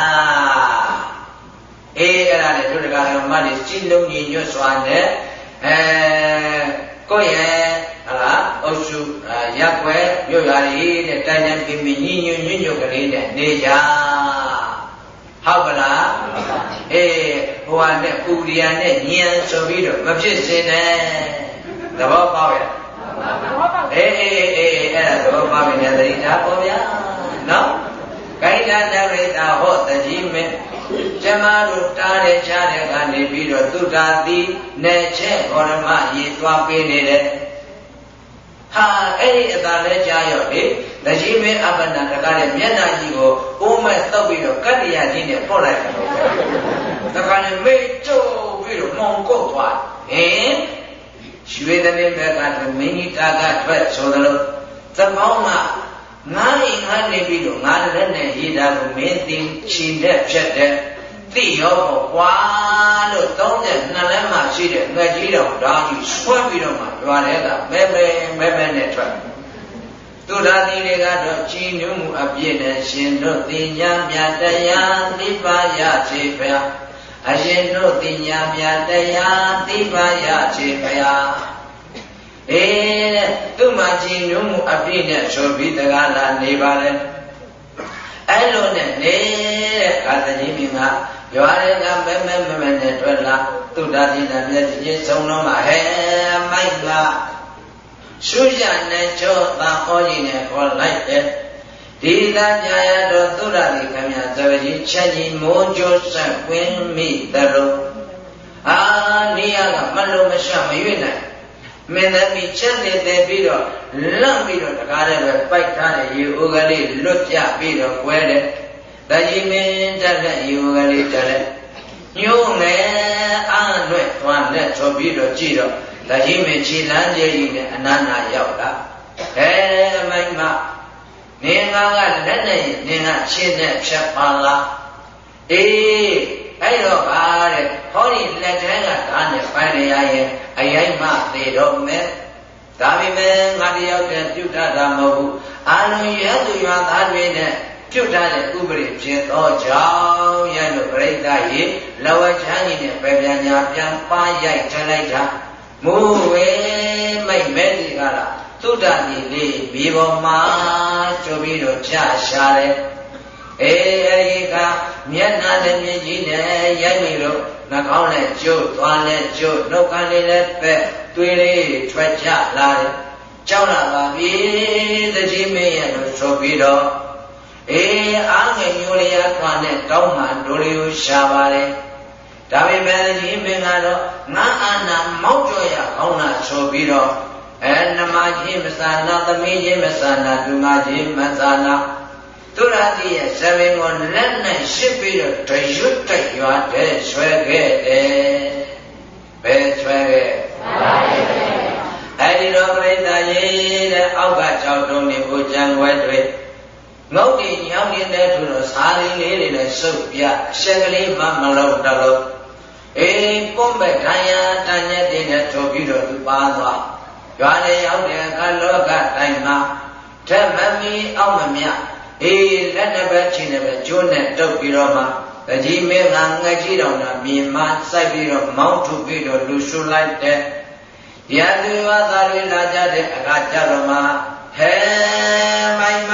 အေးအဲ့ဒါနဲ့တို့တကားတော်မလေးစီလုံးကြီးညွတ်စွာနဲ့အဲကိုယ့်ရဲ့ဟာလားအုပ်စုရက်ွယ်မြို့ရွာတွေနဲ့တိုင်းတိုင်းပြင်းပြင်းညညွညွညွကလေးနဲ့နေကြဟုတ်ကလားအေးဟိုဟာနဲ့ပူရိယာနဲ့ညံဆိုပြီးတော့မဖြစ်စင်နဲ့သဘောပေါက်ရဲ့အေးအေးအေးအဲ့ဒါသဘောပေါက်ပြီနဲ့သတိထားပေါ်ဗျာနော်ကိုင်းလာတဲ့ရိတာဟောတကြီးမင်းကျမတို့တားတဲ့ချားတဲ့ကနေပြီးတော့သုတာတိနဲ့ချက်ဘောရမရေသွားပေးနေတယ်ဟာအဲ့ဒီအသာလဲကြားရောလေတကြီးမင်းအပ္ပနာတကားတဲ့မျက်နှာကြီးကိုအိုးမဲ့တောက်ပြီးတော့ကတ္တရာကြီးနဲ့ပို့လိုက်တယ်တကားနဲ့မေ့ကျုပ်ပြီးတော့မောင်ကုတ်သွားဟင်ရွှေသမီးဘက်ကမင်းကြီးတာကထွက်ဆိုသလိုသမောင်းကနေပြီးတော့ငါလည်းနဲ့ရေးတာကိုမင်းသိချီနဲ့ဖြတ်တဲ့သိရောပေါ့ကွာလို့သုံးတဲ့နှစ်လက်မှရှိတဲ့ငှက်ကြီးတော်ဓာတ်ကြီးဆွဲပြီးတော့မှရွာထဲကမဲမဲမဲမဲနဲ့ထွက်သူဓာတိတွေကတော့ကြည်နူးမှုအပြည့်နဲ့ရှင်တို့သိညာမြတ်တရားသိပါရချေဖျားအရှင်တို့သိညာမြတ်တရားသိပါရချေဖျားအေးတဲ့သူ့မှာကြည်နူးမှုအပြည့်နဲ့ဆိုပြီးတကားလာနေပါလေအဲ့လိုနဲ့နေတဲ့ကာသတိမင်းကရွာတွေကမဲမဲမဲမဲနဲ့တွေ့လာသူဓာတိနဲ့မျက်စိဆုံးတော့မှဟဲမိုက်ကရှုရနဲ့ကြောသာဟောကြီးနဲ့ခေါ်လိုက်တဲ့ဒီသာကြာရတော့သုရတိခမသဝကြီးချက်ကြီးမိုးကြိုးဆက်ကွင်းမိတလို့အာနေရကမလုံးမရှမရွေ့နိုင်မင်းသမီးချက်နေတဲ့ပြီးတော့လန့်ပြီးတော့တကားတဲ့ပဲပိုက်ထားတဲ့ရေအိုးကလေးလွတ်ပြပြီးတော့ကွဲတယ်တကြီးမင်းတက်တဲ့ရေအိုးကလေးတက်တဲ့ညိုးငယ်အားလွဲ့သွားလက်ချောပြီးတော့ကြည့်တော့တကြီးမင်းခြေလမ်းကြီးနဲ့အနန္နာရောက်တာဟဲမိုင်းမနင်ကကလက်နဲ့နင်ကရှင်းနဲ့ဖြတ်ပါလားအေးအဲ့တော့ပါတဲ့ဟောဒီလက်ထဲကဓာတ်နဲ့ပိုင်းရရဲ့အယိုက်မှသေတော့မယ်ဒါပေမဲ့ငါတယောက်တည်းပြုတ်တာမဟုတ်ဘူးအာလုံးရဲသူရွာသားတွေနဲ့ပြုတ်ထားတဲ့ဥပဒေဖြစ်သောကြောင့်ရလို့ပြိဿရေလဝချမ်းကြီးနဲ့ပဲပြန်ညာပြန်ပါရိုက်ထလိုက်တာမိုးဝဲမိတ်မဲကြီးကလားသုဒ္ဓတိလေးမြေပေါ်မှာကျိုးပြီးတော့ကြာရှာတယ်အေးအဲဒီကမျက်နှာနဲ့မြည်ကြီးနဲ့ရိုက်ပြီးတော့နှာခေါင်းနဲ့ကျိုးသွားနဲ့ကျိုးနှုတ်ခမ်းလေးနဲ့ပဲသွေးလေးထွက်ကြလာတယ်ကြောက်လာပါပြီတကြီးမင်းရဲ့လို့ဆိုပြီးတော့အေးအားငယ်မျိုးလေးရသွားနဲ့တောင်းမှဒိုလေးကိုရှာပါတယ်ဒါပေမဲ့တကြီးမင်းကတော့ငါအာနာမောက်ကြော်ရကောင်းတာဆိုပြီးတော့အဲနမကြီးမဆာနာသမီးကြီးမဆာနာသူမကြီးမဆာနာသူရတိရဲ့ဇမင်ကိုလက်နဲ့ရှစ်ပြီးတော့တရွတ်တိုက်ရွာတဲ့ဆွဲခဲ့တယ်ဘယ်ဆွဲခဲ့အဲဒီတော့ပြိဿရေတဲ့အောက်က၆တုံးနေကိုကြံွယ်တွေငုတ်တိညောင်းနေတဲ့သူတို့စာရင်းလေးတွေနဲ့စုပ်ပြရှက်ကလေးမှမလုံးတလို့အေးပုံမဲ့ဒဏ်ရာတန်ရက်တွေနဲ့ထုတ်ပြီးတော့သူပါသွားရွာလေရောက်တဲ့အခါလောကတိုင်းမှာဓမ္မမီအောင်မမြအေးလက်နှစ်ဘက်ချင်းနှစ်ဘက်ကျိုးနဲ့တုပ်ပြီးတော့မှတကြီးမင်းကငှက်ကြီးတော်နာမြင်မှစိုက်ပြီးတော့မောင်းထုတ်ပြီးတော့လူရှုလိုက်တဲ့ရသူဝါသားတွေလာကြတဲ့အခါကြတော့မှဟဲမိုင်မ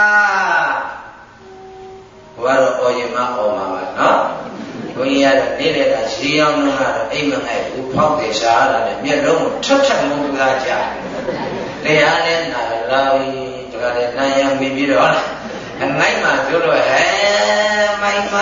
ဘုရားတော်အော်ရင်မအော်မှာပါနော်ဘုန်းကြီးကတော့နေတဲ့ကဈေးရောက်တော့ကတော့အိမ်မငိုက်ဘူးဖောက်တယ်ရှားလာတယ်မျက်လုံးကိုထပ်ထပ်မုန်းသူသားကြတရားနဲ့နာလာပြီးဒါကလည်းနိုင်ရမြင်ပြီးတော့အငိုက်မှာပြောလို့ဟဲမိုင်မ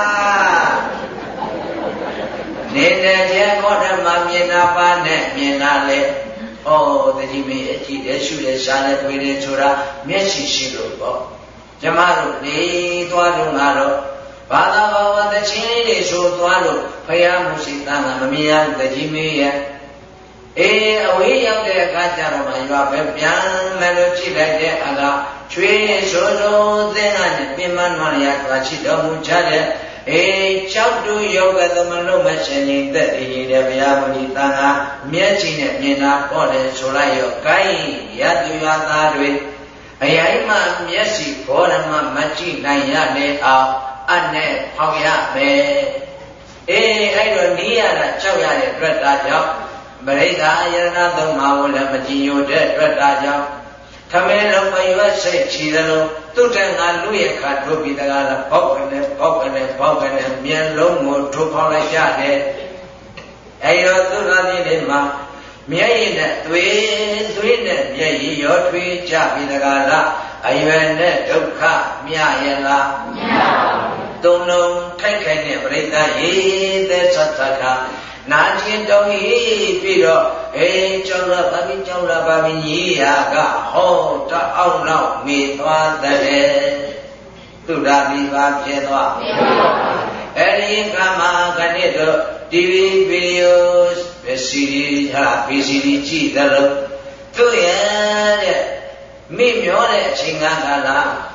နေတဲ့ကျဲကောဓမမြင်နာပါနဲ့မြင်လာလေဩတကြီးမင်းအကြည့်တဲ့ရှုတဲ့ရှားတဲ့တွေ့တဲ့ဆိုတာမျက်ရှိရှိလို့ပေါ့ကျမတို့နေသွားတော့ငါတော့ဘာသာဘာဝတချင်းလေးတွေဆိုသွားလို့ဖယားမရှိသားကမမြင်ရတကြီးမင်းရဲ့အေးအဝေးရောက်တဲ့အခါကျတော့မှရွာပဲပြန်မယ်လို့ကြည့်လိုက်တဲ့အခါချွေးဆိုဆိုသင်္ကနဲ့ပြင်မနွားရသွားချစ်တော်မူကြတဲ့အေး၆တူယောဂသမလုံးမရှင်ရင်သက်တည်တဲ့ဘုရားမကြီးတန်ခါမျက်ကြီးနဲ့မြင်တာပေါ့တယ်ဆိုလိုက်ရောကိုင်းရသူရသားတွေအရင်မှမျက်စိဘောဓမမကြည့်နိုင်ရတဲ့အောင်အနဲ့ဖောက်ရမယ်အေးအဲ့တော့နီးရတာကြောက်ရတဲ့အတွက်ဒါကြောင့်ပရိသယရဏသုံးပါးကိုလည်းမကြည်ညိုတဲ့အတွက်ဒါကြောင့်ခမဲလုံးမရွက်စိတ်ချီသလိုသူ့တဲ့ငါလူရဲ့ခါထုတ်ပြီးတကားလားပေါက်ကနေပေါက်ကနေပေါက်ကနေမျက်လုံးကိုထုတ်ဖောက်လိုက်ကြတယ်အဲ့တော့သူ့သားလေးတွေမှာမျက်ရည်နဲ့သွေးသွေးနဲ့မျက်ရည်ရောထွေးကြပြီးတကားလားအရွယ်နဲ့ဒုက္ခမြရဲ့လားမြပါဘူးသုံးလုံးထိုက်ခိုက်တဲ့ပရိသရေသက်သတ္တခါနာကျင်တော်ကြီးပြီးတော့အေးကြောက်လာပါပြီကြောက်လာပါပြီကြီးရာကဟောတအောင်တော့မိသွားတဲ့သူဓာတိပါဖြစ်သွားအဲ့ဒီကမှာခဏတော့ တီဗီ ဗီဒီယို စီဒီဟာ ဗီစီဒီ ကြည့်တယ်လို့သူရဲ့တဲ့မိမျောတဲ့အချိန်ကလာ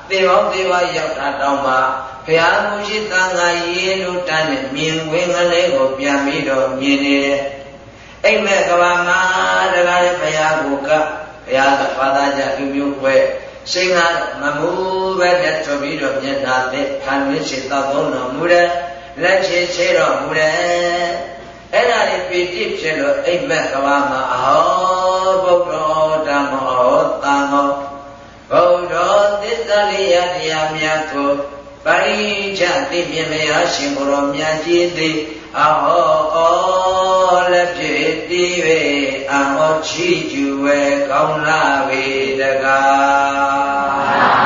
သေဘောသေဘရောက်တာတောင်းမှာဘုရားကိုရှိသံဃာရေလူတန်းနဲ့မြင်ဝင်ကလေးကိုပြန်ပြီးတော့မြင်နေတယ်အိမ်မဲ့ကဘာမှာတကားရဲ့ဘုရားကိုကဘုရားကဘာသာကြလူမျိုးပွဲစိတ်ကမမူပဲတဲ့ဆိုပြီးတော့မျက်နှာသက်ခံရရှိသောသုံးတော်မူတဲ့လက်ချေချေတော်မူတဲ့အဲ့ဒါတွေပီတိဖြစ်လို့အိမ်မက်ကဘာမှာအဟောဗုဒ္ဓဓမ္မောသံဃောဗုဒ္ဓသစ္စာလေးရတရားများကိုပရိစ္ဆေသိမြင်မရရှင်ဘုရောမြတ်ကြီးသည်အဟောလက်ဖြစ်တည်၍အဟောချီကျူဝဲကောင်းလာပေတကား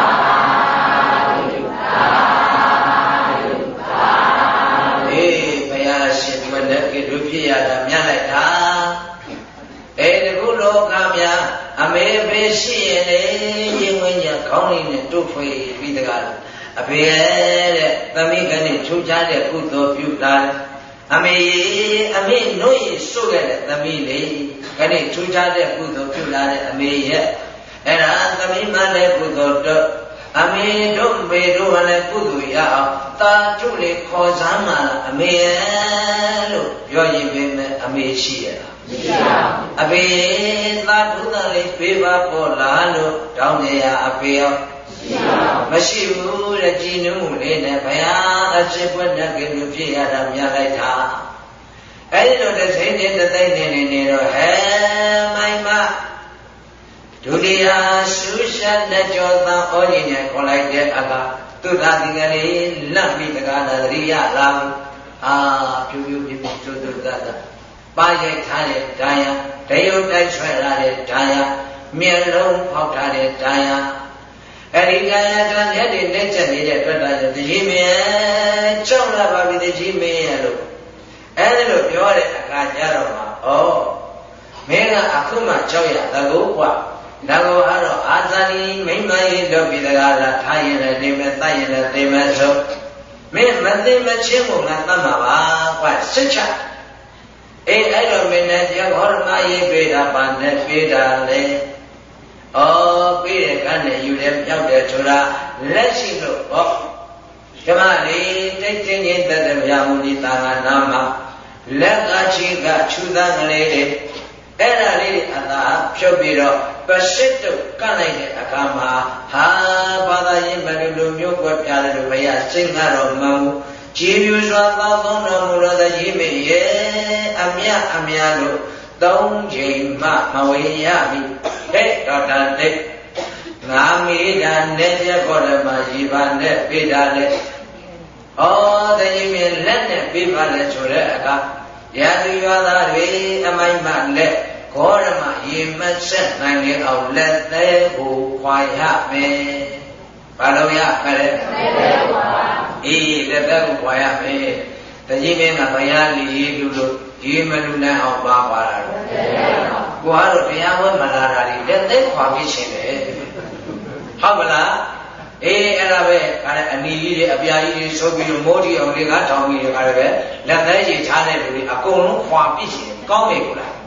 ဖြစ်ရတာမြတ်လိုက်တာအဲတကူလောကများအမေဖေရှိရင်လေရင်ဝင်ကြခေါင်းလေးနဲ့တုတ်ဖွေပြီးတကားအဖေတဲ့သမီးကနေထူးခြားတဲ့ကုသိုလ်ပြုတာအမေအမေနှုတ်ရစုခဲ့တဲ့သမီးလေးကနေထူးခြားတဲ့ကုသိုလ်ပြုလာတဲ့အမေရဲ့အဲ့ဒါသမီးမှလည်းကုသိုလ်တော့အမေတို့မေတို့ကလည်းကုသိုလ်ရအောင်တာထုလေးခေါ်စမ်းမှလားအမေရဲ့လို့ပြောရင်ပဲအမေရှိရလားမရှိပါဘူးအဖေသာထုသားလေးပေးပါပေါ်လာလို့တောင်းကြရအဖေရောမရှိဘူးတဲ့ကြည်နူးမှုလေးနဲ့ဘုရားအရှိပွက်တဲ့ကိလူဖြစ်ရတာမြတ်လိုက်တာအဲဒီလိုတစ်သိန်းနဲ့တစ်သိန်းနဲ့နေတော့ဟဲမိုင်မဒုတိယရှုရှက်တဲ့ကြောသာဩကြီးနဲ့ခေါ်လိုက်တဲ့အခါသူသာဒီကလေးလက်ပြီးတကားသတိရလာအာဖြူဖြူပြပြကျွတ်ကျွတ်သားသားပါရိုက်ထားတဲ့ဓာယတရုတ်တိုက်ဆွဲလာတဲ့ဓာယမျက်လုံးဖောက်ထားတဲ့ဓာယအဲ့ဒီဓာယတန်ရက်တွေလက်ချက်နေတဲ့အတွက်ဒါတကြီးမင်းကြောက်လာပါပြီတကြီးမင်းရဲ့လို့အဲ့ဒါလို့ပြောတဲ့အခါကျတော့မှဩမင်းကအခုမှကြောက်ရသကိုကွာဒါကိုအဲ့တော့အာဇာနည်မိမ့်မရေးလုပ်ပြီးတကားလားထားရင်လည်းနေမဲ့တတ်ရင်လည်းသိမဲ့ဆုံးမင်းမသိမချင်းကိုငါတတ်မှာပါကွာစိတ်ချအေးအဲ့တော့မင်းနဲ့တရားဟောဓမ္မရေးပေးတာပါနဲ့ပေးတာလေဩပေးတဲ့ကံနဲ့ယူတယ်ပြောက်တယ်ဆိုတာလက်ရှိလို့ဟောဓမ္မလေးတိတ်တင်းချင်းတတ်တဲ့ဗျာမူဒီသာငါနာမှာလက်ကချီကခြူသားကလေးတွေအဲ့ဒါလေးတွေအသာဖြုတ်ပြီးတော့ပစိတ်တုကန့်လိုက်တဲ့အခါမှာဟာဘာသာရေးမလူလူမျိုးကွက်ပြတယ်လို့ဘုရားစိတ်ကတော့မဟုတ်ကြည်ပြူစွာသောသုံးတော်မူသောတကြီးမေရဲ့အမြအမြလို့သုံးချိန်မှမဝေရပြီဟဲ့တော်တာတဲ့ငါမိတာနဲ့ပြခေါ်တယ်မှာရီပါနဲ့ပြေးတာလေဩတကြီးမေလက်နဲ့ပြေးပါလေဆိုတဲ့အခါရာသူရွာသားတွေအမိုက်မှလက်ဂေါရမရေမဆက်နိုင်လေအောင်လက်သေးကိုခွာရမယ်ဘာလို့ရမလဲလက်သေးခွာအေးလက်သေးကိုခွာရမယ်တကြီးမင်းကဘုရားလီလူလို့ဒီမလူနိုင်အောင်ပါပါလာတော့ကိုကတော့တရားဝဲမလာတာဒီလက်သေးခွာပြီးရှင်တယ်ဟုတ်မလားအေးအဲ့ဒါပဲခါတဲ့အနီကြီးတွေအပြာကြီးတွေဆိုပြီးတော့မိုးတီအောင်တွေကထောင်ပြီးတော့ခါရပဲလက်သေးကြီးချားတဲ့လူတွေအကုန်လုံးခွာပြီးရှင်ကောင်းတယ်ကိုလား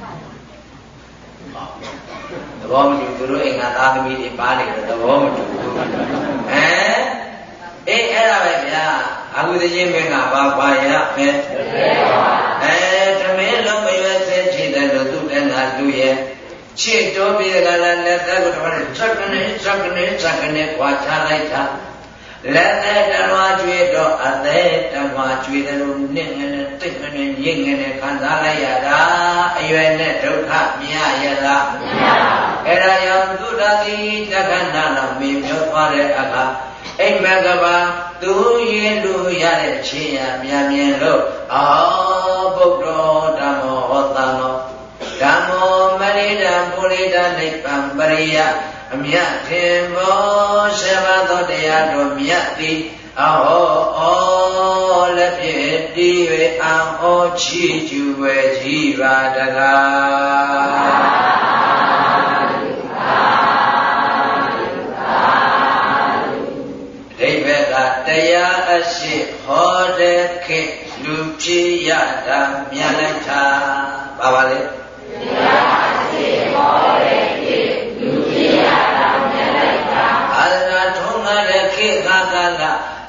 သဘောမတူသူတို့အိမ်ကသားသမီးတွေပါနေတယ်သဘောမတူဘူးဟမ်အေးအဲ့ဒါပဲဗျာအခုတည်းမင်းကဘာပါရမယ်အဲတမင်းလုံးမရွယ်စေချင်တယ်လို့သူတန်းတာလူရဲ့ချစ်တော်ပြီးကြလားလက်သက်ကိုတော့ချက်ကနေချက်ကနေချက်ကနေခွာချလိုက်တာလက်သက်တလွားကျွေးတော့အသက်တလွားကျွေးတယ်လို့နင့်ငနဲ့တိတ်ငနဲ့ရင့်ငနဲ့ခံစားလိုက်ရတာအရွယ်နဲ့ဒုက္ခမြင်ရလားမမြင်ပါဘူးအဲ့ဒါကြောင့်သုဒ္ဓတိတက္ကနာတော်မြင်ပြောသွားတဲ့အခါအိမ်မကဘာသူရင်လူရတဲ့ချင်းရမြန်မြင်လို့အာဗုဒ္ဓဓမ္မောဟောတံမောဓမ္မောမရိဒံပုရိဒနိဗ္ဗံပရိယအမြတ်ထင်မောရှဘသောတရားတော်မြတ်သည်အဟောဩလက်ဖြင့်တည်၍အံဩချီးကျူဝဲကြည်ပါတကားအဓိပ္ပာယ်ကတရားအရှိဟောတဲ့ခေလူဖြစ်ရတာမြတ်လိုက်တာပါပါလေတရားအရှိဟောတဲ့ခေလူဖြစ်ရတာမြတ်လိုက်တာအာရထုံးငါ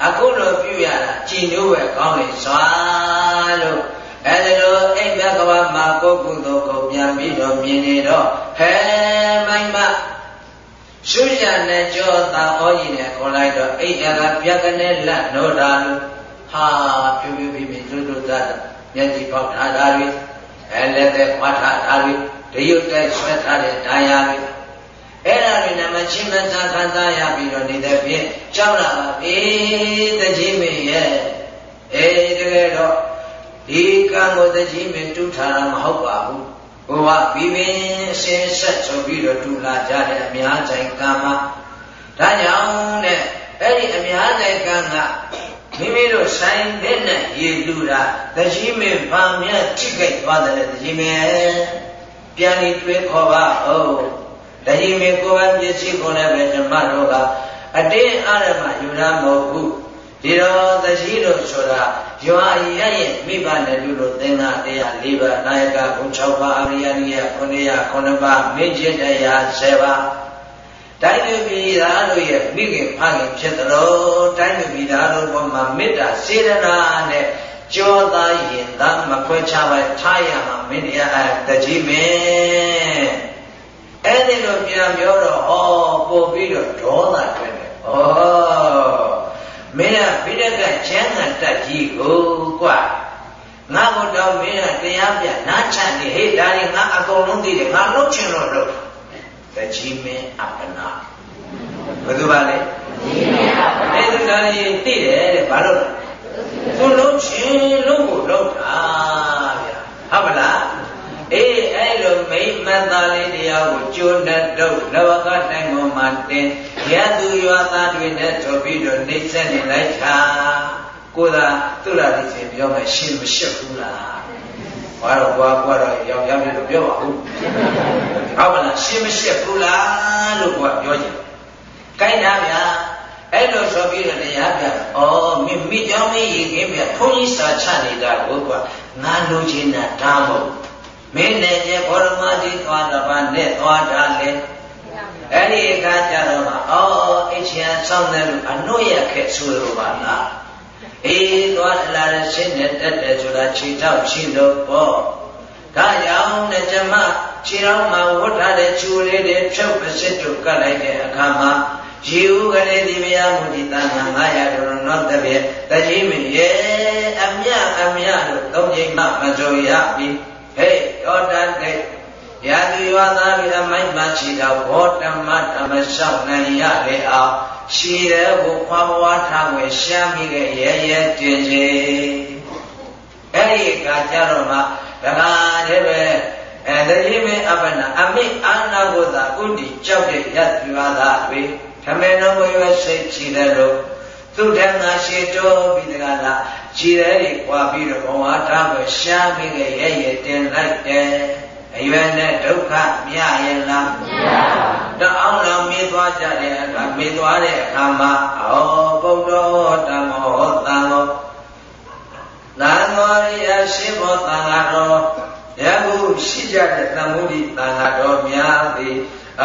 အခုလိုပြုရတာကြည်ညို့ပဲကောင်းလေစွာလို့အဲဒီလိုအိမ်ဘက်ကဘာမှာကိုယ်ကုသိုလ်ကိုပြန်ပြီးတော့မြင်နေတော့ဟဲမိုင်းမရှုရနဲ့ကြောသာဩကြီးနဲ့ခေါ်လိုက်တော့အိမ်ကပြက်ကနေလက်နိုးတာလို့ဟာပြူပြူပြပြတွတ်တွတ်သားမျက်ကြီးပေါက်ထားတာတွေအဲလက်သက်ခွာထားတာတွေတရုတ်တိုက်ဆွဲထားတဲ့တရားတွေအဲ့ဒါတွေနဲ့မချင်းမသာခံစားရပြီးတော့နေတဲ့ဖြင့်ကြောက်လာပါအေးတကြီးမင်းရဲ့အေးတကယ်တော့ဒီကံကိုတကြီးမင်းတူထားတာမဟုတ်ပါဘူးဘဝပြီးပင်အစင်ဆက်ဆိုပြီးတော့တူလာကြတဲ့အများဆိုင်ကံမှာဒါကြောင့်တဲ့အဲ့ဒီအများဆိုင်ကံကမိမိတို့ဆိုင်တဲ့နဲ့ရေလူတာတကြီးမင်းဗာမြတ်ထိခိုက်သွားတယ်တကြီးမင်းပြန်ပြီးတွေးခေါ်ပါဦးတကြီးမင်းကိုယ်ပိုင်ပစ္စည်းကိုလည်းပဲဓမ္မတို့ကအတင်းအရမယူရမဟုတ်ဘူးဒီတော့တကြီးတို့ဆိုတာရွာရရဲ့မိဘနဲ့လူတို့သင်္ဃတရား၄ပါးနာယကဘုံ၆ပါးအရိယနိယခုနှစ်ရာခုနှစ်ပါးမင်းချင်းတရား၁၀ပါးတိုင်းသူပြည်သားတို့ရဲ့မိခင်ဖခင်ဖြစ်သလိုတိုင်းသူပြည်သားတို့ပေါ်မှာမေတ္တာစေတနာနဲ့ကြောသားရင်သာမခွဲခြားပဲထားရမှာမင်းတရားတကြီးမင်းအဲ့ဒီလိုပြန်ပြောတော့ဩပို့ပြီးတော့ဒေါသထွက်တယ်ဩမင်းကဘိဒကချမ်းသာတက်ကြီးကိုကွာငါ့ကိုတော့မင်းကတရားပြနားချနေဟေ့ဒါရင်ငါအကုန်လုံးသိတယ်ငါလုပ်ချင်လို့လုပ်တကြီးမင်းအပနာဘယ်သူပါလဲတကြီးမင်းအပနာအဲ့ဒီဒါရင်သိတယ်တဲ့ဘာလို့လဲသူလုပ်ချင်လို့ကိုလုပ်တာဗျာဟုတ်ပါလားအေးအဲ့လိုမိမ္မသားလေးတရားကိုကျိုးနဲ့တော့လဝကတိုင်းပေါ်မှာတင်ရသူရွာသားတွေနဲ့ဆိုပြီးတော့နှိမ့်ဆက်နေလိုက်တာကိုသာသူ့လာလေးချင်းပြောမှရှင်းမရှက်ဘူးလားဘာတော့ဘွားဘွားတော့ရောက်ရောက်ပြီးတော့ပြောပါဦးဟုတ်ပါလားရှင်းမရှက်ဘူးလားလို့ကိုကပြောကြည့်ကိုင်းတာဗျာအဲ့လိုဆိုပြီးတော့တရားပြဩမိမိကြောင့်မရခင်ဗျဘုန်းကြီးစာချနေတာကိုကငါလိုချင်တာဒါမဟုတ်မင်းနဲ့ကျဘောရမကြီးသွားတော့ဗာနဲ့သွားတာလေအဲ့ဒီအခါကျတော့မှအော်အချင်းဆောင်တယ်လို့အနှုတ်ရခဲ့ဆိုလိုပါလားအေးသွားလာတဲ့ရှင်းနဲ့တက်တယ်ဆိုတာခြေထောက်ရှိလို့ပေါ့ဒါကြောင့်နဲ့ကျမခြေထောက်မှာဝတ်ထားတဲ့ချူလေးတွေဖြုတ်ပစစ်တို့ကတ်လိုက်တဲ့အခါမှာရေဦးကလေးဒီမယာမူဒီတန်ခါငါးရာတော်နောက်တစ်ပြည့်တကြီးမင်းရဲ့အမြအမြလို့သုံးချိန်မှမကြုံရပြီဟေးတော်တန်တဲ့ရာသူရွာသားတွေအမိုက်မှရှိတော့ဘောဓမ္မဓမ္မလျှောက်နိုင်ရလေအောင်ရှိတဲ့ဘုခွားဘဝထားွယ်ရှားမိတဲ့ရဲရဲတင်ချင်းအဲ့ဒီကကြတော့မှတခါတည်းပဲအဲတကြီးမင်းအပနာအမိအာနာဘုသာဥတီကြောက်တဲ့ရသူရွာသားတွေထမေတော်ဘွယ်စိတ်ချီတယ်လို့သူထံကရှေတော်ပြီးတကလားခြေရဲတွေခွာပြီးတော့ဘဝထားပဲရှားပြီးရဲ့ရဲရဲတင်လိုက်တယ်အရွယ်နဲ့ဒုက္ခမြရဲ့လားမြပါဘူးတအောင်လုံးမေးသွားကြတဲ့အခါမေးသွားတဲ့အခါမှာအောဗုဒ္ဓဓမ္မောသံဃောသံဃောရိယရှိဘောသံဃာတော်ယခုရှိကြတဲ့သံဃုတိသံဃာတော်များသည်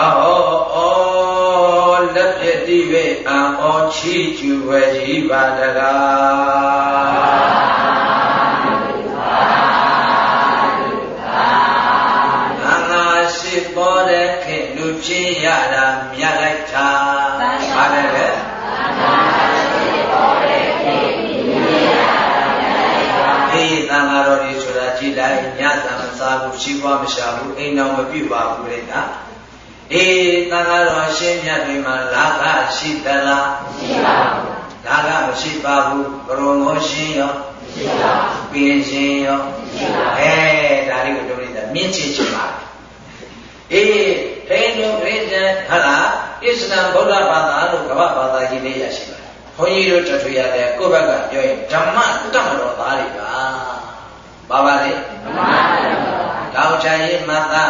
အောဩလက်ပြတိဝေအံဩချီကျူဝဲကြီးပါတကားငါရှိပေါ်တဲ့ခေလူဖြစ်ရတာမြတ်လိုက်တာပါတယ်လေဒီသံဃာတော်ကြီးဆိုတာကြည်လိုက်ညသာမစားဘူးရှိပွားမရှာဘူးအိမ်တော်မပြုတ်ပါဘူးလေနော်အေးသံဃာတော်ရှင်းမြတ်တွေမှာလာခရှိသလားမရှိပါဘူးလာခမရှိပါဘူးဘရုံမောရှင်းရောမရှိပါဘူးပြင်းရှင်းရောမရှိပါဘူးအဲဒါလေးကိုတို့နေတာမြင့်ချစ်ချင်ပါအေးထိန်တို့ပြည့်စံဟာလားအစ္စလမ်ဗုဒ္ဓဘာသာလို့ကမ္ဘာဘာသာကြီးလေးရရှိပါတယ်ဘုန်းကြီးတို့တထွေရတယ်ကိုယ့်ဘက်ကပြောရင်ဓမ္မတမတော်သားတွေပါပါပါလေဓမ္မတောင်ချင်ရေးမသ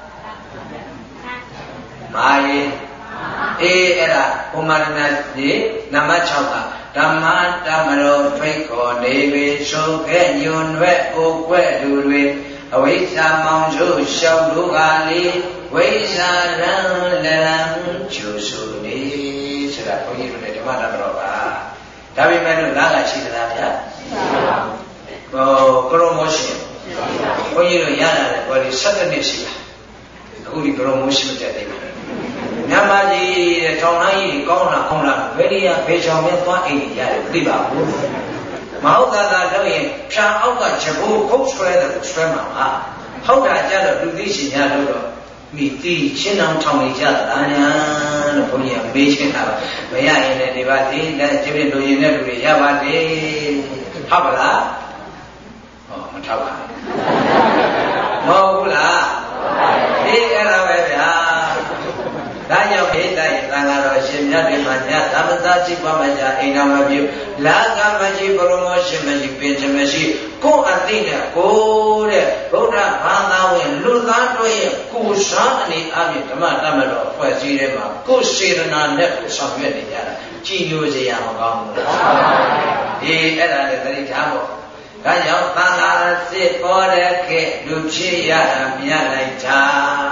မာယေအေးအဲ့ဒါဘုမာရဏကြီးနံပါတ်၆ပါဓမ္မတမတော်ဖိတ်ခေါ်နေပြီဆိုခဲ့ညွန်ွဲ့အိုကွဲ့လူတွေအဝိဇ္ဇာမောင်စုရှောက်လူကလေးဝိဇ္ဇာရံလလံကျူစုနေဆိုတာဘုန်းကြီးတို့ဓမ္မတမတော်ပါဒါပေမဲ့လို့လားကရှိသလားဗျာဟောကရောမောရှင်ဘုန်းကြီးတို့ရလာတယ်ဘောဒီဆယ်နှစ်ရှိတာအခုဒီကရောမောရှင်တက်တယ်မြန်မာကြီးတဲ့ထောင်တိုင်းကြီးကောင်းလာကောင်းလာဘယ်နေရာဘယ်ချောင်ပဲသွားအိမ်ကြီးရတယ်မသိပါဘူးမဟုတ်တာသာတော့ရင်ဖြာအောက်ကချက်ဖို့ခုတ်ဆွဲတယ်ဆွဲမှာပါဟုတ်တာကြတော့လူသိရှင်ရလို့တော့မိတိချင်းအောင်ထောင်နေကြတာညာလို့ဘုန်းကြီးကမေးရှင်းတာပါမရရင်လည်းဒီပါသေးတဲ့ကျပြလို့ရင်တဲ့လူတွေရပါတယ်ဟုတ်ပါလားဟောမထောက်ပါဘူးမဟုတ်ဘူးလားအေးအဲ့ဒါပဲဗျာဒါကြောင့်ဣတ္တယသံဃာတော်ရှင်မြတ်တွေမှာညသမသာจิตပမကြအိမ်တော်မပြုလာကမရှိပရမောရှင်မရှိပင်ချမရှိကိုယ်အသိနဲ့ကိုယ်တဲ့ဗုဒ္ဓဘာသာဝင်လူသားတို့ရဲ့ကိုယ်စားအနေအပြင်ဓမ္မတမတော်ဖွဲ့စည်းတဲ့မှာကိုယ်စေတနာနဲ့ကိုဆောင်ရွက်နေကြတာကြည်ညိုစရာမကောင်းဘူးဒီအဲ့ဒါလည်းသတိထားဖို့ဒါကြောင့်သံဃာစစ်ပေါ်တဲ့ခေတ်လူဖြစ်ရတာမြတ်လိုက်တာ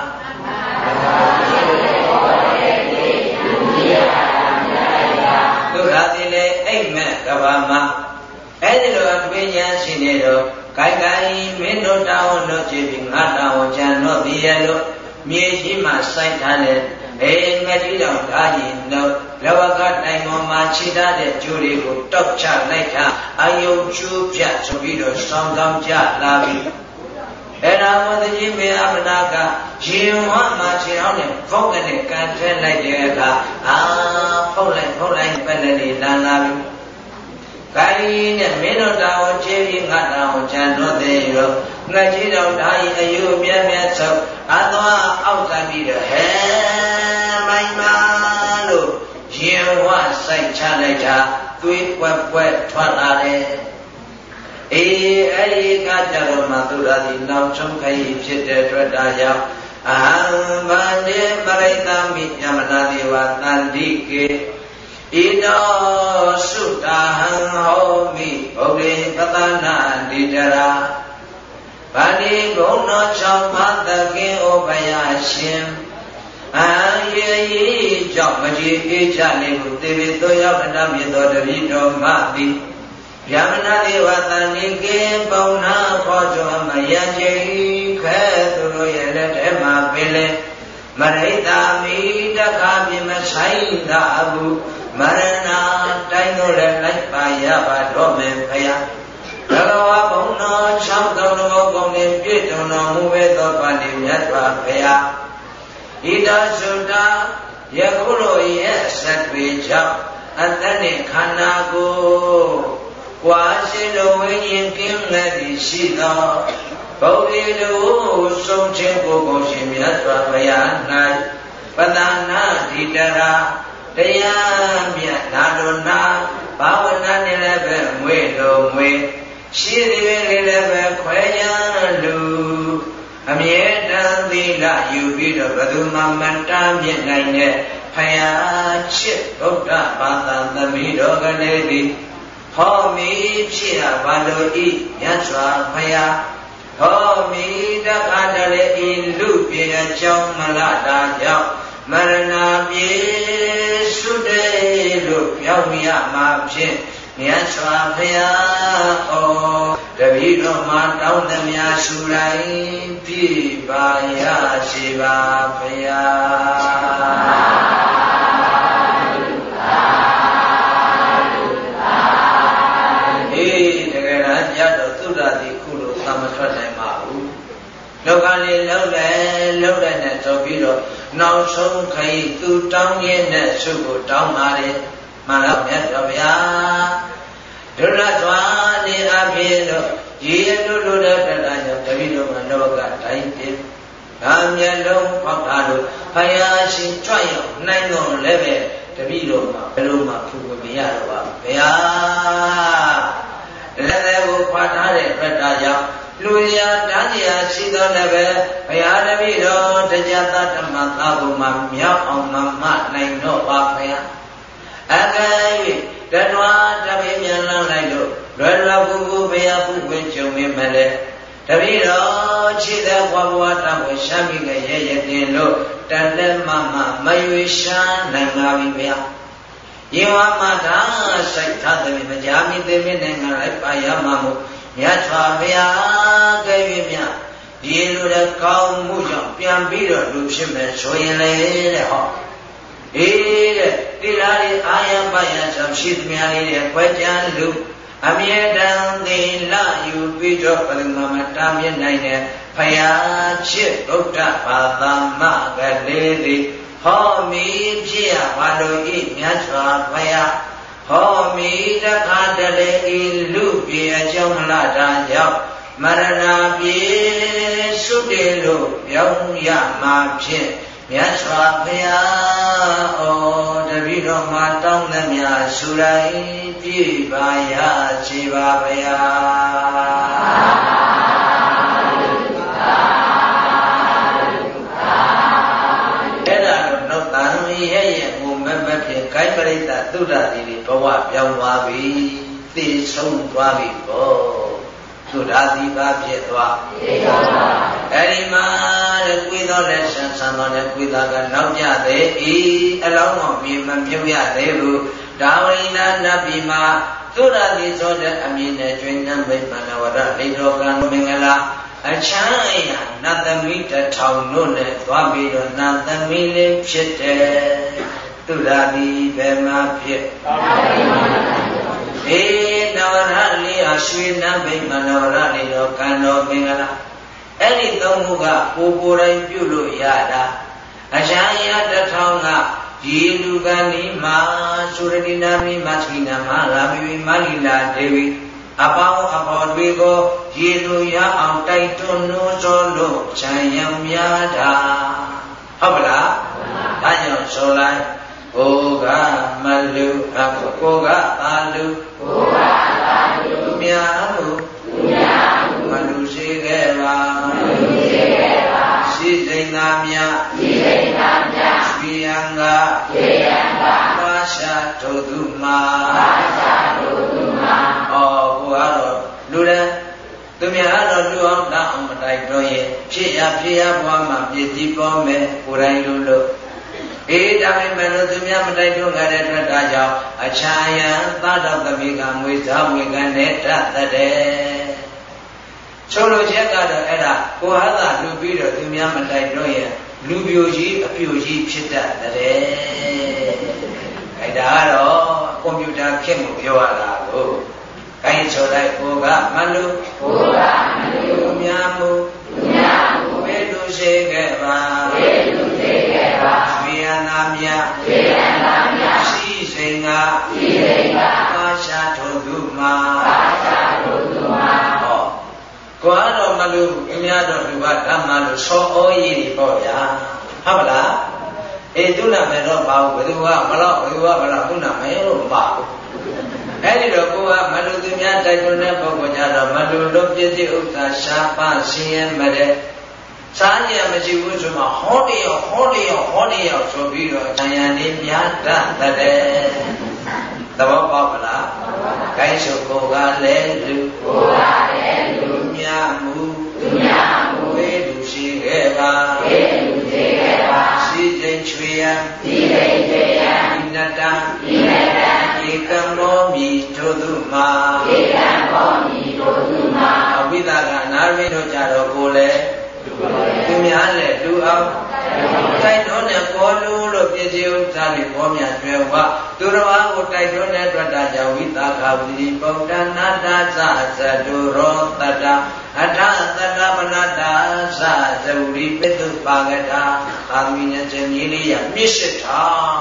သူရာတိလေအိမ်မက်ကဘာမှာအဲ့ဒီလိုအတွေ့ဉာဏ်ရှိနေတော့ဂိုင်ဂိုင်မင်းတို့တောင်းလို့ကြည့်ပြီးငါတောင်းချန်တော့ဒီရဲ့လို့မြေကြီးမှာစိုက်ထားတဲ့အေးငါကြီးတော်ဓာကြီးတော့လဝကတိုင်ပေါ်မှာခြိထားတဲ့ကျိုးတွေကိုတောက်ချလိုက်တာအယုံကျူးပြတ်ဆိုပြီးတော့ဆောင်းကောင်းကြလာပြီအဲ့ဒါမသိကြီးမေအမနာကရေဝါမှာခြေအောင်နဲ့ဖုတ်ကနေကန်ထဲလိုက်တဲ့အခါအာဖုတ်လိုက်ဖုတ်လိုက်ပဲလေလန်လာပြီ။ခိုင်းနဲ့မင်းတို့တောင်းချေပြီးငါတောင်းချန်တော့သေးရောငါကြီးတော်ဓာကြီးအယုမြတ်မြတ်ချုပ်အသွားအောက်ကန်ပြီးတော့ဟဲမိုင်းမလို့ရေဝါစိုက်ချလိုက်တာသွေးပွက်ပွက်ထွက်လာတယ်။အေးအဲ့ဒီကကြတော့မှသူရာဒီနောက်ဆုံးခရီးဖြစ်တဲ့အတွက်ဒါကြောင့်အဟံဗန္တိပရိသမိယမနာတိဝသန္တိကေဣတောသုတာဟံဟောမိဘုရေပသနာတိတရာဗန္တိဘုံတော်၆ပါးသခင်ဩဘယရှင်အာယေဤကြောင့်မကြည်အေးချနေဟုသေဝေသောရောက်အတ္တမြေသောတပိတော်မသည်ယမနာတိဝသန္တိကေပုံနာခောကြောမယံကျေခဲသူတို့ရဲ့လက်ထဲမှာပင်လေမရိတာမိတခါပြမဆိုင်သာဘူးမရဏတိုင်းတို့လည်းလိုက်ပါရပါတော့မယ်ဖယားဘဂဝါဘုံတော်၆သောတော်ကုန်နေပြည့်စုံတော်မူပဲသောပါဠိမြတ်စွာဘုရားဣဒသုတယခုလိုရဲ့ဆက်တွေကြောင့်အတ္တနှင့်ခန္ဓာကိုယ်ကွာရှိလိုဝိညာဉ်ကင်းလက်သည်ရှိသောဗုဒ္ဓေတို့ဆုံးခြင်းကိုကိုရှင်မြတ်စွာဘုရား၌ပဒနာတိတရာတရားမြတ်နာတော်နာဘာဝနာနဲ့လည်းပဲမွေတော်မွေရှိသည်ပဲလည်းပဲခွဲရလူအမြဲတမ်းသီလယူပြီးတော့ဘယ်သူမှမတားမြစ်နိုင်တဲ့ဖယားချစ်ဗုဒ္ဓဘာသာသမီးတော်ကလေးသည်ဟောမိဖြစ်ရပါလို့ဤမြတ်စွာဘုရားဟောမိတခါတလေဤလူပြေအကြောင်းမလာတာကြောင့်မရဏပြေစုတဲ့လို့ပြောင်းရမှာဖြစ်မြတ်စွာဘုရားဩတပည့်တော်မှာတောင်းသမျှရှုလိုက်ပြပါရရှိပါဘုရားအေးတကယ်လားကြတော့သုဒ္ဓတိခုလို့သမထွက်နိုင်ပါဘူးလောကလေးလုံးတယ်လုံးတယ်နဲ့ဆိုပြီးတော့နောက်ဆုံးခရီးသူတောင်းရင်းနဲ့ဆုကိုတောင်းပါတယ်မှန်လားမြတ်စွာဘုရားဒုရစွာနေအဖြစ်တော့ရေတို့တို့တဲ့တရားကြောင့်တပည့်တော်ကလောကတိုင်းပြ။ဒါမျက်လုံးဖောက်တာလို့ဘုရားရှင်ကြွရောက်နိုင်တော်လည်းပဲတပည့်တော်မှာဘယ်လိုမှဖူမမရတော့ပါဘုရား။လက်သေးကိုဖွာထားတဲ့အတွက်ဒါကြောင့်လူရတန်းရာရှိတော်လည်းပဲဘုရားတပည့်တော်တရားသတ္တမသာဘုံမှာမြောက်အောင်မမနိုင်တော့ပါဘုရား။အကယ်၍တဏှာတပိမြန်လန်းလိုက်လို့လွယ်လွယ်ကူကူဘုရားပုဝင်ကြုံနေမယ်လေတပည့်တော်ခြေသက်ဘဝဘဝတောင်းကိုရှမ်းပြီးရဲ့ရဲ့တင်လို့တလက်မမမရွေရှားနိုင်ပါပြီဗျာ Yamada Saitadami Majami Devinanga Payamamu Yatravia Gavimia Dilu the cow Mujam Piambiro Lushim Soyele Ho Ede Dilari Ayam Bayasam Shidmiani Kwajan Lu Amir down the la you beat up the Mama Tamian Nine Paya Chip Dokta Padama Gadeli Homi Pia Wado eat Yatra Paya Homi the Kadale Ilupia Jomlada Yap Marana Pie Sudelo Young Yama Pie Yatra Paya Oh the Vido Matong Lamia Surai Pibaya Chivabaya Cái mà đây là tu ra thì có hòa nhau hòa vì thì sống hòa vì có tu ra thì ba biết hòa ấy mà để quy đó để sản sản đó để quy đó cái nấu nhà để ý ở lâu mà mình mà miêu nhà để lu đạo lý na na bị mà tu ra thì cho để anh nhìn để chuyện năm bên mà nào ra lấy đồ gan mình là ở trái na tâm lý để thầu nôn để hòa vì rồi na tâm lý để chết để tu ra đi về mà biết ê nào ra đi à xuyên nam bên mà nào ra đi đâu can đâu bên là ấy đi đâu mua cả cô cô đây biểu lộ ya đã à sáng ya đã thao ngà gì lu gan đi mà sura đi nam đi mà khi nam mà làm gì mà đi là devi à bao à bao đi cô gì lu ya ông tay tôn nô cho lộ chạy yam ya đã không là đã nhớ số lại Koga malu aku koga malu koga malu mialu mialu malu segera malu segera si zainamya si zainamya bianga bianga pasha toduma pasha toduma oh buaro lula tumia lo lu ông đã ông đại đôi phía ya phía qua mà phía đi qua mẹ của đại lulu ê đã mấy mấy lúc tụi mình mới thấy được cái này rất là giàu, à chaya ta đâu có biết cái mùi thơm mùi cái nét rất là đẹp. Số lượng chết cả rồi ấy là cô hát là lưu bí rồi tụi mình mới thấy được vậy, lưu biểu gì, biểu gì chết rất là đẹp. Cái đó đó computer kiếm một điều là cô, cái số này cô cả mà lưu, cô cả mà lưu, tụi mình mu, tụi mình mu, về lưu sẽ cái mà, về lưu sẽ cái mà. Vietnamia, Vietnamia, si senga, si senga, pasha thoduma, pasha thoduma. Oh, quá rồi mà lu, em nhớ rồi lu bắt đam mà lu so oi gì bỏ ya, hả bà? Ê tu làm mấy rồi bảo cái tu à, mà lo cái tu à, mà lo tu làm mấy rồi bảo. Ấy rồi cô à, mà lu tu nhớ tay tu nè bảo cô nhớ rồi mà lu lúc chơi thì út ta sa pa xiên mà đấy. Sáng giờ mà chịu cái số mà khó đi à, khó đi à, khó đi à, số bị rồi, thằng nhà đi nhát ra, ta đây, ta bảo bảo là cái số cô gà lên lu, cô gà lên lu, nhà mu, nhà mu, về đủ xí ghé ba, về đủ xí ghé ba, xí tên chuyện, xí tên chuyện, inata, inata, ikan momi choduma, ikan momi choduma, ở bây giờ là nói với nó trả lời cô lên. Tụi mình ăn lệ lưu ông tay đó nè có lưu rồi bây giờ ta đi có nhà chuyện quá tụi nó ăn một tay đó nè rồi ta giàu ít ta khao đi bông đa nát đa sa sa đồ rô ta đa à đa ta đa mà nát đa sa giàu đi biết được ba cái đa hàng nghìn nhân dân như này biết sự thà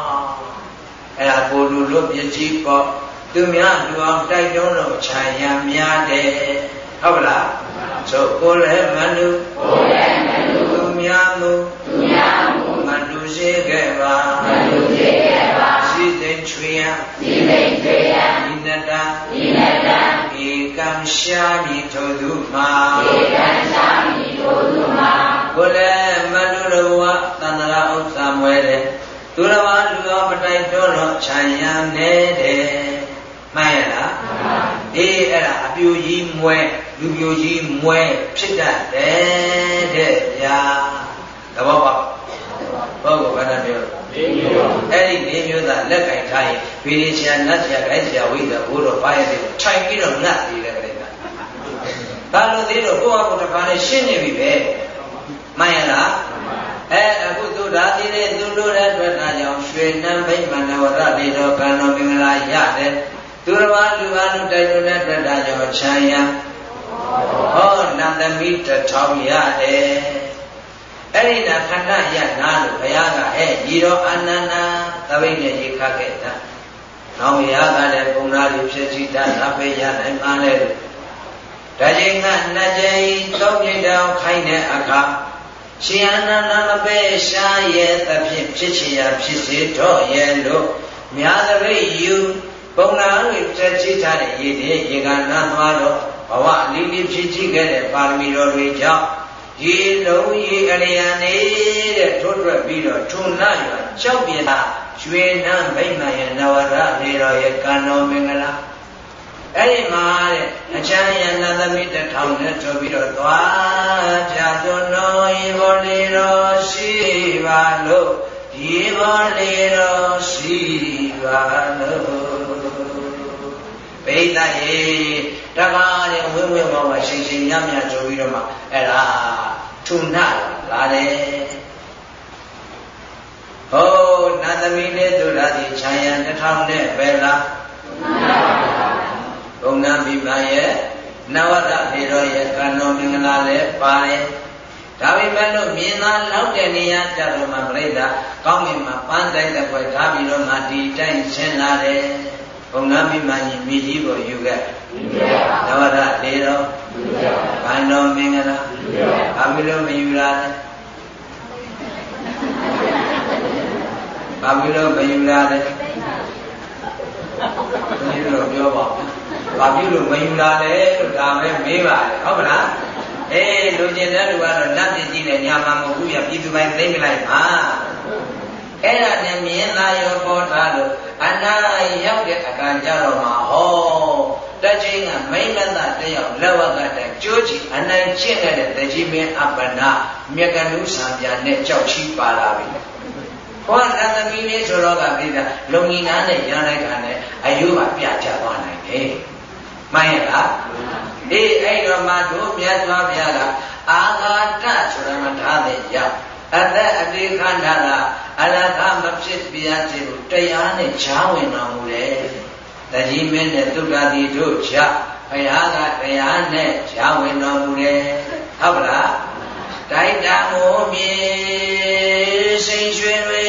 hay là cô lưu lúc bây giờ có tụi mình ăn lưu ông tay đó rồi chạy nhà nhà để không là so cô lẽ manu cô lẽ manu tumiamu tumiamu manu segera manu segera si tên chuyện si tên chuyện inada inada ekam shami thoduma ekam shami thoduma cô lẽ manu lawa tanara usamwele tulawa luwa matai dono chaya ne de mai là êအဲ့ဒါအပြူကြီးမွဲလူပြူကြီးမွဲဖြစ်တတ်တယ်တဲ့ဗျာသဘောပေါက်ဟုတ်ကဲ့ဘာသာပြောအဲ့ဒီလေးမျိုးသာလက်ကင်ထားရင်ဗီဒီဆရာနတ်ဆရာခိုင်းဆရာဝိဇ္ဇာဘိုးတော်ဘာရဲ့တဲ့ထိုင်ပြီးတော့ငတ်သေးတယ်ကြတဲ့ကဒါလို့သေးတော့ကိုယ့်အကူတစ်ခါနဲ့ရှင်းနေပြီပဲမှန်ရလားအဲအခုသူဒါသေးတဲ့သူတို့တဲ့အတွက်ဒါကြောင့်ရွှေနံဗိမာန်ဝရလေတော်ကံတော်မင်္ဂလာရတယ်သူတော်ဘာလူဘာလူတိုက်တွန်းတဲ့အတွက်ဒါကြောင့်ချမ်းရဟောနန္ဒမိတထောင်ရတယ်အဲ့ဒီနာခန္ဓာရနာလို့ဘုရားကဟဲ့ညီတော်အာနန္ဒာသပိတ်နဲ့ရေခတ်ခဲ့တာနောင်ဘုရားကလည်းပုံနာလူဖြစ်စီတတ်တာပဲရနိုင်မှလဲဒါချိန်ကနှစ်ကြိမ်သုံးကြိမ်တောင်ခိုင်းတဲ့အခါရှင်အာနန္ဒာမပဲရှားရဲ့သဖြင့်ဖြစ်ချင်ရဖြစ်စေတော့ရဲ့လို့မြာသပိတ်ယူပုံနာလူဖြစ်စီတတ်တဲ့ရည်တည်းရေကနာသွားတော့ဘဝအလေးလေးဖြစ်စီခဲ့တဲ့ပါရမီတော်တွေကြောင့်ရေလုံးရေအလျံနေတဲ့ထွတ်တွက်ပြီးတော့ထုံနာရွာကြောက်ပြတာရွှေနံဗိမာန်ရဲ့နဝရလေတော်ရဲ့ကံတော်မင်္ဂလာအဲ့ဒီမှာတဲ့အချမ်းရနန္ဒမိတထောင်နဲ့ထုတ်ပြီးတော့သွားကြသွန်တော်ရေဘောလေတော်ရှိပါလို့ရေဘောလေတော်ရှိပါလို့ပိဋကရေတကားနဲ့ဝင်းဝင်းမောင်းဝရှိန်ရှိန်ညံ့ညံ့ကြိုပြီးတော့မှအဲ့ဒါထုံနာလာတယ်ဟောနန္ဒမီလေးတို့ရာဒီခြံရံတစ်ထောင်နဲ့ပဲလားဘုံနာမိမရဲ့နဝရဒေရောရဲ့ကံတော်မင်္ဂလာလည်းပါတယ်ဒါပေမဲ့လို့မြင်သာလောက်တဲ့နေရာကြတော့မှပြိဿကောင်းကင်မှာပန်းတိုက်တဲ့ခွဲထားပြီးတော့မှဒီတိုင်းရှင်းလာတယ်ဘုံနာမိမကြီးမိကြီးကိုယူခဲ့နဝရဒေရောကံတော်မင်္ဂလာဘာဖြစ်လို့မယူလာလဲဘာဖြစ်လို့မယူလာလဲဘယ်လိုပြောပါ့ဘာဖြစ်လို့မယူလာလဲလို့ဒါပဲမေးပါလေဟုတ်မလားအေးလူကျင်တဲ့လူကတော့နတ်ပြည်ကြီးနဲ့ညာမှာမဟုတ်ဘူးပြပြည်သူပိုင်းသိမ့်မလိုက်ပါအဲ့ဒါနဲ့မြင်သာရောပေါ်ထားလို့အနာရောက်တဲ့အခါကျတော့မှဟောတချင်းကမိမ့်မသာတယောက်လက်ဝက်ကတည်းကြိုးချီအနိုင်ကျင့်တဲ့တကြီးမင်းအပ္ပနာမြက်ကနုဆံပြနဲ့ကြောက်ချီပါလာပြီဟောနန္ဒမီလေးဆိုတော့ကပြည်တာလုံကြီးနားနဲ့ရန်လိုက်တာနဲ့အယုကပြချသွားနိုင်တယ်မှန်ရဲ့လားအေးအဲ့တော့မှတို့မြတ်စွာဘုရားကအာဃာတဆိုတာမှထားတဲ့ကြောင့်အသက်အတိခန္ဓာကအလကားမဖြစ်ပြရခြင်းကိုတရားနဲ့ချားဝင်တော်မူတယ်တကြီးမင်းနဲ့သုဒ္ဓတိတို့ကြောင့်ဘုရားကတရားနဲ့ချားဝင်တော်မူတယ်ဟုတ်ပါလားတိုက်တာကိုမြေစိန်ရွှေတွေ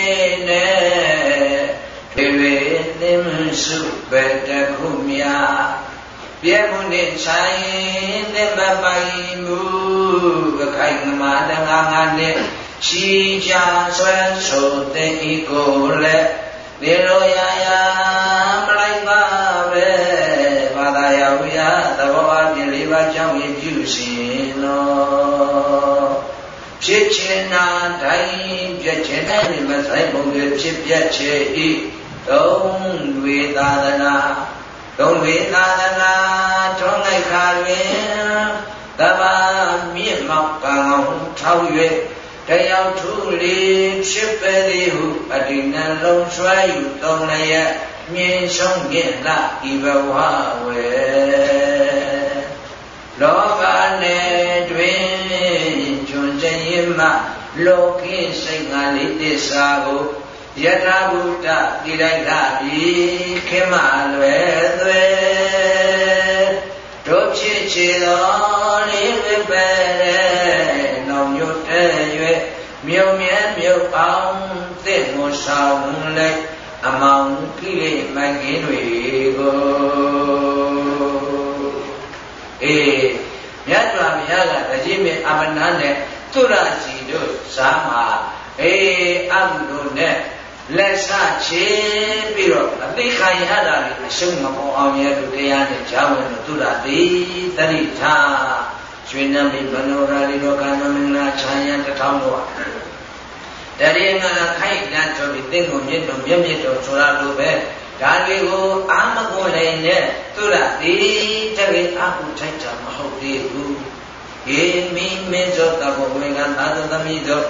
နဲ့တွေသင်စုပဲတခုမြာပြဲမှုနဲ့ဆိုင်သင်မပိုင်မှုအခိုင်အမာတငါငါနဲ့ချီချဆွဲဆိုတဲ့ဤကိုလည်းနေရောရာရာမလိုက်ပါပဲဘာသာရဝိယသဘောအပြင်လေးပါးကြောင့်ရပြုရှင်တော်ဖြစ်ချင်တာတိုင်းပြည့်ချင်တဲ့မဆိုင်ပုံတွေဖြစ်ပြချေဤသုံးတွေသာသနာသုံးတွေသာသနာထုံးလိုက်ခါတွင်တဘာမြင့်မောက်ကံအောင်ထောက်၍တယောက်ထူလေးဖြစ်ပေသည်ဟုအတိနှလုံးဆွဲယူသုံးလျက်မြင်ဆုံးမြင့်လာဤဘဝဝေလောကနယ်တွင်ကျွန်းကျင်ရမလောကိစိတ်ငါလေးတစ္ဆာကိုယထာဘုဒ္ဓတိရိုက်လာပြီခေမလွယ်သွဲတို့ဖြစ်ချေတော်လေးဝိပဲတဲ့နောင်ညွတ်တဲ့၍မြုံမြဲမြုပ်အောင်သစ်မဆောင်လိုက်အမောင်ကိလေမကင်းတွေကိုအေးမြတ်စွာဘုရားကတကြီးမင်းအမနာနဲ့သူရစီတို့ဇာမှာအေးအမှုတို့နဲ့လက်ဆချေပြီးတော့အသိခံရတာတွေအရှုံးမပေါ်အောင်ရဲ့သူတရားနဲ့ဂျာဝင်တို့သူရသည်တတိထားရွှေနံမိဘနောရာလီတော်ကံမင်္ဂလာချမ်းရတထောင်းတို့တရေငါခိုက်တန်းဆိုပြီးသင်္ကိုမြင့်တော်မြင့်မြင့်တော်ဆိုတာလိုပဲဒါတွေကိုအာမကိုလည်းနဲ့သူရသည်တကယ်အမှုထိုက်တာမဟုတ်သေးဘူးေမိမေဇောတဘောဝေကသာသမိဇော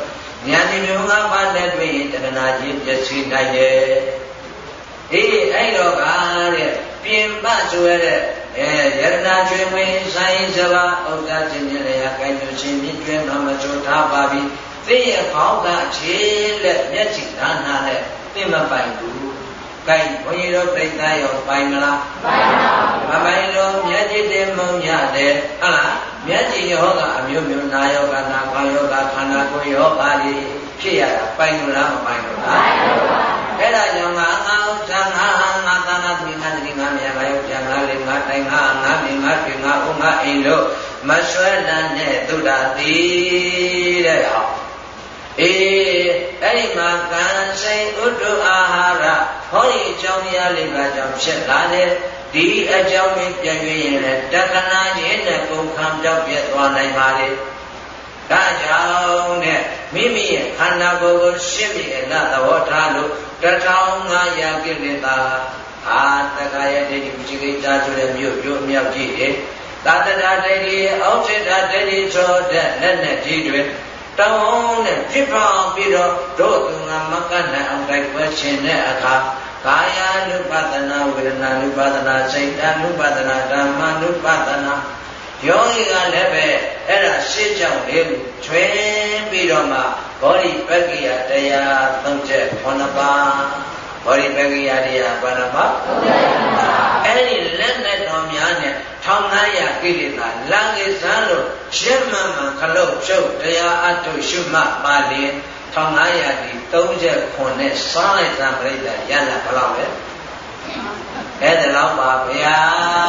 ညာတိမျိုးငါးပါးနဲ့တွေ့ရင်တဏှာကြီးပြည့်စုံနိုင်တယ်အေးအဲ့တော့ကတဲ့ပြင်ပဆိုရတဲ့အဲယရနာကျွေးဝင်ဆိုင်စပါဥစ္စာချင်းချင်းလည်းကိုင်းလို့ချင်းမြင့်ကျွဲမှာမချိုးထားပါပြီသိရခေါင်းကခြေလက်မျက်စိနာနာနဲ့သိမပိုင်ဘူးကိုင်းဘုန်းကြီးတို့ပြိဿရောပိုင်မလားပိုင်ပါဘူးမပိုင်တော့မျက်စိတင်မုံရတယ်ဟုတ်လားမျက်စိယောဂအမျိုးမျိုးနာယောဂနာခေါင်းယောဂခန္ဓာကိုယ်ယောဂတွေဖြစ်ရတာပိုင်လို့လားမပိုင်လို့လားပိုင်လို့ပါအဲ့ဒါကြောင့်ငါအောက်သံဃာငါသံဃာသီငါတိငါမြတ်ငါယောက်ျားငါလေးငါတိုင်ငါငါမြင်ငါတွေ့ငါဦးငါအိမ်တို့မဆွဲလန်းတဲ့သုဒ္ဓတိတဲ့ဟောအေးအဲ့ဒီမှာကံစိတ်ဥဒ္ဓအာဟာရဟောဒီအကြောင်းတရားလေးပါကြောင့်ဖြစ်လာတဲ့ဒီအကြောင်းကိုပြန်ကြည့်ရင်လည်းတက္ကနာခြင်းနဲ့ကုန်ခံပြောက်ပြတ်သွားနိုင်ပါလေဒါကြောင့်နဲ့မိမိရဲ့ခန္ဓာကိုယ်ကိုရှင်းပြီးအနသဘောထားလို့တထောင်ငါးရာကိလေသာအာတက္ကရာဒိဋ္ဌိဝိจิကိစ္စဆိုတဲ့မြို့မြို့မြောက်ကြီးတယ်သာတနာဒိဋ္ဌိအောက်จิตဒိဋ္ဌိသောတဲ့လက်နဲ့ကြီးတွေတောင်းနဲ့ဖြစ်ပေါင်းပြီးတော့တို့သူငါမကနိုင်အောင်တိုက်ပွဲခြင်းတဲ့အခါကာယ ानु ပဒနာဝေဒနာ ानु ပဒနာစိတ် ानु ပဒနာဓမ္မ ानु ပဒနာယောဂီကလည်းပဲအဲ့ဒါရှင်းကြောင့်လေးကိုချွဲပြီးတော့မှဘောဓိပက္ခိယတရားသုံးချက်ခုနှစ်ပါးဘောဓိပက္ခိယတရားဘယ်နှပါးသုံးချက်ပါအဲ့ဒီလက်နဲ့တော်များနဲ့ထောင်ငါးရာကိလေသာလမ်းကိစ္စလို့ရှင်းမှန်မှန်ခလုတ်ဖြုတ်တရားအထုရှုမှတ်ပါလေထောင်ငါးရာဒီသုံးချက်ခုနဲ့စားလိုက်သံပြိတ္တရလာဘယ်လောက်လဲအဲ့ဒါတော့ပါဗျာ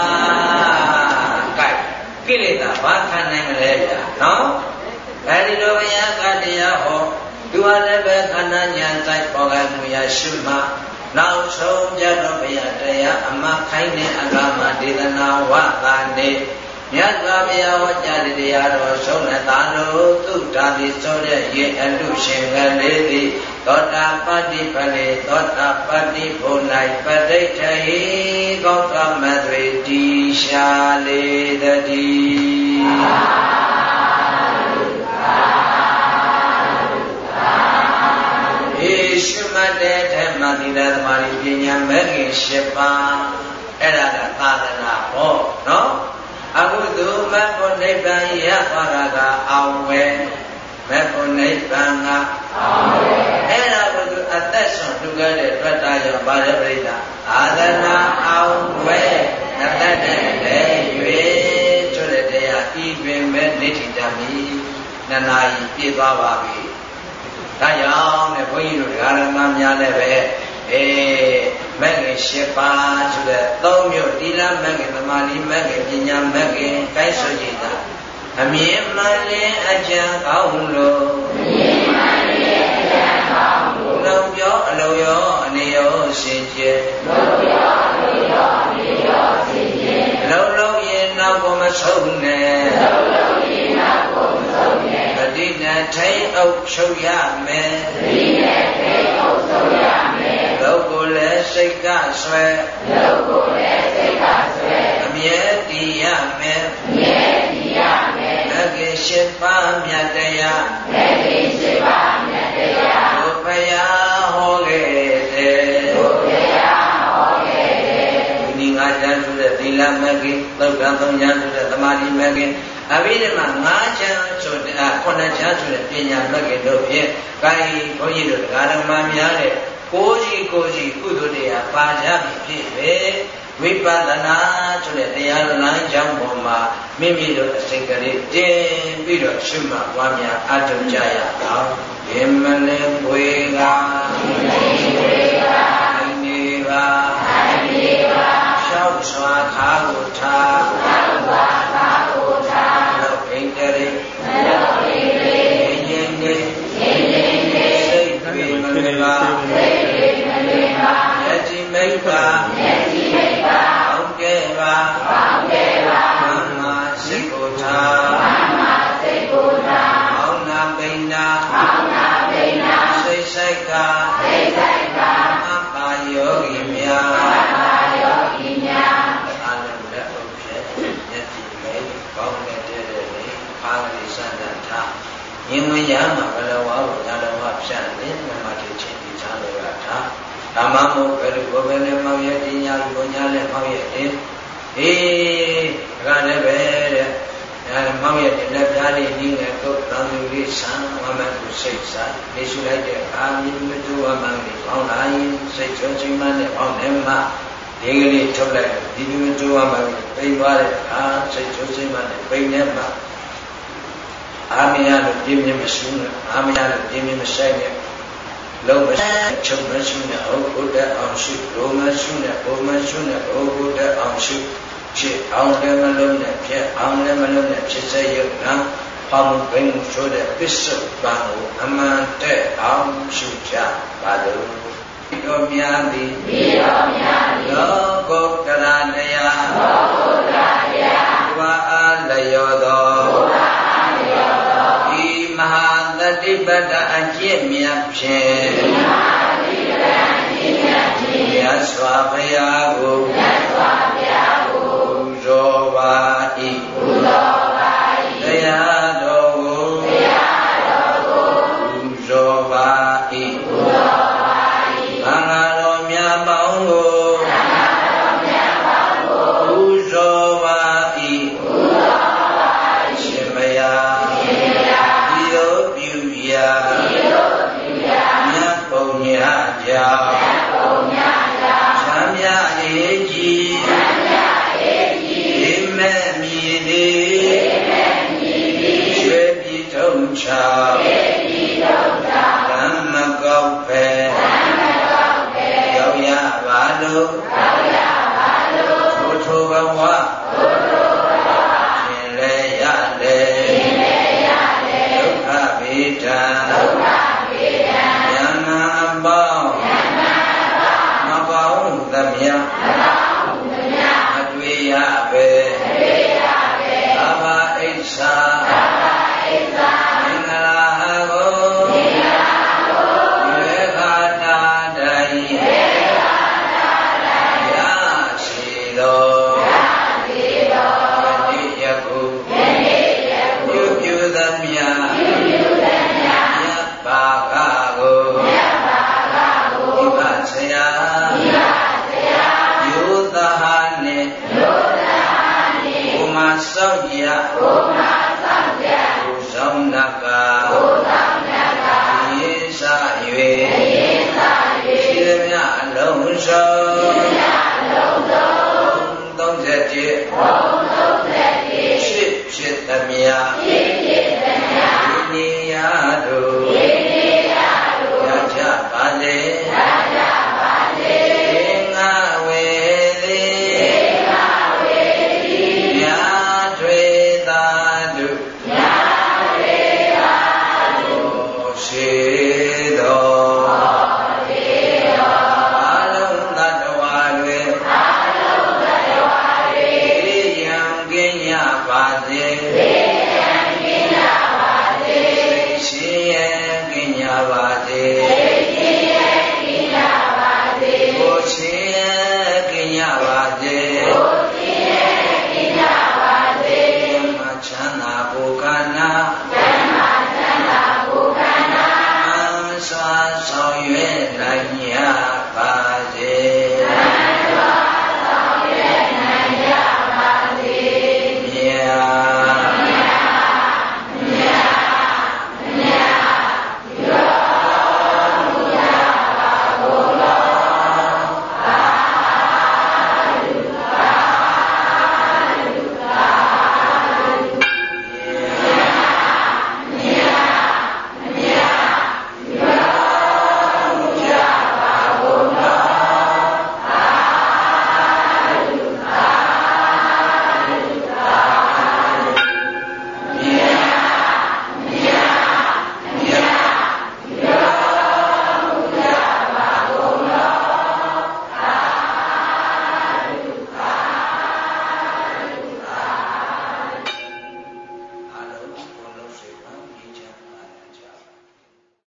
ကဲကိလေသာဘာခံနိုင်မလဲဗျာနော်အဲဒီလိုဘုရားကတရားဟောသူဟာလည်းပဲခန္ဓာညာဆိုင်ပေါ်ကမှုရရှုမှနောက်ဆုံးကြတော့ဘုရားတရားအမှခိုင်းတဲ့အကမဒေသနာဝတာနေမြတ်စွာဘုရားဟောကြားတဲ့တရားတော်ဆုံးတဲ့သာလို့သုဒ္ဓတိဆိုတဲ့ရေအတုရှင်ကလေးသည်သောတာပတ္တိပလေသောတာပတ္တိဘုံ၌ပဋိဋ္ဌဟိကောကမသွေတိရှာလေတတိယေရှုမတဲ့ဓမ္မတိရသမารိပညာမဲ့ခင်၈ပါးအဲ့ဒါကသာသနာဟောနော်အခုသူမတ်ဖို့နိဗ္ဗာန်ရသွားတာကအောင်ဝဲမတ်ဖို့နိဗ္ဗာန်ကအောင်ဝဲအဲ့ဒါကိုသူအသက်ဆုံးလူခဲ့တဲ့တွေ့တာကြောင့်ဗာရပရိသအာသနာအောင်ဝဲအသက်တဲ့လေ၍ဆိုတဲ့တရားဤတွင်မဲ့နေတိတမီနနာယီပြည့်သွားပါပြီဒါကြောင့်နဲ့ဘုန်းကြီးတို့ဓမ္မများလည်းပဲအေးမဂ္ဂင်၈ပါးဆိုတဲ့သုံးမျိုးတိလမဂ္ဂင်သမာဓိမဂ္ဂင်ပညာမဂ္ဂင်ကိုင်းဆိုကြည်တာအမြင်မှန်လင်းအကြံကောင်းလို့အမြင်မှန်လင်းအကြံကောင်းလို့လုံပြောအလုံရောအနေရောစင်ကြယ်လုံပြောအလုံရောအနေရောစင်ကြယ်လုံလုံးရင်နောက်ကိုမဆုံးနဲ့လုံလုံးရင်နောက်ကိုမဆုံးနဲ့တတိနဲ့ထိန်အုပ်ချုပ်ရမယ်တတိနဲ့ထိန်အုပ်ချုပ်ရမယ်လောကိုလည်းစိတ်ကဆွဲလောကိုလည်းစိတ်ကဆွဲအမြဲတည်ရမယ်အမြဲတည်ရမယ်မဂ္ဂင်၈ပါးမြတ်တရားမဂ္ဂင်၈ပါးမြတ်တရားဘုရားဟောခဲ့တယ်ဘုရားဟောခဲ့တယ်ဒီငါးချမ်းဆိုတဲ့သီလမဂ္ဂင်သုဒ္ဓသုံးချမ်းဆိုတဲ့သမာဓိမဂ္ဂင်အဘိဓမ္မာငါးချမ်းဆိုတဲ့ခုနှစ်ချမ်းဆိုတဲ့ပညာမဂ္ဂင်တို့ဖြင့်ကိုင်းဘုန်းကြီးတို့ဓမ္မများတဲ့ကိုကြီးကိုကြီးကုသိုလ်တရားပါကြပြီဖြစ်ပဲဝိပဿနာဆိုတဲ့တရားလမ်းကြောင်းပေါ်မှာမိမိတို့အစိတ်ကလေးတင်ပြီးတော့ရှုမှတ်ပွားများအထောက်ကြရအောင်ယမလဲပွေကနေပါနေပါရှောက်စွာခါကိုထားရှောက်စွာခါကိုထားလောဣန္ဒြေလောဣန္ဒြေယဉ်နေယဉ်နေစိတ်တွေမလွင်ပါစိတ်တွေမလွင်ပါယတိမိတ်ပါယတိမိတ်ပါဘောင်းကဲပါဘောင်းကဲပါမမစိတ်ကိုထားမမစိတ်ကိုထားဘောင်းနာပိဏဘောင်းနာပိဏစိတ်ဆိုင်ကစိတ်ဆိုင်ကအပ္ပါယောဂီများအပ္ပါယောဂီများအာနန္ဒဥပ္ပေယတိမိတ်ဘောင်းနဲ့တည်းတည်းလေးခါးကလေးစံတတ်ထားယင်ဝင်ရမှာဘလဝါဘုရားတော်ပြန်လင်းမြတ်မတိချင်းဒီချာလို့ရတာဓမ္မမို့ဘယ်လိုဘယ်နဲ့မောင်ရဲ့တင်ညာလူညာနဲ့မောင်ရဲ့တင်အေးဒါကလည်းပဲတဲ့အဲမောင်ရဲ့တင်လက်ပြားလေးနည်းနဲ့ကိုယ်တော်သူလေးဆံဝမ်းမသူစိတ်စားနေရှုလိုက်တဲ့အာမြင်မတူဝမ်းမလေးပေါင်းလာရင်စိတ်ချွတ်ချင်းမနဲ့ပေါင်းနေမှဒီကလေးထုတ်လိုက်ဒီမြင်တူဝမ်းမလေးပိန်သွားတဲ့အာစိတ်ချွတ်ချင်းမနဲ့ပိန်နေမှအာမရလို့ပြင်းပြင်းမရှုနဲ့အာမရလို့ပြင်းပြင်းမဆိုင်နဲ့လုံးမချုပ်မရှုနဲ့ဟုတ်ဟုတ်တဲ့အောင်ရှုလုံးမရှုနဲ့ဘုံမရှုနဲ့ဟုတ်ဟုတ်တဲ့အောင်ရှုဖြစ်အောင်လည်းမလုံးနဲ့ဖြစ်အောင်လည်းမလုံးနဲ့ဖြစ်စေရုံနာပေါင်းဘိန်းဆိုတဲ့ပစ္စုပန်ကိုအမှန်တဲ့အောင်ရှုကြပါလို့တော်များသည်ဒီတော်များသည်လောကုတ္တရာတရားလောကုတ္တရာတရားဘဝအားလျော်သောဘဝအားလျော်သောဒီမဟာတတိပတ္တအကျင့်မြတ်ဖြင့်ဒီမဟာတတိပတ္တအကျင့်မြတ်ဖြင့်မြတ်စွာဘုရားကိုမြတ်စွာဘုရားကိုပူဇော်ပါ၏ပူဇော်ပါ၏တရားတော်ကိုတရားတော်ကိုပူဇော်ပါ၏ပူဇော်ပါ၏ဘာငါတော်မြတ်ပေါင်းကိုဘာငါတော်မြတ်ပေါင်းကိုပူဇော်ပါ၏ပူဇော်ပါ၏ရှင်မယားရှင်မယားဒီလိုပြုရာဒီလိုပြုရာမြတ်ပုံညာကြောင့်မြတ်ပုံညာကြောင့်သံဃာအေကြီးသံဃာအေကြီးဒီမဲ့မြည်သည်ဒီမဲ့မြည်သည်ရွှေပြည်ထုံချောရွှေပြည်ထုံချောဓမ္မကောက်ပဲဓမ္မကောက်ပဲရောက်ရပါလို့ရောက်ရပါလို့ထိုးထိုးဘဝထိုးထိုးဘဝရှင်လေရလေရှင်လေရလေဒုက္ခဗေဒံဒုက္ခဗေဒံယမ္မာအပေါင်းယမ္မာအပေါင်းမပေါင်းသမျှမပေါင်းသမျှအတွေ့ရပဲအတွေ့ရပဲဘာဝအိစ္ဆာဘာဝအိစ္ဆာမင်္ဂလာကိုမင်္ဂလာကိုရေခာတာတိုင်ရေခာတာတိုင်ရရှိတော်ရရှိတော်ဒီယခုဒီယခုပြုပြုသမျှပြုပြုသမျှမြတ်ပါကကိုမြတ်ပါကကိုဒီပါဆရာဒီပါဆရာယူသဟာနှင့်ယူသဟာနှင့်ဘုမဆောက်ရဘုမဆောက်ရဘုဆောင်နကဘုဆောင်နကယေစ၍ယေစ၍ရှိသမျှအလုံးစုံ